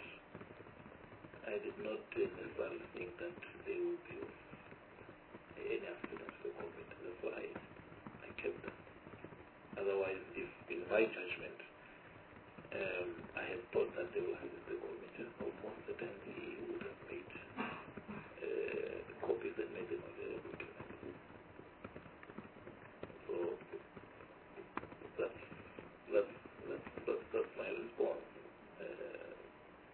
necessarily think that they will be of any assistance to the committee. That's why I kept them. Otherwise, if in my judgment, I had thought that they will assist the committee, almost certainly he would have made copies and made them available to them. So that's my response.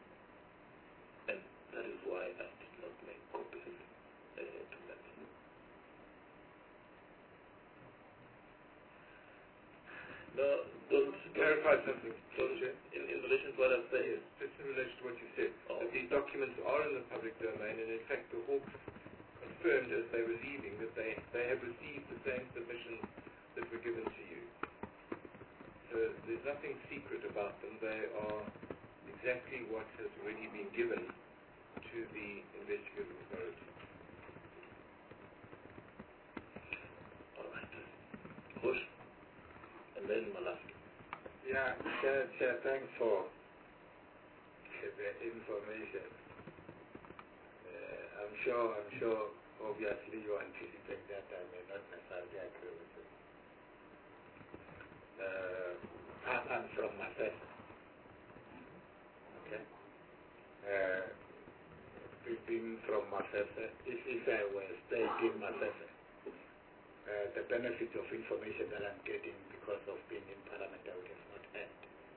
clarify something, Chair? In relation to what I've said? Yes, just in relation to what you said. Oh. That these documents are in the public domain, and in fact the Hawks confirmed as they were leaving that they have received the same submissions that were given to you. So there's nothing secret about them. They are exactly what has already been given to the investigative authority. All right. Bush. And then Malaki. Yeah, Chair, thanks for the information. I'm sure, obviously you anticipate that I may not necessarily agree with it. I'm from Masese. Okay? Being from Masese, if I were staying in Masese, the benefit of information that I'm getting because of being in Parliament, I would have not had.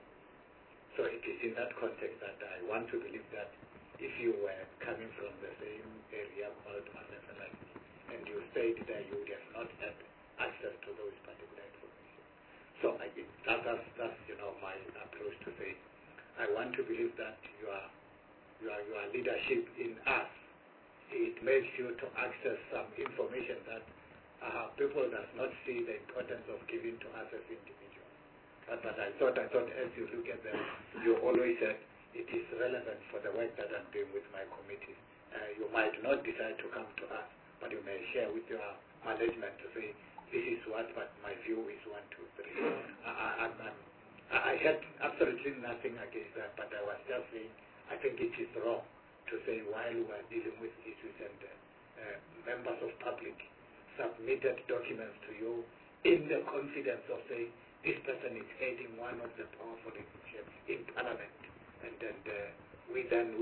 So it is in that context that I want to believe that if you were coming from the same area called Masese like me, and you stayed there, you would have not had access to those particular information. So that's my approach to say, I want to believe that your leadership in us, it makes you to access some information that people does not see the importance of giving to us as individuals. But I thought as you look at them, you always said it is relevant for the work that I'm doing with my committee. You might not decide to come to us, but you may share with your management to say, this is what my view is, 1, 2, 3. I had absolutely nothing against that, but I was just saying, I think it is wrong to say while we are dealing with issues and members of public submitted documents to you in the confidence of saying this person is heading one of the powerful institutions in Parliament, and we then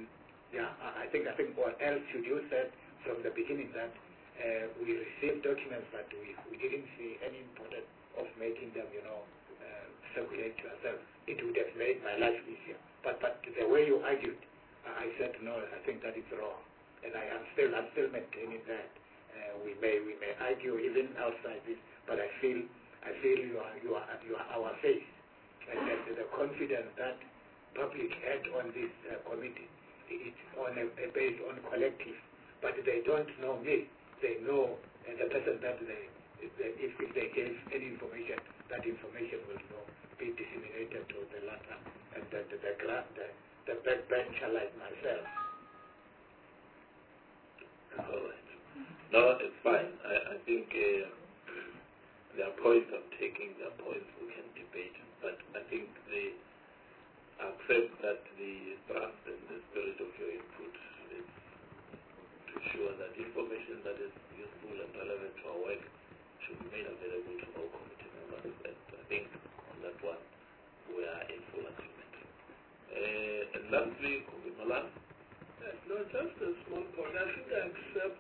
I think what else should you said from the beginning that we received documents but we didn't see any importance of making them circulate to ourselves. It would have made my life easier, but the way you argued, I said no, I think that is wrong, and I'm still maintaining that. We may argue even outside this, but I feel you are our face, and the confidence that public had on this committee, it's on based on collective, but they don't know me. They know the person that if they gave any information, that information will be disseminated to the latter, and the backbencher like myself. All right. No, it's fine. I think there are points I'm taking, there are points we can debate, but I think they accept that the thrust and the spirit of your input is to ensure that information that is useful and relevant to our work should be made available to all committee members, and I think on that one we are in full agreement. And lastly, Malan? No, just a small point. I think I accept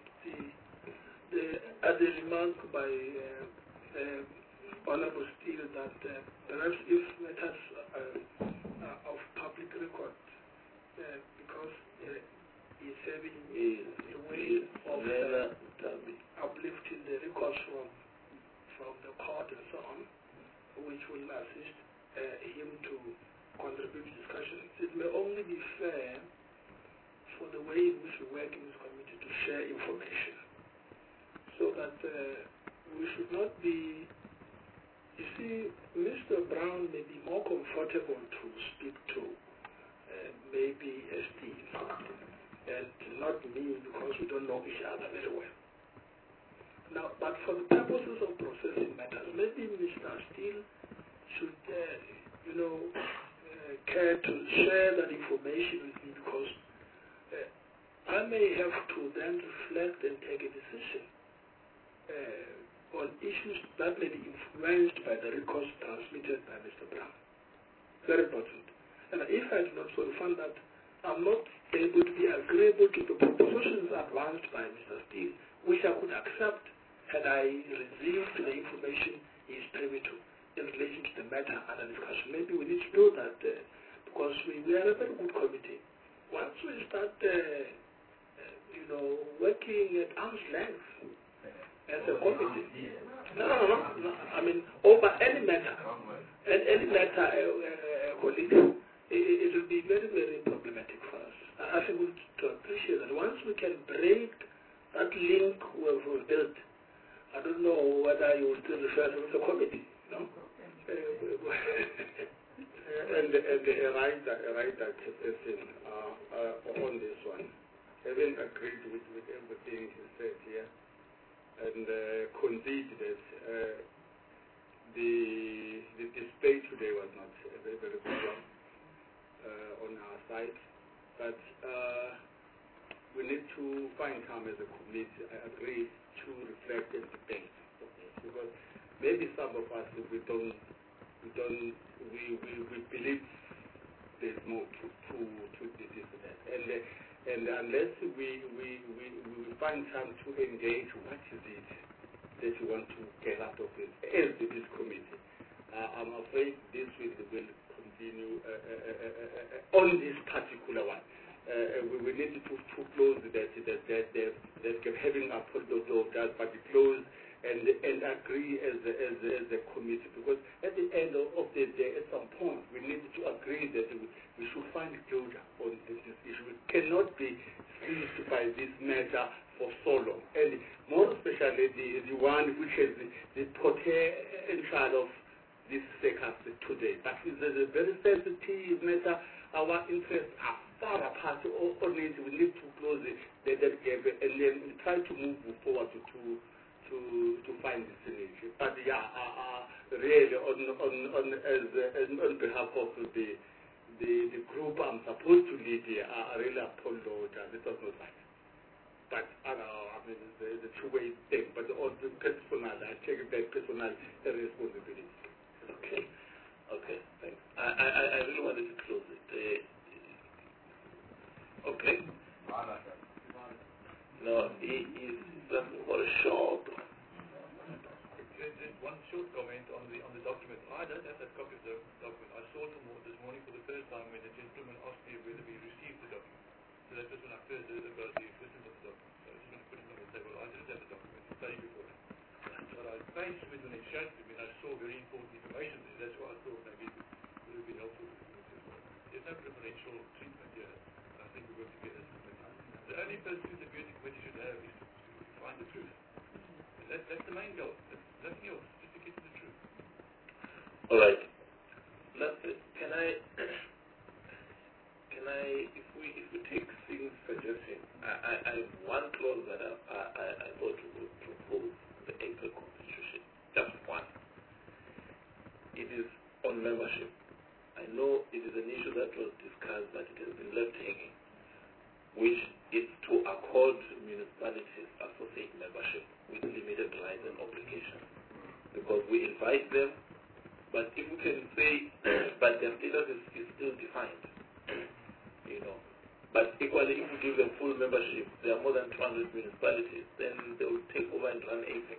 the remark by Honorable Steele that perhaps if matters of public record, because he's having a way of uplifting the records from the court and so on, which will assist him to contribute to discussions. It may only be fair for the way in which we work in this committee to share information, so that we should not be, you see, Mr. Brown may be more comfortable to speak to maybe Steve and not me, because we don't know each other very well. Now, but for the purposes of processing matters, maybe Mr. Steele should, care to share that information with me, because I may have to then reflect and take a decision on issues that may be influenced by the records transmitted by Mr. Brown. Very important. And if I do not so find that I'm not able to be agreeable to the propositions advanced by Mr. Steele, which I could accept had I received the information he is privy to in relation to the matter under discussion. Maybe we need to do that because we are a very good committee. Once we start working at arm's length as a committee. No. I mean, over any matter. And letter, colleague, it will be very, very problematic for us. I think we need to appreciate that once we can break that link we've built, I don't know whether you will still refer to the committee, no? And a writer person on this one, having agreed with everything he said here, and concede that the display today was not a very, very good one on our side, but we need to find time as a committee, I agree, to reflect and debate, because maybe some of us we believe there's more to this and that, and unless we find time to engage, what is it that you want to get out of it as this committee? I'm afraid this will continue on this particular one. We need to close that having a political that, but close and agree as a committee, because at the end of the day, at some point, we need to agree that we should find closure on this issue. We cannot be seized by this matter for so long, and more especially the one which has the potential of this circus today. That is a very sensitive matter. Our interests are far apart on it. We need to close that gap and then try to move forward to find the synergy. But yeah, really on behalf of the group I'm supposed to lead here, I really apologize. It was not right. But I mean, it's a two-way thing. But on the personal, I take that personal responsibility. Okay. Okay. Thanks. I really wanted to close it. Okay. No, he is just for a short. Just one short comment on the document. I don't have that copy of the document. I saw it this morning for the first time when the gentleman asked me whether we received the document. So that was when I first heard about the existence of the document. So I just want to put it on the table. I didn't have the document. Thank you for it. But I faced with when it showed to me, and I saw very important information there. That's why I thought maybe it would have been helpful to the committee as well. There's no preferential treatment here. I think we work together as a committee. The only pursuit the committee should have is to find the truth. And that's the main goal. That's nothing else, just to get to the truth. All right. Can I, if we take things suggestion, I one clause that I thought we would propose the APEC Constitution, just one. It is on membership. I know it is an issue that was discussed, but it has been left hanging, which is to accord municipalities associate membership with limited rights and obligations. Because we invite them, but if we can say, but their status is still defined, you know. But equally, if we give them full membership, there are more than 200 municipalities, then they will take over and run APEC.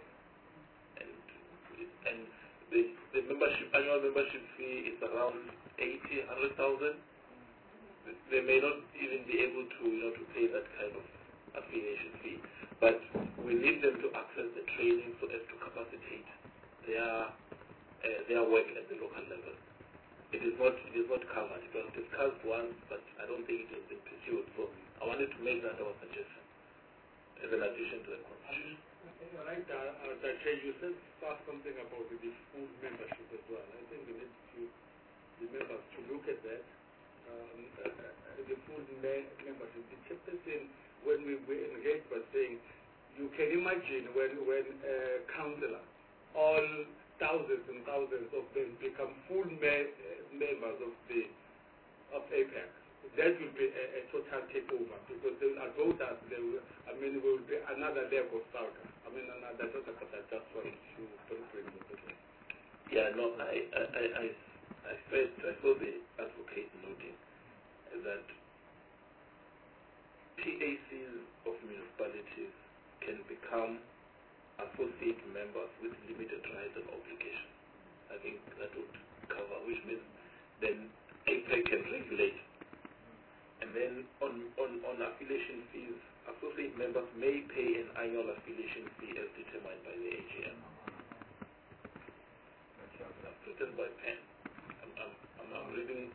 And the membership, annual membership fee is around 100,000. They may not even be able to, to pay that kind of affiliation fee. But we need them to access the training so as to capacitate their work at the local level. It is not covered. It was discussed once, but I don't think it has been pursued. So I wanted to make that our suggestion as an addition to the constitution. You're right, you said something about the full membership as well. I think we need the members to look at that. The full membership. The chairperson, when we engaged, was saying, you can imagine when councillors, all thousands and thousands of them become full members of APEC. That will be a total takeover, because they will vote us. Will be another level of Saudi. That's what I just wanted to bring to. Yeah, no, I saw the advocate noting that PACs of municipalities can become associate members with limited rights and obligations. I think that would cover, which means then APEC can regulate. And then on affiliation fees, associate members may pay an annual affiliation fee as determined by the AGM. That's written by pen. I reading.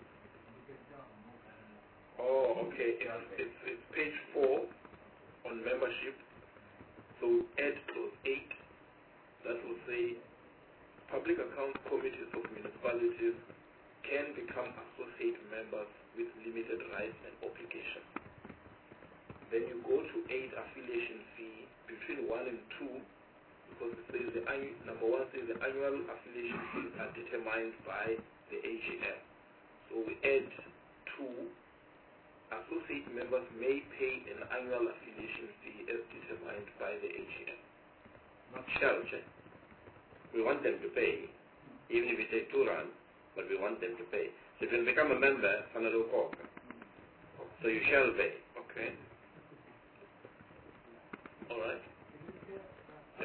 Oh, okay. It's page 4 on membership. So add clause 8 that will say public account committees of municipalities can become associate members with limited rights and obligations. Then you go to 8 affiliation fee between 1 and 2, because it says number 1 says the annual affiliation fees are determined by the AGM. So we add 2. Associate members may pay an annual affiliation fee as determined by the AGM. Not shall, check. We want them to pay, even if we take 2 rand, but we want them to pay. So if you become a member, so you shall pay, okay? All right? Yeah.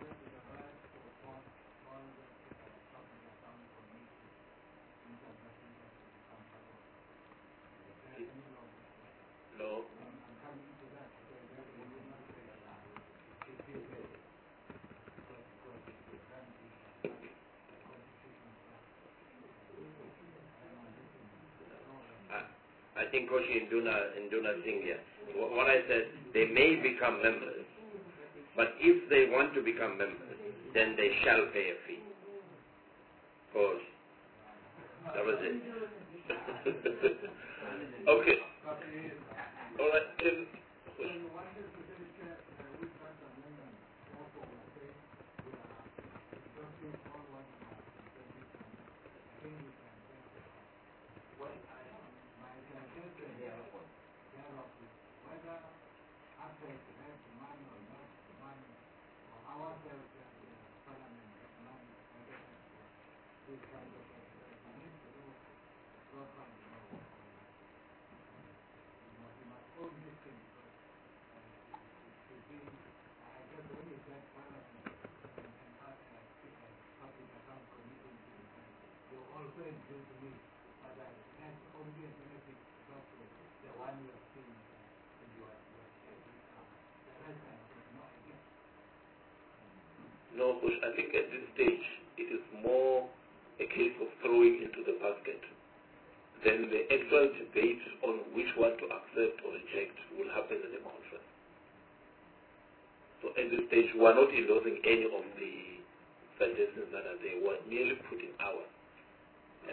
No. I think Koshi Induna Singh here. What I said, they may become members, but if they want to become members, then they shall pay a fee. Course. That was it. Okay. All right. No, I think at this stage it is more a case of throwing into the basket. Then the actual debate on which one to accept or reject will happen at the conference. So at this stage, we are not endorsing any of the suggestions that are there. We are merely putting ours. And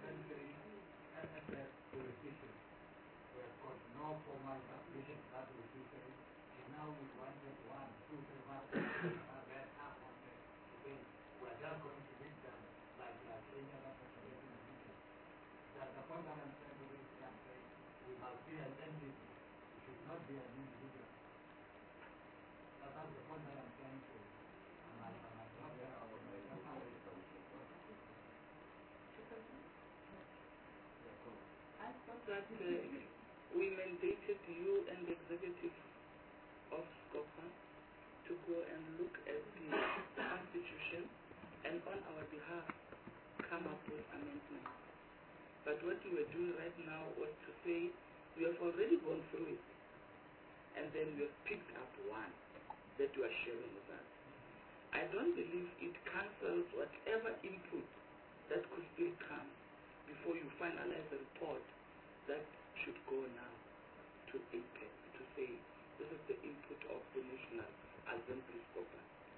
that we mandated you and the executive of SCOPA to go and look at the Constitution and on our behalf come up with amendments. But what you were doing right now was to say we have already gone through it and then we have picked up one that you are sharing with us. I don't believe it cancels whatever input that could still come before you finalize the report that should go now to APEC to say this is the input of the National Assembly SCOPA.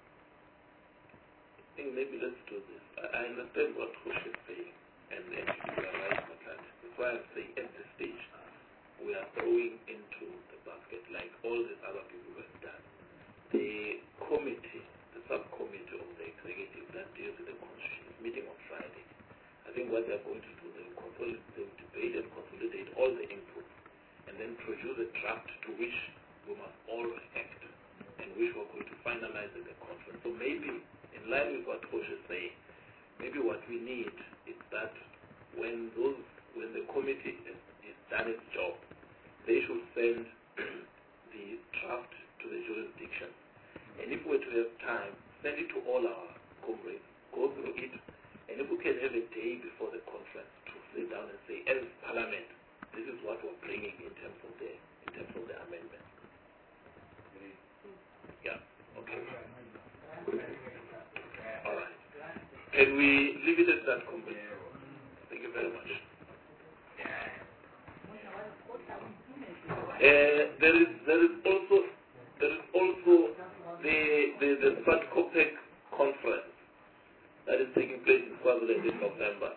I think maybe let's do this. I understand what Kosh is saying, and you are right, Matlat. That's why I'm saying at this stage we are throwing into the basket like all the other people have done. The committee, the subcommittee of the executive that deals with the Constitution is meeting on Friday. I think what they're going to do, they'll debate and consolidate all the inputs and then produce a draft to which we must all react and which we're going to finalize at the conference. So maybe, in line with what Kosh is saying, maybe what we need is that when the committee is done its job, they should send the draft to the jurisdiction. And if we were to have time, send it to all our comrades, go through it, and if we can have a day before the conference to sit down and say, as Parliament, this is what we're bringing in terms of the amendment. Yeah. Okay. All right. Can we leave it at that, comrades? Thank you very much. There is also the SADCOPEC conference that is taking place in Swaziland in November.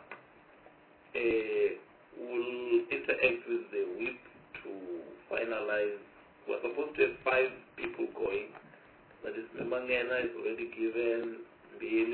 Will interact with the whip to finalize. We're supposed to have 5 people going. That is, Mangena is already given, Bim,